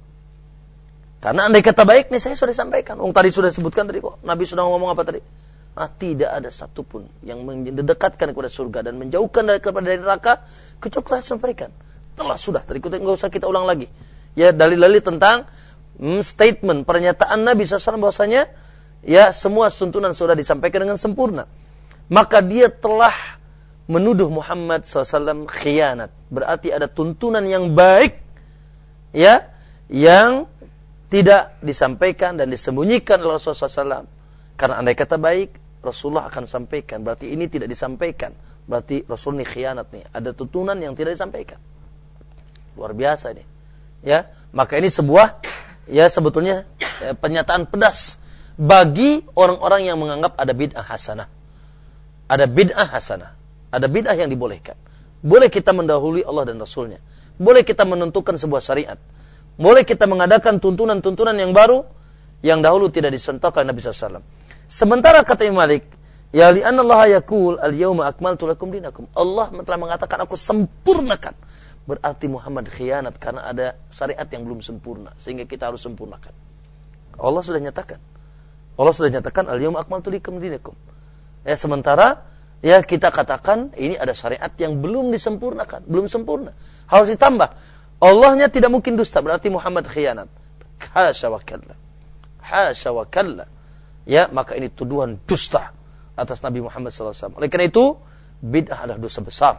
Karena andai kata baik nih saya sudah sampaikan. Oh, tadi sudah sebutkan tadi kok. Nabi sudah ngomong apa tadi? Ah, tidak ada satupun yang mendekatkan kepada surga dan menjauhkan dari kepada dari neraka kecuali telah sampaikan. Telah sudah tadi kita enggak usah kita ulang lagi. Ya, dalil-dalil tentang mm, statement pernyataan Nabi sallallahu alaihi wasallam bahwasanya ya semua tuntunan sudah disampaikan dengan sempurna. Maka dia telah menuduh Muhammad sallallahu alaihi wasallam khianat. Berarti ada tuntunan yang baik ya yang tidak disampaikan dan disembunyikan oleh Rasulullah sallallahu alaihi wasallam. Karena andai kata baik Rasulullah akan sampaikan. Berarti ini tidak disampaikan. Berarti Rasul ini khianat nih. Ada tuntunan yang tidak disampaikan. Luar biasa ini. Ya, maka ini sebuah ya sebetulnya ya, pernyataan pedas bagi orang-orang yang menganggap ada bid'ah hasanah. Ada bid'ah hasanah. Ada bid'ah yang dibolehkan. Boleh kita mendahului Allah dan Rasulnya. Boleh kita menentukan sebuah syariat. Boleh kita mengadakan tuntunan-tuntunan yang baru yang dahulu tidak disentuhkan Nabi sallallahu alaihi wasallam. Sementara kata Imam Malik, ya li'anna Allah yaqul al-yauma akmaltu lakum dinakum. Allah telah mengatakan aku sempurnakan. Berarti Muhammad khianat karena ada syariat yang belum sempurna sehingga kita harus sempurnakan. Allah sudah nyatakan. Allah sudah nyatakan al-yauma akmaltu lakum dinakum. Ya, sementara ya kita katakan ini ada syariat yang belum disempurnakan, belum sempurna. Harus ditambah. Allahnya tidak mungkin dusta, berarti Muhammad khianat. Hasya wa kalla. Hasya wa kalla. Ya, maka ini tuduhan dusta atas Nabi Muhammad sallallahu alaihi wasallam. Oleh karena itu, bid'ah adalah dosa besar.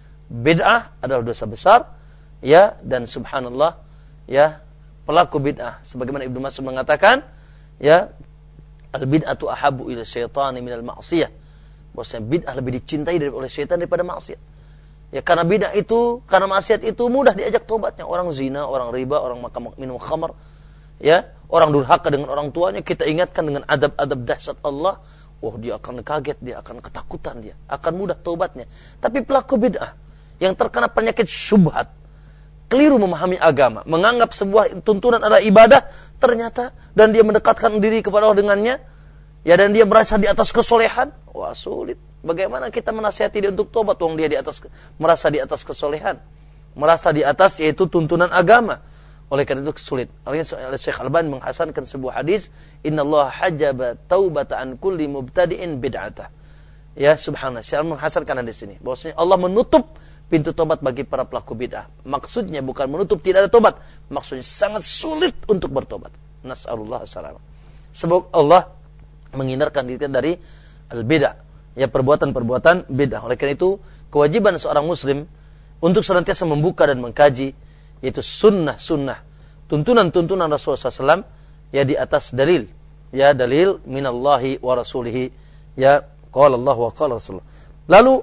Bid'ah adalah dosa besar, ya, dan subhanallah, ya, pelaku bid'ah sebagaimana Ibnu Mas'ud mengatakan, ya, al-bid'atu ahabbu ila syaitani minal ma'siyah. Bahwasanya bid'ah lebih dicintai oleh syaitan daripada maksiat. Ya, karena bid'ah itu, karena maksiat itu mudah diajak tobatnya. Orang zina, orang riba, orang makan minum khamar, ya, orang durhaka dengan orang tuanya, kita ingatkan dengan adab-adab dahsyat Allah, oh dia akan kaget, dia akan ketakutan, dia akan mudah taubatnya. Tapi pelaku bid'ah yang terkena penyakit syubhat, keliru memahami agama, menganggap sebuah tuntunan adalah ibadah, ternyata dan dia mendekatkan diri kepada Allah dengannya, ya, dan dia merasa di atas kesolehan, wah sulit. Bagaimana kita menasihati dia untuk tobat, wong dia di atas merasa di atas kesolehan, merasa di atas yaitu tuntunan agama. Oleh karena itu sulit. Oleh Syekh Al-Albani menghasankan sebuah hadis, innallaha hajaba taubata an kulli mubtadi'in bid'atah. Ya, subhanallah. Syekh menghasankan hadis ini. Bahwasanya Allah menutup pintu tobat bagi para pelaku bid'ah. Maksudnya bukan menutup tidak ada tobat, maksudnya sangat sulit untuk bertobat. Nas'alullah as-salamah. Sebab Allah menghindarkan diri dari al-bid'ah, ya, perbuatan-perbuatan bid'ah. Oleh karena itu, kewajiban seorang muslim untuk senantiasa membuka dan mengkaji yaitu sunnah-sunnah, tuntunan-tuntunan Rasulullah sallallahu alaihi wasallam, ya, di atas dalil, ya, dalil minallahi wa rasulihi, ya, qala Allah wa qala Rasulullah. Lalu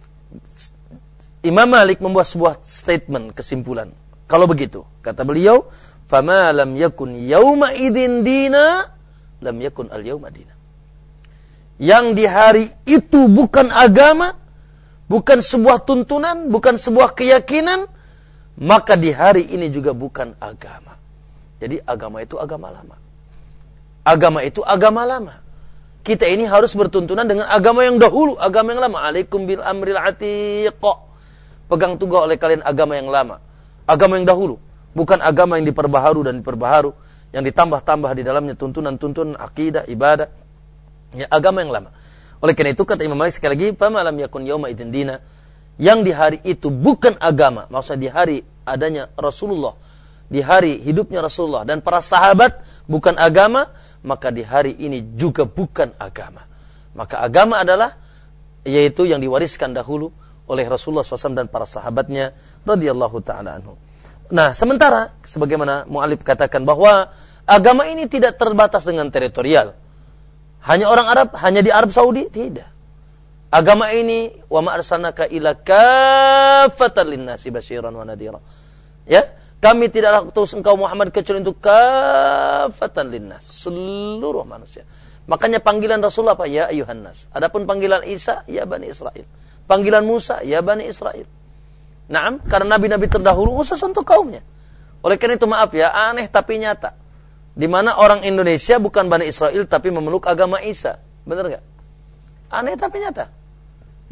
Imam Malik membuat sebuah statement, kesimpulan. Kalau begitu, kata beliau, fama lam yakun yauma idzin dina lam yakun al yauma dina. Yang di hari itu bukan agama, bukan sebuah tuntunan, bukan sebuah keyakinan, maka di hari ini juga bukan agama. Jadi agama itu agama lama. Agama itu agama lama. Kita ini harus bertuntunan dengan agama yang dahulu, agama yang lama. Alaikum bil amril atiq. Pegang teguh oleh kalian agama yang lama, agama yang dahulu, bukan agama yang diperbaharu dan diperbaharu, yang ditambah-tambah di dalamnya tuntunan-tuntunan akidah, ibadah. Ya, agama yang lama. Oleh karena itu kata Imam Malik sekali lagi, fama lam yakun yauma idzin dina, yang di hari itu bukan agama, maksudnya di hari adanya Rasulullah, di hari hidupnya Rasulullah dan para sahabat bukan agama, maka di hari ini juga bukan agama. Maka agama adalah yaitu yang diwariskan dahulu oleh Rasulullah shallallahu alaihi wasallam dan para sahabatnya radhiyallahu ta'ala anhu. Nah, sementara sebagaimana mu'alif katakan bahwa agama ini tidak terbatas dengan teritorial. Hanya orang Arab, hanya di Arab Saudi, tidak. Agama ini wa ma arsalnaka ila kaffatan linnasi basyiran wa nadhira. Ya, kami tidaklah utus engkau Muhammad kecuali untuk kaffatan linnas, seluruh manusia. Makanya panggilan Rasulullah apa? Ya ayuhan nas. Adapun panggilan Isa, ya Bani Israel. Panggilan Musa, ya Bani Israel. Naam, karena nabi-nabi terdahulu khusus untuk kaumnya. Oleh karena itu maaf ya, aneh tapi nyata. Di mana orang Indonesia bukan Bani Israel tapi memeluk agama Isa. Benar enggak? Aneh tapi nyata.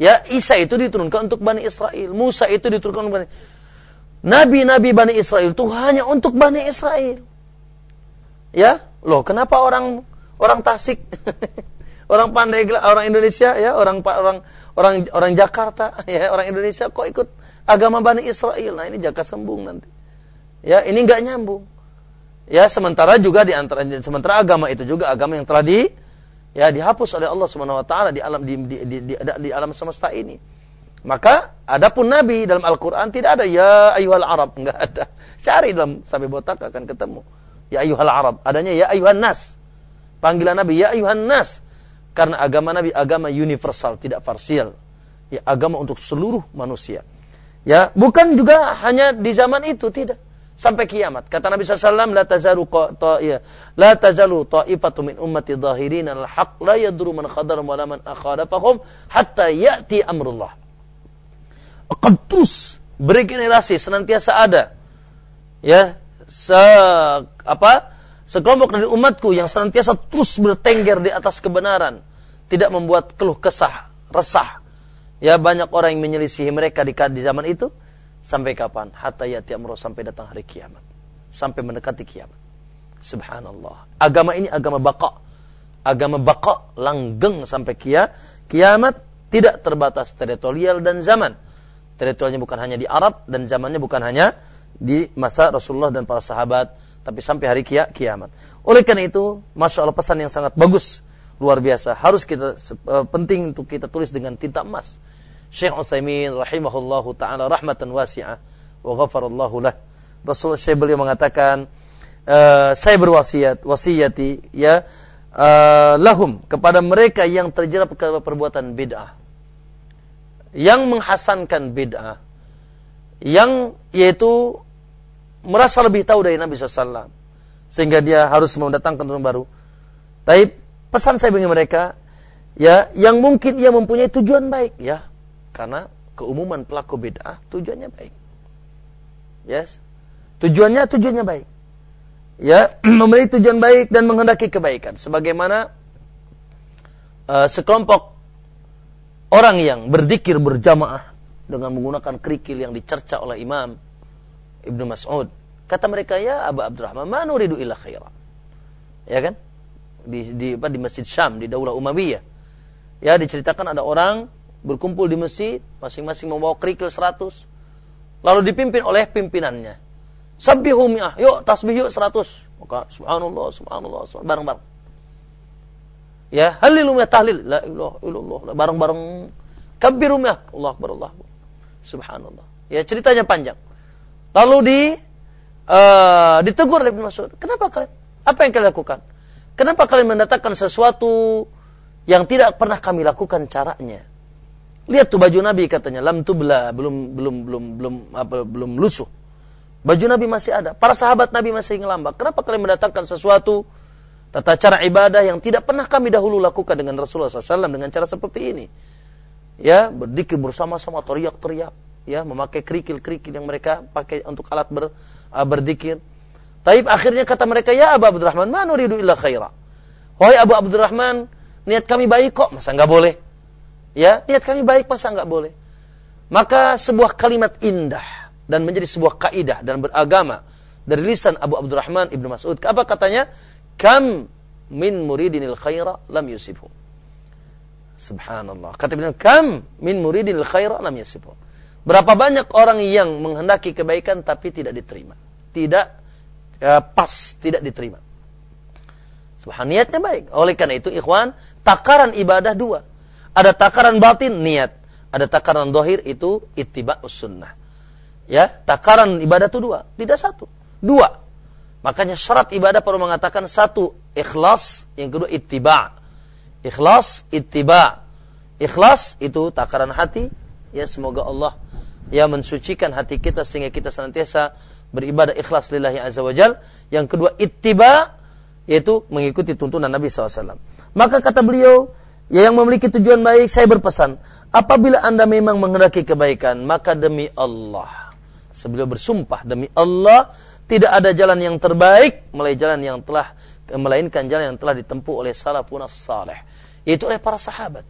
Ya, Isa itu diturunkan untuk Bani Israel. Musa itu diturunkan untuk Bani Nabi-nabi Bani Israel itu hanya untuk Bani Israel. Ya, loh kenapa orang orang Tasik, orang Pandeglang, orang Indonesia ya, orang orang orang orang Jakarta ya, orang Indonesia kok ikut agama Bani Israel? Nah, ini jaka sembung nanti. Ya, ini enggak nyambung. Ya, sementara juga di antara sementara agama itu juga agama yang telah di ya dihapus oleh Allah Subhanahu wa taala di alam di di, di, di, di alam semesta ini. Maka adapun nabi dalam Al-Qur'an tidak ada ya ayyuhal arab, enggak ada. Cari dalam sampai botak akan ketemu. Ya ayyuhal arab, adanya ya ayyuhan nas. Panggilan nabi ya ayyuhan nas. Karena agama nabi agama universal, tidak parsial. Ya agama untuk seluruh manusia. Ya, bukan juga hanya di zaman itu, tidak. Sampai kiamat. Kata Nabi sallallahu alaihi wasallam, la tazalu ta'iyah, la tazalu ta'ifatu min ummati dhahirina al-haq la yadru man khadarum wa la man akhalafahum hatta ya'ti amrullah. Akan terus beregenerasi, senantiasa ada. Ya, se apa? Sekelompok dari umatku yang senantiasa terus bertengger di atas kebenaran, tidak membuat keluh kesah, resah. Ya, banyak orang yang menyelisihi mereka di, di zaman itu. Sampai kapan? Hatta ya'ti amrullah, sampai datang hari kiamat. Sampai mendekati kiamat. Subhanallah. Agama ini agama baqa. Agama baqa, langgeng sampai kia, kiamat, tidak terbatas teritorial dan zaman. Teritorialnya bukan hanya di Arab dan zamannya bukan hanya di masa Rasulullah dan para sahabat, tapi sampai hari kia, kiamat. Oleh karena itu, Masya Allah, pesan yang sangat bagus, luar biasa. Harus kita uh, penting untuk kita tulis dengan tinta emas. Syekh Utsaimin rahimahullahu taala rahmatan wasi'ah wa ghafarallahu lah. Rasulullah Syekh beliau mengatakan, uh, saya berwasiat, wasiyati ya uh, lahum, kepada mereka yang terjerat kepada perbuatan bid'ah, yang menghasankan bid'ah, yang yaitu merasa lebih tahu dari Nabi sallallahu alaihi wasallam sehingga dia harus mendatangkan turun baru. Tapi pesan saya bagi mereka, ya, yang mungkin ia mempunyai tujuan baik, ya. Karena keumuman pelaku bid'ah tujuannya baik. Yes. Tujuannya tujuannya baik. Ya, memiliki tujuan baik dan menghendaki kebaikan. Sebagaimana uh, sekelompok orang yang berzikir berjamaah dengan menggunakan kerikil yang dicerca oleh Imam Ibnu Mas'ud. Kata mereka, ya Abu Abdurrahman, ma nuridu illa khaira. Ya kan? Di di apa di Masjid Syam di Daulah Umayyah. Ya, diceritakan ada orang berkumpul di masjid, masing-masing membawa kerikil seratus, lalu dipimpin oleh pimpinannya. Sabbihu mi'ah, yuk tasbih yuk seratus. Maka subhanallah, subhanallah, subhanallah, bareng-bareng. Ya, halilu mi'ah tahlil, la ilaha illallah, bareng-bareng. Kabbiru mi'ah, Allah akbar, Allah akbar. Subhanallah. Ya, ceritanya panjang. Lalu di uh, ditegur oleh Ibnu Mas'ud. Kenapa kalian? Apa yang kalian lakukan? Kenapa kalian mendatangkan sesuatu yang tidak pernah kami lakukan caranya? Lihat tuh baju Nabi, katanya lam tubla, belum belum belum belum apa belum lusuh. Baju Nabi masih ada. Para sahabat Nabi masih ngelambak. Kenapa kalian mendatangkan sesuatu tata cara ibadah yang tidak pernah kami dahulu lakukan dengan Rasulullah sallallahu alaihi wasallam dengan cara seperti ini? Ya, berzikir bersama-sama, teriak-teriak, ya, memakai kerikil-kerikil yang mereka pakai untuk alat ber, uh, berzikir. Tapi akhirnya kata mereka, ya Abu Abdurrahman, ma nuridu illa khaira. Wahai Abu Abdurrahman, niat kami baik kok, masa enggak boleh? Ya, niat kami baik, masa enggak boleh? Maka sebuah kalimat indah dan menjadi sebuah kaidah dan beragama dari lisan Abu Abdurrahman Ibnu Mas'ud. Apa katanya? Kam min muridinil khaira lam yusibhu. Subhanallah. Kata beliau, kam min muridinil khaira lam yusibhu. Berapa banyak orang yang menghendaki kebaikan tapi tidak diterima. Tidak ya, pas, tidak diterima. Subhanallah, niatnya baik. Oleh karena itu, ikhwan, takaran ibadah dua. Ada takaran batin, niat. Ada takaran zahir, itu ittiba'us sunnah. Ya, takaran ibadah itu dua, tidak satu. Dua. Makanya syarat ibadah perlu mengatakan satu, ikhlas, yang kedua ittiba'. Ikhlas, ittiba'. Ikhlas itu takaran hati. Ya, semoga Allah ya mensucikan hati kita sehingga kita senantiasa beribadah ikhlas lillahi azza wajal. Yang kedua ittiba', yaitu mengikuti tuntunan Nabi sallallahu alaihi wasallam. Maka kata beliau, ya, yang memiliki tujuan baik, saya berpesan, apabila anda memang menghendaki kebaikan, maka demi Allah, sebelum bersumpah, demi Allah, tidak ada jalan yang terbaik melainkan jalan yang telah melainkan jalan yang telah ditempuh oleh salafun as-salih, yaitu oleh para sahabat.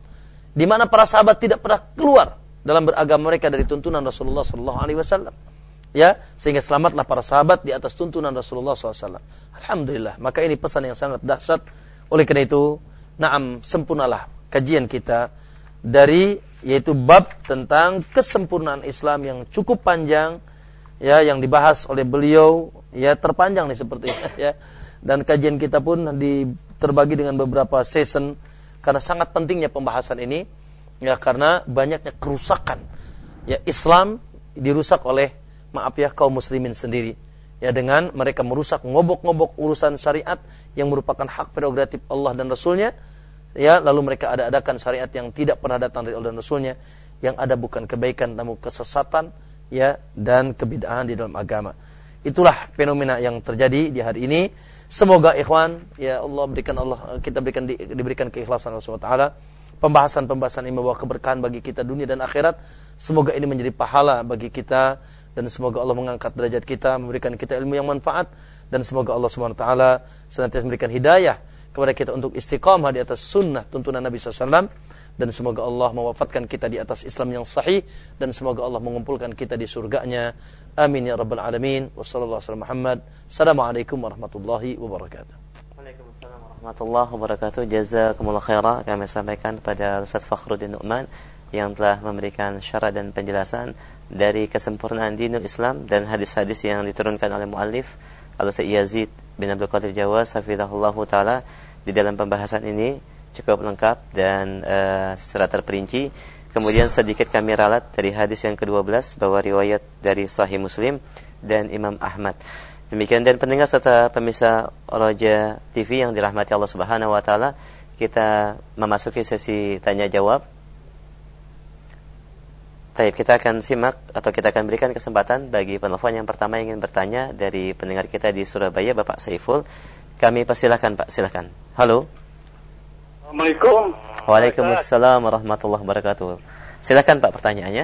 di mana para sahabat tidak pernah keluar dalam beragama mereka dari tuntunan Rasulullah sallallahu alaihi wasallam. Ya, sehingga selamatlah para sahabat di atas tuntunan Rasulullah sallallahu alaihi wasallam. Alhamdulillah, maka ini pesan yang sangat dahsyat. Oleh karena itu, na'am, sempurnalah kajian kita dari yaitu bab tentang kesempurnaan Islam yang cukup panjang, ya, yang dibahas oleh beliau, ya, terpanjang nih seperti ini, ya. Dan kajian kita pun di, terbagi dengan beberapa season karena sangat pentingnya pembahasan ini, ya, karena banyaknya kerusakan, ya, Islam dirusak oleh, maaf ya, kaum muslimin sendiri, ya, dengan mereka merusak, ngobok-ngobok urusan syariat yang merupakan hak prerogatif Allah dan Rasulnya, ya, lalu mereka ada-adakan syariat yang tidak pernah datang dari Allah dan Rasulnya, yang ada bukan kebaikan namun kesesatan, ya, dan kebid'ahan di dalam agama. Itulah fenomena yang terjadi di hari ini. Semoga ikhwan, ya Allah berikan Allah kita berikan di, diberikan keikhlasan Allah subhanahu wa taala. Pembahasan-pembahasan ini membawa keberkahan bagi kita dunia dan akhirat. Semoga ini menjadi pahala bagi kita, dan semoga Allah mengangkat derajat kita, memberikan kita ilmu yang manfaat, dan semoga Allah subhanahu wa taala senantiasa memberikan hidayah kepada kita untuk istiqamah di atas sunnah tuntunan Nabi sallallahu alaihi wasallam, dan semoga Allah mewafatkan kita di atas Islam yang sahih, dan semoga Allah mengumpulkan kita di surganya. Amin ya rabbal alamin. Wassallallahu alaihi wasallam Muhammad. Assalamualaikum warahmatullahi wabarakatuh. Waalaikumsalam warahmatullahi wabarakatuh. Jazakumullah khairan kami sampaikan kepada Ustaz Fakhruddin Nu'man yang telah memberikan syarah dan penjelasan dari kesempurnaan dinul Islam dan hadis-hadis yang diturunkan oleh muallif Al-Ustaz Yazid bin Abdul Qadir Jawas hafizahullahu taala. Di dalam pembahasan ini cukup lengkap dan uh, secara terperinci. Kemudian sedikit kami ralat dari hadis yang kedua belas bahwa riwayat dari Sahih Muslim dan Imam Ahmad. Demikian, dan pendengar serta pemirsa Roja T V yang dirahmati Allah Subhanahu wa taala, kita memasuki sesi tanya jawab. Baik, kita akan simak atau kita akan berikan kesempatan bagi penelpon yang pertama yang ingin bertanya dari pendengar kita di Surabaya, Bapak Saiful. Kami persilakan, Pak, silakan. Halo. Assalamualaikum. Waalaikumsalam warahmatullahi wabarakatuh. Silakan Pak, pertanyaannya.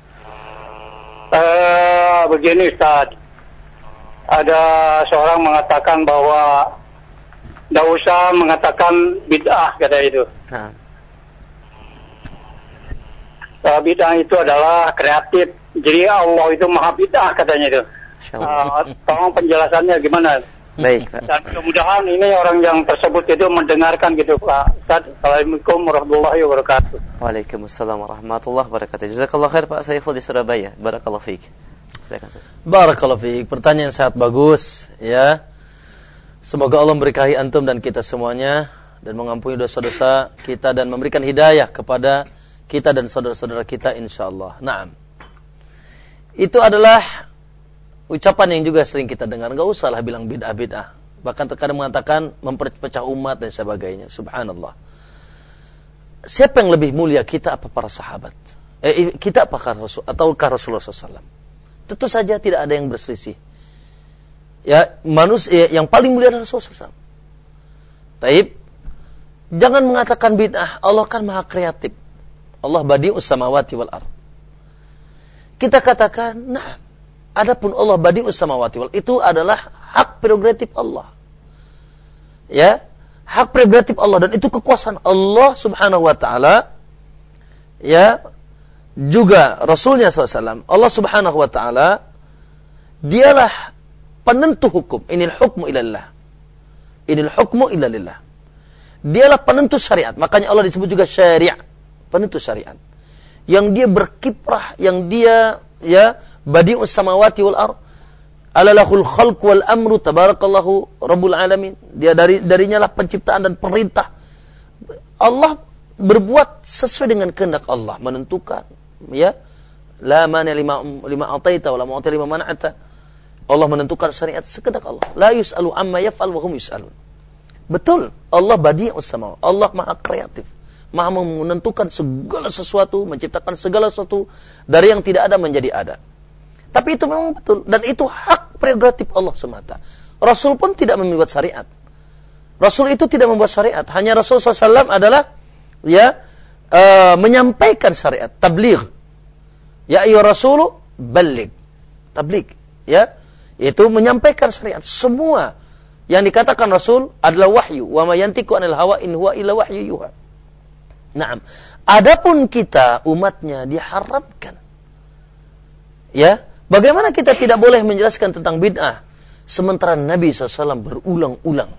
Uh, begini Ustaz, ada seorang mengatakan bahwa tidak usah mengatakan bid'ah, kata itu. Nah. Uh, bid'ah itu adalah kreatif. Jadi Allah itu maha bid'ah, katanya itu. Uh, tolong penjelasannya gimana? Baik, Pak. Dan mudah-mudahan ini orang yang tersebut itu mendengarkan gitu, Pak. Ustaz, Assalamualaikum warahmatullahi wabarakatuh. Waalaikumsalam warahmatullahi wabarakatuh. Jazakallah khair Pak Saiful di Surabaya. Barakallahu fiik. Silakan. Barakallahu fiik. Pertanyaan sangat bagus, ya. Semoga Allah memberkahi antum dan kita semuanya, dan mengampuni dosa-dosa kita, dan memberikan hidayah kepada kita dan saudara-saudara kita insyaallah. Naam. Itu adalah ucapan yang juga sering kita dengar. Enggak usahlah bilang bid'ah-bid'ah. Bahkan terkadang mengatakan memperpecah umat dan sebagainya. Subhanallah. Siapa yang lebih mulia, kita apa para sahabat? Eh, kita apakah Rasul ataukah Rasulullah sallallahu alaihi wasallam? Tentu saja tidak ada yang berselisih. Ya, manusia yang paling mulia adalah Rasulullah sallallahu alaihi wasallam. Taib. Jangan mengatakan bid'ah. Allah kan maha kreatif. Allah badi'us samawati wal ardh. Kita katakan, nah, adapun Allah badi'us samawati wal, itu adalah hak prerogatif Allah. Ya, hak prerogatif Allah, dan itu kekuasaan Allah Subhanahu wa taala. Ya, juga Rasulnya sallallahu alaihi wasallam. Allah Subhanahu wa taala dialah penentu hukum. Inil hukmu ilallah. Inil hukmu ilallah. Dialah penentu syariat. Makanya Allah disebut juga syariah, penentu syariat. Yang dia berkiprah, yang dia, ya, badi'us samawati wal ardh, alalahul khalq wal amru tabarakallahu rabbul alamin. Dia dari darinya lah penciptaan dan perintah. Allah berbuat sesuai dengan kehendak Allah, menentukan, ya, la mani lima lima ataita wa la mu'ti lima man'ata. Allah menentukan syariat sekehendak Allah. La yus'alu amma yaf'al wa hum yus'alun. Betul, Allah badi'us samawati, Allah maha kreatif, maha menentukan segala sesuatu, menciptakan segala sesuatu dari yang tidak ada menjadi ada. Tapi itu memang betul, dan itu hak prerogatif Allah semata. Rasul pun tidak membuat syariat. Rasul itu tidak membuat syariat. Hanya Rasul sallallahu alaihi wasallam adalah, ya, uh, menyampaikan syariat, tabligh. Ya ayyuhar rasulu balligh. Tabligh, ya, itu menyampaikan syariat. Semua yang dikatakan Rasul adalah wahyu. Wa ma yantiqu anil hawa in huwa illa wahyu yuha. Naam. Adapun kita umatnya diharamkan. Ya, bagaimana kita tidak boleh menjelaskan tentang bid'ah sementara Nabi shallallahu alaihi wasallam berulang-ulang,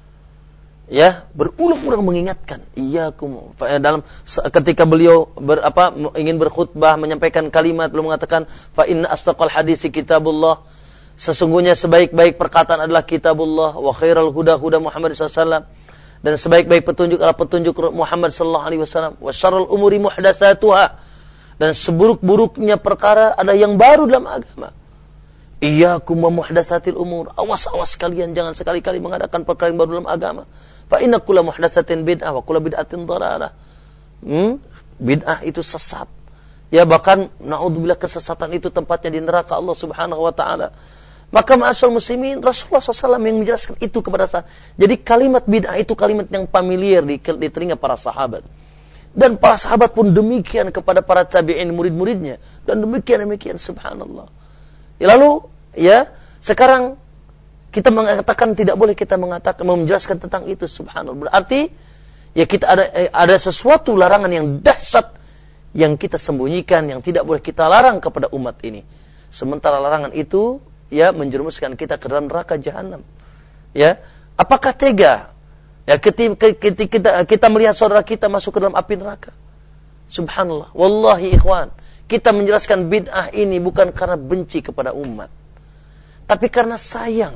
ya, berulang-ulang mengingatkan. Iyyakum dalam ketika beliau ber, apa, ingin berkhutbah menyampaikan kalimat, beliau mengatakan fa inna astaqal hadisi kitabullah. Sesungguhnya sebaik-baik perkataan adalah kitabullah, wa khairal huda huda Muhammad shallallahu alaihi wasallam, dan sebaik-baik petunjuk adalah petunjuk Muhammad sallallahu alaihi wasallam, wa syarrul umuri muhdatsatuha, dan seburuk-buruknya perkara ada yang baru dalam agama. Iyyakum wa muhdatsatil umur. Awas-awas kalian jangan sekali-kali mengadakan perkara yang baru dalam agama. Fa inna kulla muhdatsatin bid'ah wa kulla bid'atin dhalalah. Hmm? Bid'ah itu sesat. Ya, bahkan naudzubillah kesesatan itu tempatnya di neraka Allah Subhanahu wa taala. Maka ma'asyal muslimin, Rasulullah shallallahu alaihi wasallam yang menjelaskan itu kepada saya. Jadi kalimat bid'ah itu kalimat yang familiar di, di telinga para sahabat. Dan para sahabat pun demikian kepada para tabi'in murid-muridnya. Dan demikian-demikian, subhanallah. Ya, lalu, ya, sekarang kita mengatakan tidak boleh kita mengatakan, menjelaskan tentang itu, subhanallah. Berarti, ya kita ada ada sesuatu larangan yang dahsyat yang kita sembunyikan, yang tidak boleh kita larang kepada umat ini. Sementara larangan itu, ya, menjerumuskan kita ke dalam neraka jahanam. Ya, apakah tega? Ya, ketika kita, kita melihat saudara kita masuk ke dalam api neraka. Subhanallah. Wallahi ikhwan, kita menjelaskan bid'ah ini bukan karena benci kepada umat, tapi karena sayang.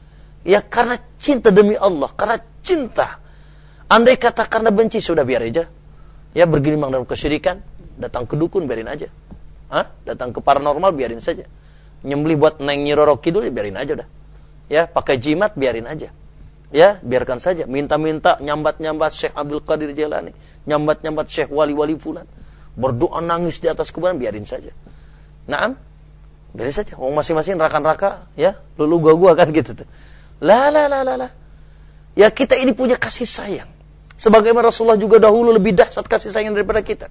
Ya, karena cinta demi Allah, karena cinta. Andai kata karena benci, sudah biar aja. Ya, bergelimang dalam kesyirikan, datang ke dukun, biarin aja. Hah? Datang ke paranormal, biarin saja. Nyembelih buat Neng Nyi Roro Kidul, ya biarin aja udah. Ya, pakai jimat, biarin aja. Ya, biarkan saja. Minta-minta, nyambat-nyambat Syekh Abdul Qadir Jailani, nyambat-nyambat Syekh wali-wali fulan, berdoa nangis di atas kuburan, biarin saja. Naam, biarin saja. Wong masing-masing neraka-neraka, ya, lulu gua-gua kan gitu tuh. La la la la la. Ya, kita ini punya kasih sayang. Sebagaimana Rasulullah juga dahulu lebih dahsyat kasih sayang daripada kita.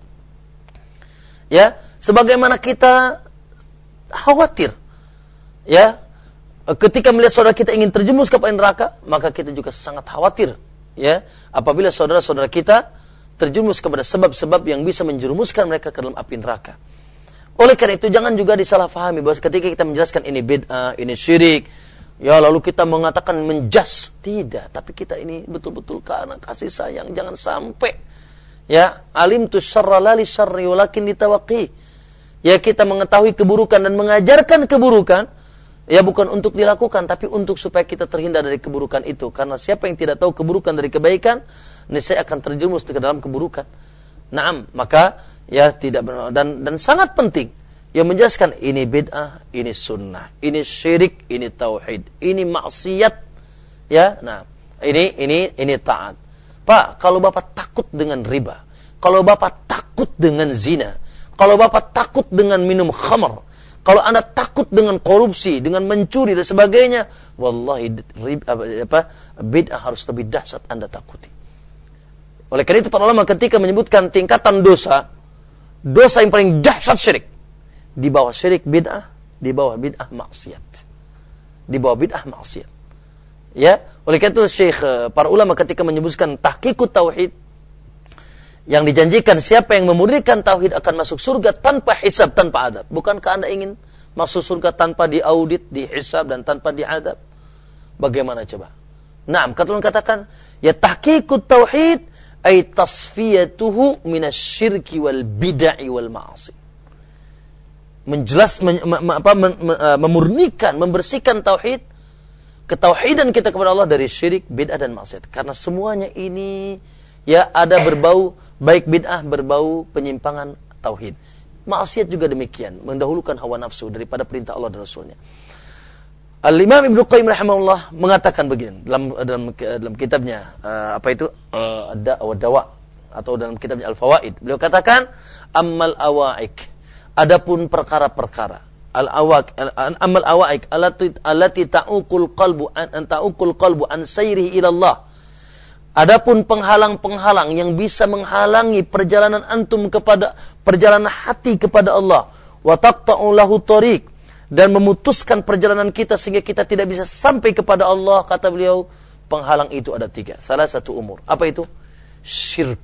Ya, sebagaimana kita khawatir, ya, ketika melihat saudara kita ingin terjerumus ke neraka, maka kita juga sangat khawatir, ya, apabila saudara-saudara kita terjerumus kepada sebab-sebab yang bisa menjerumuskan mereka ke dalam api neraka. Oleh karena itu jangan juga disalahfahami bahwa ketika kita menjelaskan ini bid'ah, ini syirik, ya, lalu kita mengatakan menjas, tidak, tapi kita ini betul-betul karena kasih sayang. Jangan sampai, ya, alimtu syarra la li syarri walakin litawaqi. Ya, kita mengetahui keburukan dan mengajarkan keburukan, ya, bukan untuk dilakukan, tapi untuk supaya kita terhindar dari keburukan itu. Karena siapa yang tidak tahu keburukan dari kebaikan, niscaya akan terjerumus ke dalam keburukan. Naam, maka, ya, tidak benar. Dan, dan sangat penting, ya, menjelaskan ini bid'ah, ini sunnah, ini syirik, ini tauhid, ini maksiat, ya. Nah, ini ini ini taat. Pak, kalau Bapak takut dengan riba, kalau Bapak takut dengan zina, kalau Bapak takut dengan minum khamar, kalau Anda takut dengan korupsi, dengan mencuri dan sebagainya, wallahi apa bid'ah harus lebih dahsyat Anda takuti. Oleh karena itu para ulama ketika menyebutkan tingkatan dosa, dosa yang paling dahsyat syirik, di bawah syirik bid'ah, di bawah bid'ah maksiat. Di bawah bid'ah maksiat. Ya, oleh karena itu Syekh para ulama ketika menyebutkan tahqiqut tauhid, yang dijanjikan siapa yang memurnikan tauhid akan masuk surga tanpa hisab, tanpa adab. Bukankah Anda ingin masuk surga tanpa diaudit, dihisab dan tanpa diadab? Bagaimana coba? Naam, kata ulama katakan, ya tahqiqut tauhid ay tasfiyatuhu minasyirki wal bid'ah wal ma'asi. Menjelas men, me, apa, men, me, memurnikan, membersihkan tauhid, ketauhidan kita kepada Allah dari syirik, bid'ah dan maksiat. Karena semuanya ini, ya, ada berbau, baik bid'ah berbau penyimpangan tauhid. Maksiat juga demikian, mendahulukan hawa nafsu daripada perintah Allah dan Rasulnya. Al-Imam Ibnu Qayyim rahimahullah mengatakan begini dalam dalam, dalam kitabnya uh, apa itu uh, Ad-Da' wa Dawa, atau dalam kitabnya Al-Fawaid. Beliau katakan ammal awaik, adapun perkara-perkara, al-awaq amal awaik allati allati ta'uqul qalbu an ta'uqul qalbu an sayrihi ila Allah. Adapun penghalang-penghalang yang bisa menghalangi perjalanan antum kepada perjalanan hati kepada Allah, wa taqta'u lahu tariq, dan memutuskan perjalanan kita sehingga kita tidak bisa sampai kepada Allah, kata beliau, penghalang itu ada tiga. Salah satu umur. Apa itu? Syirkun.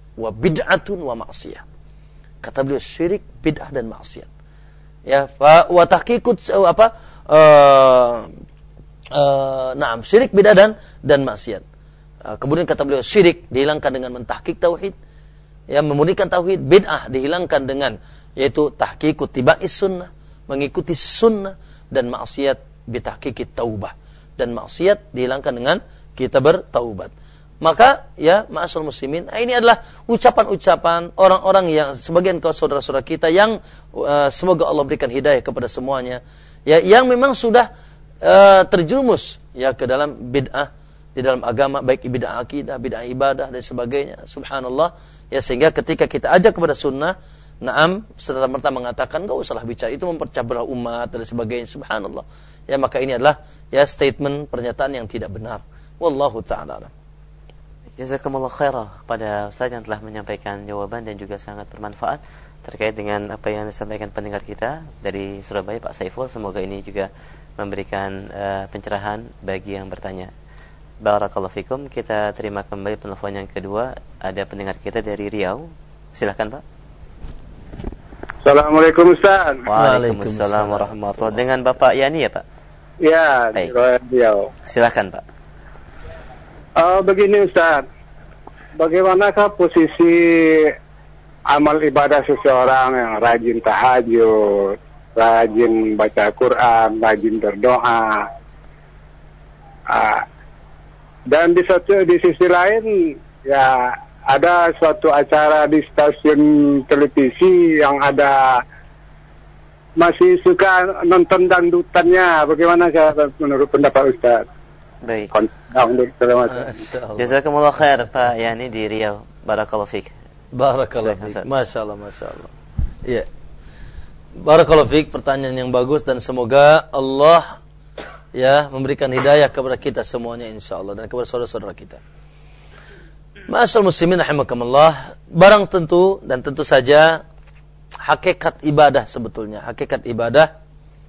wa bid'atun wa ma'siyah. Kata beliau syirik, bid'ah dan maksiat. Ya, fa wa tahqiqut apa? Uh, uh, Naam, syirik, bid'ah dan dan maksiat. Uh, kemudian kata beliau syirik dihilangkan dengan mentahqiq tauhid, ya, memurnikan tauhid. Bid'ah dihilangkan dengan yaitu tahqiqut tiba'is sunnah, mengikuti sunnah. Dan maksiat bitahqiqit taubah, dan maksiat dihilangkan dengan kita bertaubat. Maka ya ma'asyiral muslimin, ini adalah ucapan-ucapan orang-orang yang sebagian kaum saudara-saudara kita yang uh, semoga Allah berikan hidayah kepada semuanya, ya, yang memang sudah uh, terjerumus ya ke dalam bid'ah di dalam agama, baik bid'ah akidah, bid'ah ibadah dan sebagainya. Subhanallah, ya, sehingga ketika kita ajak kepada sunnah, naam, serta-merta mengatakan enggak usahlah bicara itu mempercah belah umat dan sebagainya. Subhanallah. Ya, maka ini adalah ya statement, pernyataan yang tidak benar. Wallahu ta'ala alam. Jazakumullah khairah pada Ustaz yang telah menyampaikan jawaban dan juga sangat bermanfaat terkait dengan apa yang disampaikan pendengar kita dari Surabaya, Pak Saiful. Semoga ini juga memberikan uh, pencerahan bagi yang bertanya. Barakallahu fikum. Kita terima kembali penelpon yang kedua. Ada pendengar kita dari Riau. Silakan, Pak. Assalamualaikum Ustaz. Waalaikumsalam warahmatullahi wabarakatuh. Dengan Bapak Yani ya Pak? Ya, di Riau. Silakan Pak. Uh, begini Ustaz, bagaimanakah posisi amal ibadah seseorang yang rajin tahajud, rajin baca Quran, rajin berdoa, uh, dan di satu di sisi lain ya ada suatu acara di stasiun televisi yang ada masih suka nonton dangdutannya. Bagaimana menurut pendapat Ustaz? Baik. Dangdut segala macam. Jazakumullah khair Pak Yani di Riau. Barakallahu fiik. Barakallahu fiik. Masyaallah, masyaallah. Iya. Barakallahu fiik, pertanyaan yang bagus dan semoga Allah ya memberikan hidayah kepada kita semuanya insyaallah dan kepada saudara-saudara kita. Ma'asyiral muslimin rahimakumullah, barang tentu dan tentu saja hakikat ibadah sebetulnya, hakikat ibadah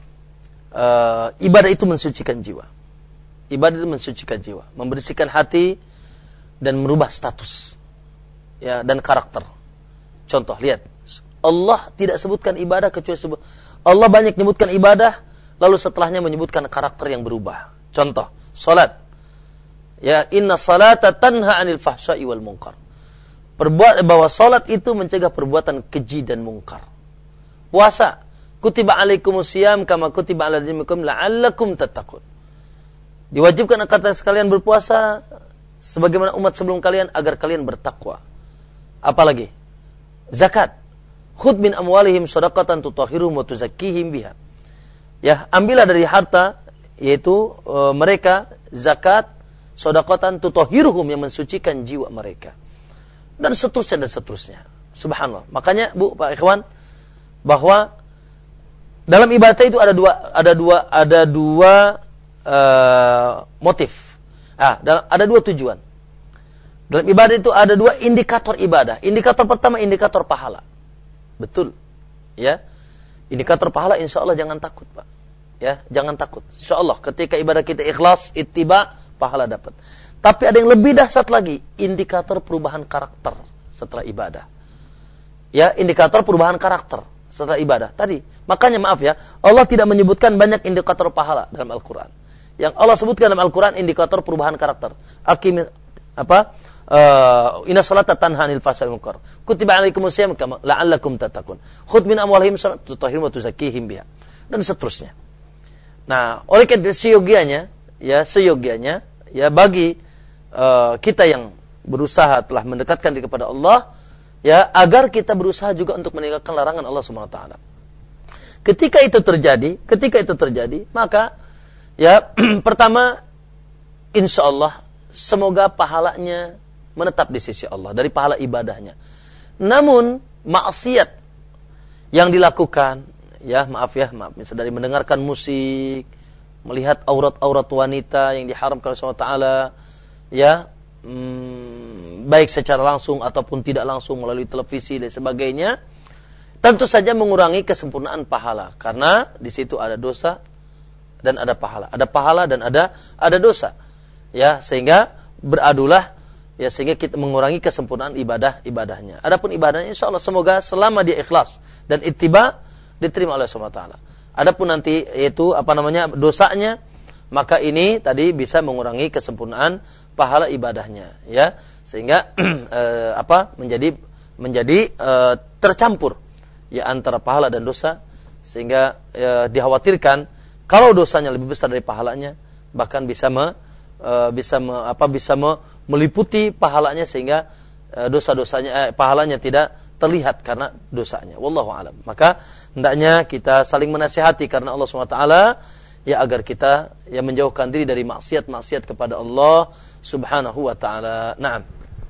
uh, ibadah itu mensucikan jiwa. Ibadah itu mensucikan jiwa, membersihkan hati dan merubah status ya dan karakter. Contoh, lihat. Allah tidak sebutkan ibadah kecuali sebut Allah banyak menyebutkan ibadah lalu setelahnya menyebutkan karakter yang berubah. Contoh, salat. Ya, inna salata tanha 'anil fahsya'i wal munkar. Perbuat bahwa salat itu mencegah perbuatan keji dan mungkar. Puasa, kutiba 'alaikumus syiyam kama kutiba 'alal ladzina min la'allakum tattaqun. Diwajibkan akan sekalian berpuasa sebagaimana umat sebelum kalian agar kalian bertakwa. Apalagi zakat. Khudh min amwalihim shadaqatan tutahhiruhum wa tuzakkihim biha. Ya, ambillah dari harta yaitu e, mereka zakat, shadaqatan tutahhiruhum yang mensucikan jiwa mereka. Dan seterusnya dan seterusnya. Subhanallah. Makanya Bu, Pak Ikhwan, bahwa dalam ibadah itu ada dua ada dua ada dua Uh, motif. Ah, dalam, ada dua tujuan. Dalam ibadah itu ada dua indikator ibadah. Indikator pertama indikator pahala. Betul. Ya. Indikator pahala insyaallah jangan takut, Pak. Ya, jangan takut. Insyaallah ketika ibadah kita ikhlas, ittiba, pahala dapat. Tapi ada yang lebih dahsyat lagi, indikator perubahan karakter setelah ibadah. Ya, indikator perubahan karakter setelah ibadah. Tadi, makanya maaf ya, Allah tidak menyebutkan banyak indikator pahala dalam Al-Qur'an. Yang Allah sebutkan dalam Al-Quran indikator perubahan karakter. Akim apa? Uh, Inna salata tanha 'anil fahsya'i wal munkar. Kutiba 'alaikumus syiyam kama la'allakum tattaqun. Khudh min amwalihim shadaqatan tutahhiruhum wa tuzakkihim biha. Dan seterusnya. Nah, oleh karena seyogianya, ya seyogianya, ya bagi uh, kita yang berusaha telah mendekatkan diri kepada Allah, ya agar kita berusaha juga untuk meninggalkan larangan Allah Subhanahu wa taala. Ketika itu terjadi, ketika itu terjadi, maka ya, pertama, insya Allah, semoga pahalanya menetap di sisi Allah, dari pahala ibadahnya. Namun, maksiat yang dilakukan, ya maaf ya, maaf, misalnya dari mendengarkan musik, melihat aurat-aurat wanita yang diharamkan oleh Allah Taala, ya, hmm, baik secara langsung ataupun tidak langsung melalui televisi dan sebagainya, tentu saja mengurangi kesempurnaan pahala, karena di situ ada dosa dan ada pahala, ada pahala dan ada ada dosa, ya sehingga beradulah Ya, sehingga kita mengurangi kesempurnaan ibadah-ibadahnya. Adapun ibadahnya insya Allah semoga selama dia ikhlas dan ittiba diterima oleh Allah subhanahu wa taala. Adapun nanti itu apa namanya dosanya, maka ini tadi bisa mengurangi kesempurnaan pahala ibadahnya, ya. Sehingga eh, apa menjadi menjadi eh, tercampur ya antara pahala dan dosa, sehingga eh, dikhawatirkan kalau dosanya lebih besar dari pahalanya, bahkan bisa me, eh, bisa me, apa bisa me, meliputi pahalanya sehingga e, dosa-dosanya eh, pahalanya tidak terlihat karena dosanya. Wallahu a'lam. Maka hendaknya kita saling menasihati karena Allah subhanahu wa taala ya agar kita ya menjauhkan diri dari maksiat-maksiat kepada Allah subhanahu wa taala. Naam.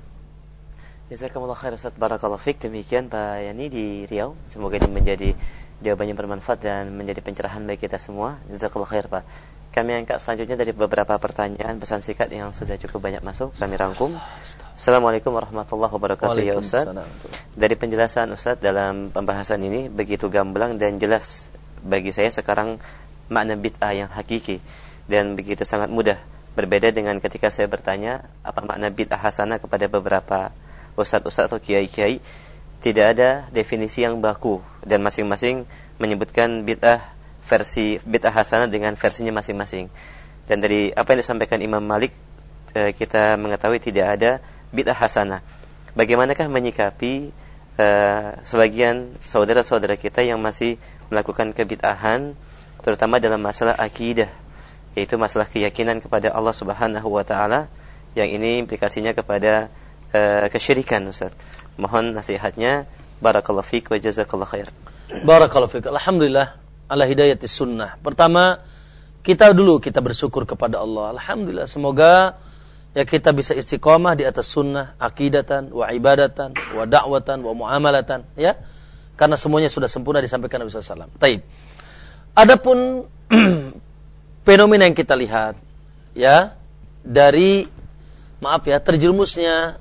Jazakumullah khair Ustaz, barakallahu fik. Demikian Pak Yani di Riau. Semoga ini menjadi jawaban yang bermanfaat dan menjadi pencerahan bagi kita semua. Jazakallahu khair Pak. Kami angkat selanjutnya dari beberapa pertanyaan pesan singkat yang sudah cukup banyak masuk. Kami rangkum. Assalamualaikum warahmatullahi wabarakatuh ya Ustaz. Dari penjelasan Ustaz dalam pembahasan ini begitu gamblang dan jelas bagi saya sekarang makna bid'ah yang hakiki dan begitu sangat mudah. Berbeda dengan ketika saya bertanya apa makna bid'ah hasanah kepada beberapa ustaz-ustaz atau kiai-kiai, tidak ada definisi yang baku dan masing-masing menyebutkan bid'ah versi bid'ah hasanah dengan versinya masing-masing. Dan dari apa yang disampaikan Imam Malik e, kita mengetahui tidak ada bid'ah hasanah. Bagaimanakah menyikapi e, sebagian saudara-saudara kita yang masih melakukan kebid'ahan terutama dalam masalah akidah, yaitu masalah keyakinan kepada Allah Subhanahu wa taala yang ini implikasinya kepada e, kesyirikan Ustaz. Mohon nasihatnya. Barakallahu fiik wa jazakallahu khair. Barakallahu fiik. Alhamdulillah ala hidayatis sunnah. Pertama, kita dulu kita bersyukur kepada Allah. Alhamdulillah, semoga ya kita bisa istiqamah di atas sunnah, akidatan, wa ibadatan, wa da'watan, wa muamalatan, ya. Karena semuanya sudah sempurna disampaikan Nabi sallallahu alaihi wasallam. Taib. Adapun fenomena yang kita lihat, ya, dari maaf ya terjerumusnya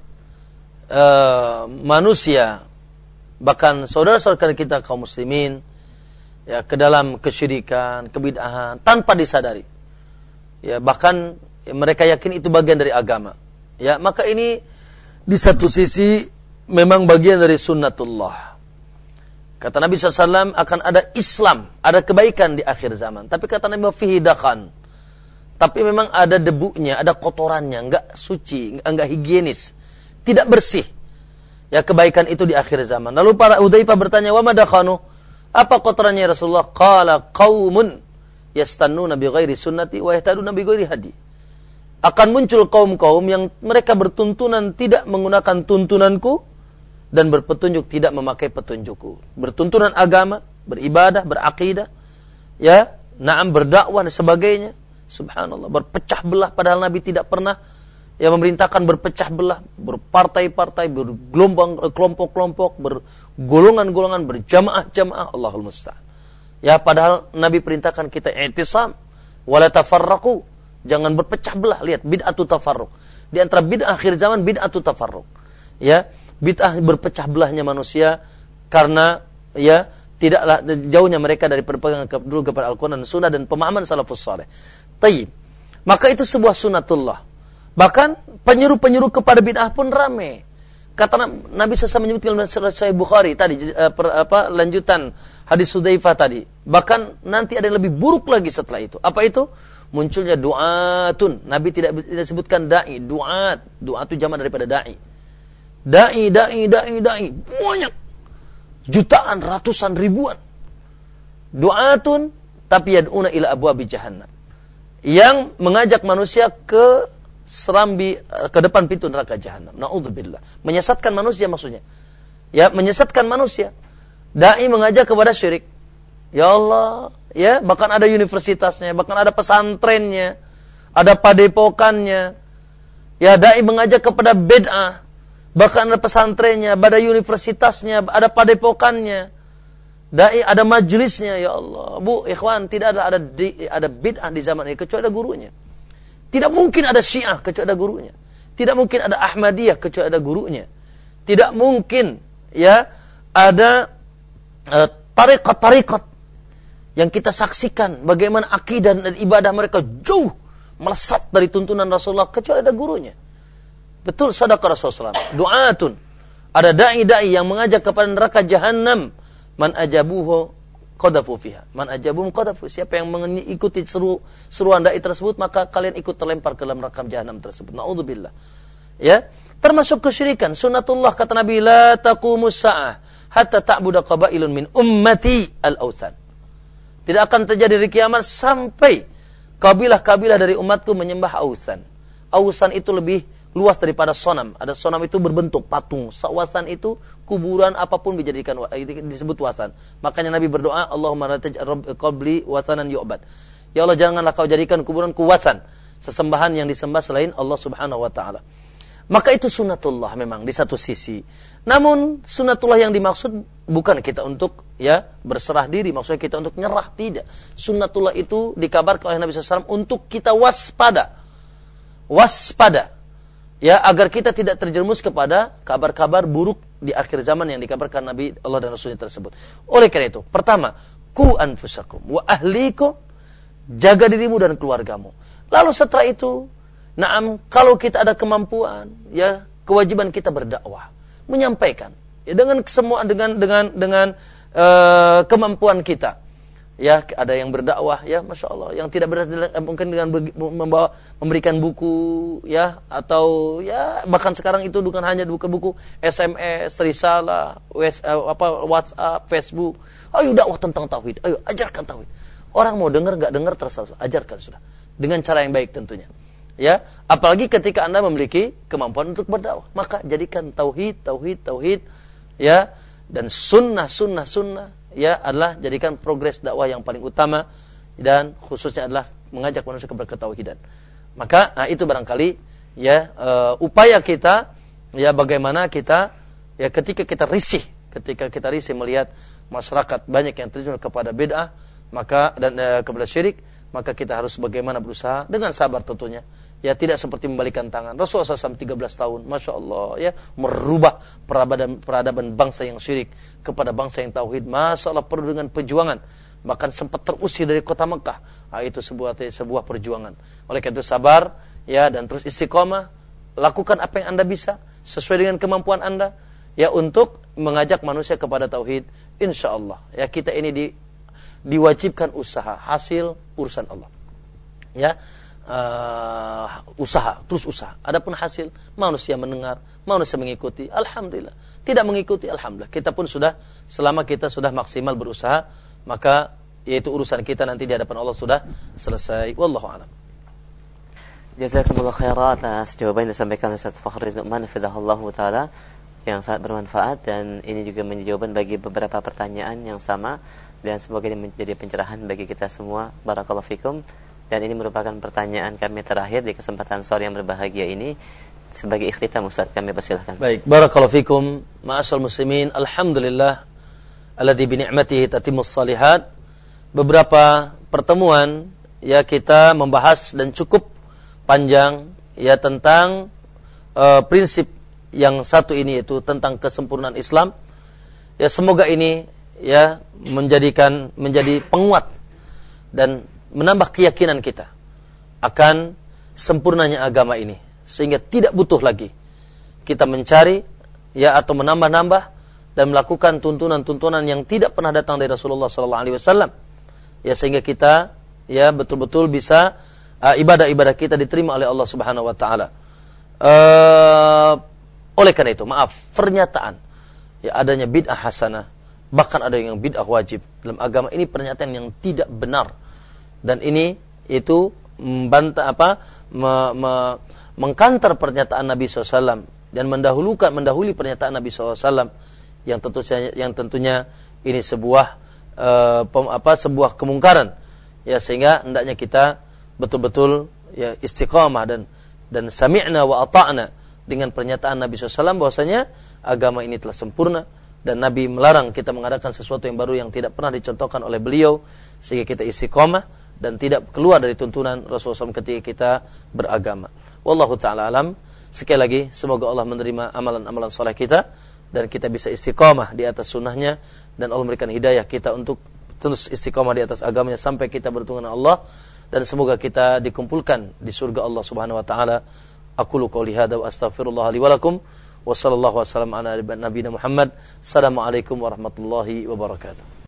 uh, manusia, bahkan saudara-saudara kita kaum muslimin ya ke dalam kesyirikan, kebid'ahan tanpa disadari. Ya, bahkan ya, mereka yakin itu bagian dari agama. Ya, maka ini di satu sisi memang bagian dari sunnatullah. Kata Nabi sallallahu alaihi wasallam akan ada Islam, ada kebaikan di akhir zaman. Tapi kata Nabi fihi dakan. Tapi memang ada debunya, ada kotorannya, enggak suci, enggak higienis, tidak bersih. Ya, kebaikan itu di akhir zaman. Lalu para Hudzaifah bertanya, "Wa ma dakhanu?" Apa kotorannya Rasulullah? Qala qaumun yastannuna bi ghairi sunnati wa yahtaduna bi ghairi hadi. Akan muncul kaum-kaum yang mereka bertuntunan tidak menggunakan tuntunanku dan berpetunjuk tidak memakai petunjukku. Bertuntunan agama, beribadah, berakidah, ya, na'am berdakwah dan sebagainya. Subhanallah, berpecah belah padahal Nabi tidak pernah yang memerintahkan berpecah belah, berpartai-partai, bergelombang kelompok-kelompok, bergolongan-golongan, berjamaah-jamaah, Allahul musta'an. Ya, padahal Nabi perintahkan kita i'tisam, wala tafarraqu, jangan berpecah belah. Lihat, bid'atu tafarruq. Di antara bid'ah akhir zaman bid'atu tafarruq. Ya, bid'ah berpecah belahnya manusia karena ya tidaklah jauhnya mereka dari berpegang dulu kepada Al-Qur'an dan Sunnah dan pemahaman salafus saleh. Tayyib. Maka itu sebuah sunnatullah. Bahkan penyeru-penyeru kepada bid'ah pun ramai. Kata Nabi sallallahu alaihi wasallam menyebutkan dalam Sahih Bukhari tadi uh, per, apa lanjutan hadis Hudzaifah tadi. Bahkan nanti ada yang lebih buruk lagi setelah itu. Apa itu? Munculnya du'atun. Nabi tidak tidak sebutkan dai, du'at. Du'at itu jamak daripada dai. Dai, dai, dai, dai. Banyak. Jutaan, ratusan, ribuan. Du'atun tapi yad'una ila abwabi jahannam. Yang mengajak manusia ke serambi ke depan pintu neraka jahanam. Na'udzubillah. Menyesatkan manusia maksudnya. Ya, menyesatkan manusia. Dai mengajak kepada syirik. Ya Allah, ya, bahkan ada universitasnya, bahkan ada pesantrennya, ada padepokannya. Ya, dai mengajak kepada bid'ah, bahkan ada pesantrennya, ada universitasnya, ada padepokannya. Dai ada majelisnya, ya Allah. Bu, ikhwan, tidak ada ada di, ada bid'ah di zaman ini kecuali ada gurunya. Tidak mungkin ada Syiah kecuali ada gurunya. Tidak mungkin ada Ahmadiyah kecuali ada gurunya. Tidak mungkin ya ada uh, tariqat-tariqat yang kita saksikan bagaimana akidah dan ibadah mereka jauh melesat dari tuntunan Rasulullah kecuali ada gurunya. Betul sadaqah Rasulullah sallallahu alaihi wasallam. Du'atun. Ada dai-dai yang mengajak kepada neraka jahanam. Man ajabuhu qadafu fiha. Man ajabuhum qadafu. Siapa yang mengikuti seru seruan dai tersebut, maka kalian ikut terlempar ke dalam neraka jahanam tersebut. Naudzubillah. Ya, termasuk kesyirikan. Sunnatullah kata Nabi, la taqumus sa'ah hatta ta'budu qabailun min ummati al-authan. Tidak akan terjadi di kiamat sampai kabilah-kabilah dari umatku menyembah ausan. Ausan itu lebih luas daripada sonam. Ada sonam itu berbentuk patung. Wasan itu kuburan apapun dijadikan disebut wasan. Makanya Nabi berdoa, Allahumma la taj'al qabli wasanan yu'bad. Ya Allah, janganlah kau jadikan kuburanku wasan, sesembahan yang disembah selain Allah Subhanahu wa taala. Maka itu sunnatullah memang di satu sisi. Namun sunnatullah yang dimaksud bukan kita untuk ya berserah diri, maksudnya kita untuk nyerah, tidak. Sunnatullah itu dikabarkan oleh Nabi sallallahu alaihi wasallam untuk kita waspada. Waspada. Ya, agar kita tidak terjerumus kepada kabar-kabar buruk di akhir zaman yang dikabarkan Nabi Allah dan Rasulnya tersebut. Oleh karena itu, pertama, ku anfusakum wa ahlikum, jaga dirimu dan keluargamu. Lalu setelah itu, naam, kalau kita ada kemampuan, ya kewajiban kita berdakwah, menyampaikan, ya dengan semua dengan dengan dengan uh, kemampuan kita. Ya, ada yang berdakwah, ya masya Allah, yang tidak berdakwah mungkin dengan membawa memberikan buku, ya atau ya bahkan sekarang itu bukan hanya bukan buku, S M S, risalah, wes, uh, apa WhatsApp, Facebook. Ayo dakwah tentang tauhid, ayo ajarkan tauhid. Orang mau dengar nggak dengar terserah, ajarkan sudah dengan cara yang baik tentunya. Ya, apalagi ketika Anda memiliki kemampuan untuk berdakwah, maka jadikan tauhid, tauhid, tauhid, ya, dan sunnah, sunnah, sunnah, ya adalah jadikan progres dakwah yang paling utama, dan khususnya adalah mengajak manusia kepada ketauhidan. Maka, nah itu barangkali, ya uh, upaya kita, ya bagaimana kita, ya ketika kita risih, ketika kita risih melihat masyarakat banyak yang terjun kepada bid'ah, maka dan uh, kepada syirik, maka kita harus bagaimana berusaha dengan sabar tentunya. Ya tidak seperti membalikan tangan. Rasulullah shallallahu alaihi wasallam tiga belas tahun, masya Allah, ya merubah peradaban, peradaban bangsa yang syirik kepada bangsa yang tauhid. Masya Allah, perlu dengan perjuangan. Bahkan sempat terusir dari kota Mekah. Nah, itu sebuah sebuah perjuangan. Oleh karena itu sabar, ya dan terus istiqomah. Lakukan apa yang Anda bisa sesuai dengan kemampuan Anda, ya untuk mengajak manusia kepada tauhid. Insya Allah, ya kita ini di, diwajibkan usaha, hasil urusan Allah. Ya. Uh, usaha, terus usaha. Adapun hasil, manusia mendengar, manusia mengikuti, alhamdulillah. Tidak mengikuti, alhamdulillah. Kita pun sudah, selama kita sudah maksimal berusaha, maka yaitu urusan kita nanti di hadapan Allah sudah selesai. Wallahu a'lam. Jazakumullah khairan atas jawaban yang disampaikan Ustaz Fakhri Nu'man hafizahullahu taala yang sangat bermanfaat, dan ini juga menjadi jawaban bagi beberapa pertanyaan yang sama, dan semoga ini menjadi pencerahan bagi kita semua. Barakallahu fikum. Dan ini merupakan pertanyaan kami terakhir di kesempatan sore yang berbahagia ini. Sebagai ikhtitam Ustaz, kami persilahkan. Baik, barakallahu fikum, ma'asyal muslimin, alhamdulillah alladzi bi ni'matihi tatimmus shalihat. Beberapa pertemuan ya kita membahas dan cukup panjang ya tentang uh, prinsip yang satu ini, yaitu tentang kesempurnaan Islam. Ya semoga ini ya menjadikan menjadi penguat dan menambah keyakinan kita akan sempurnanya agama ini, sehingga tidak butuh lagi kita mencari ya atau menambah-nambah dan melakukan tuntunan-tuntunan yang tidak pernah datang dari Rasulullah sallallahu alaihi wasallam, ya sehingga kita ya betul-betul bisa uh, ibadah-ibadah kita diterima oleh Allah Subhanahu wa taala. Uh, oleh karena itu, maaf, pernyataan ya adanya bid'ah hasanah, bahkan ada yang bid'ah wajib dalam agama ini, pernyataan yang tidak benar. Dan ini itu membantah apa me, me, mengkantar pernyataan Nabi shallallahu alaihi wasallam dan mendahulukan mendahului pernyataan Nabi shallallahu alaihi wasallam yang tentunya yang tentunya ini sebuah uh, pem, apa sebuah kemungkaran, ya sehingga hendaknya kita betul-betul ya istiqamah dan dan sami'na wa ata'na dengan pernyataan Nabi shallallahu alaihi wasallam bahwasanya agama ini telah sempurna, dan Nabi melarang kita mengadakan sesuatu yang baru yang tidak pernah dicontohkan oleh beliau, sehingga kita istiqamah dan tidak keluar dari tuntunan Rasulullah shallallahu alaihi wasallam ketika kita beragama. Wallahu ta'ala alam. Sekali lagi, semoga Allah menerima amalan-amalan soleh kita, dan kita bisa istiqamah di atas sunnahnya, dan Allah memberikan hidayah kita untuk terus istiqamah di atas agamanya sampai kita bertemu dengan Allah, dan semoga kita dikumpulkan di surga Allah Subhanahu wa ta'ala. Aqulu qouli hadza wa astaghfirullah li wa lakum wa sallallahu wasallam ala nabiyina Muhammad. Assalamualaikum warahmatullahi wabarakatuh.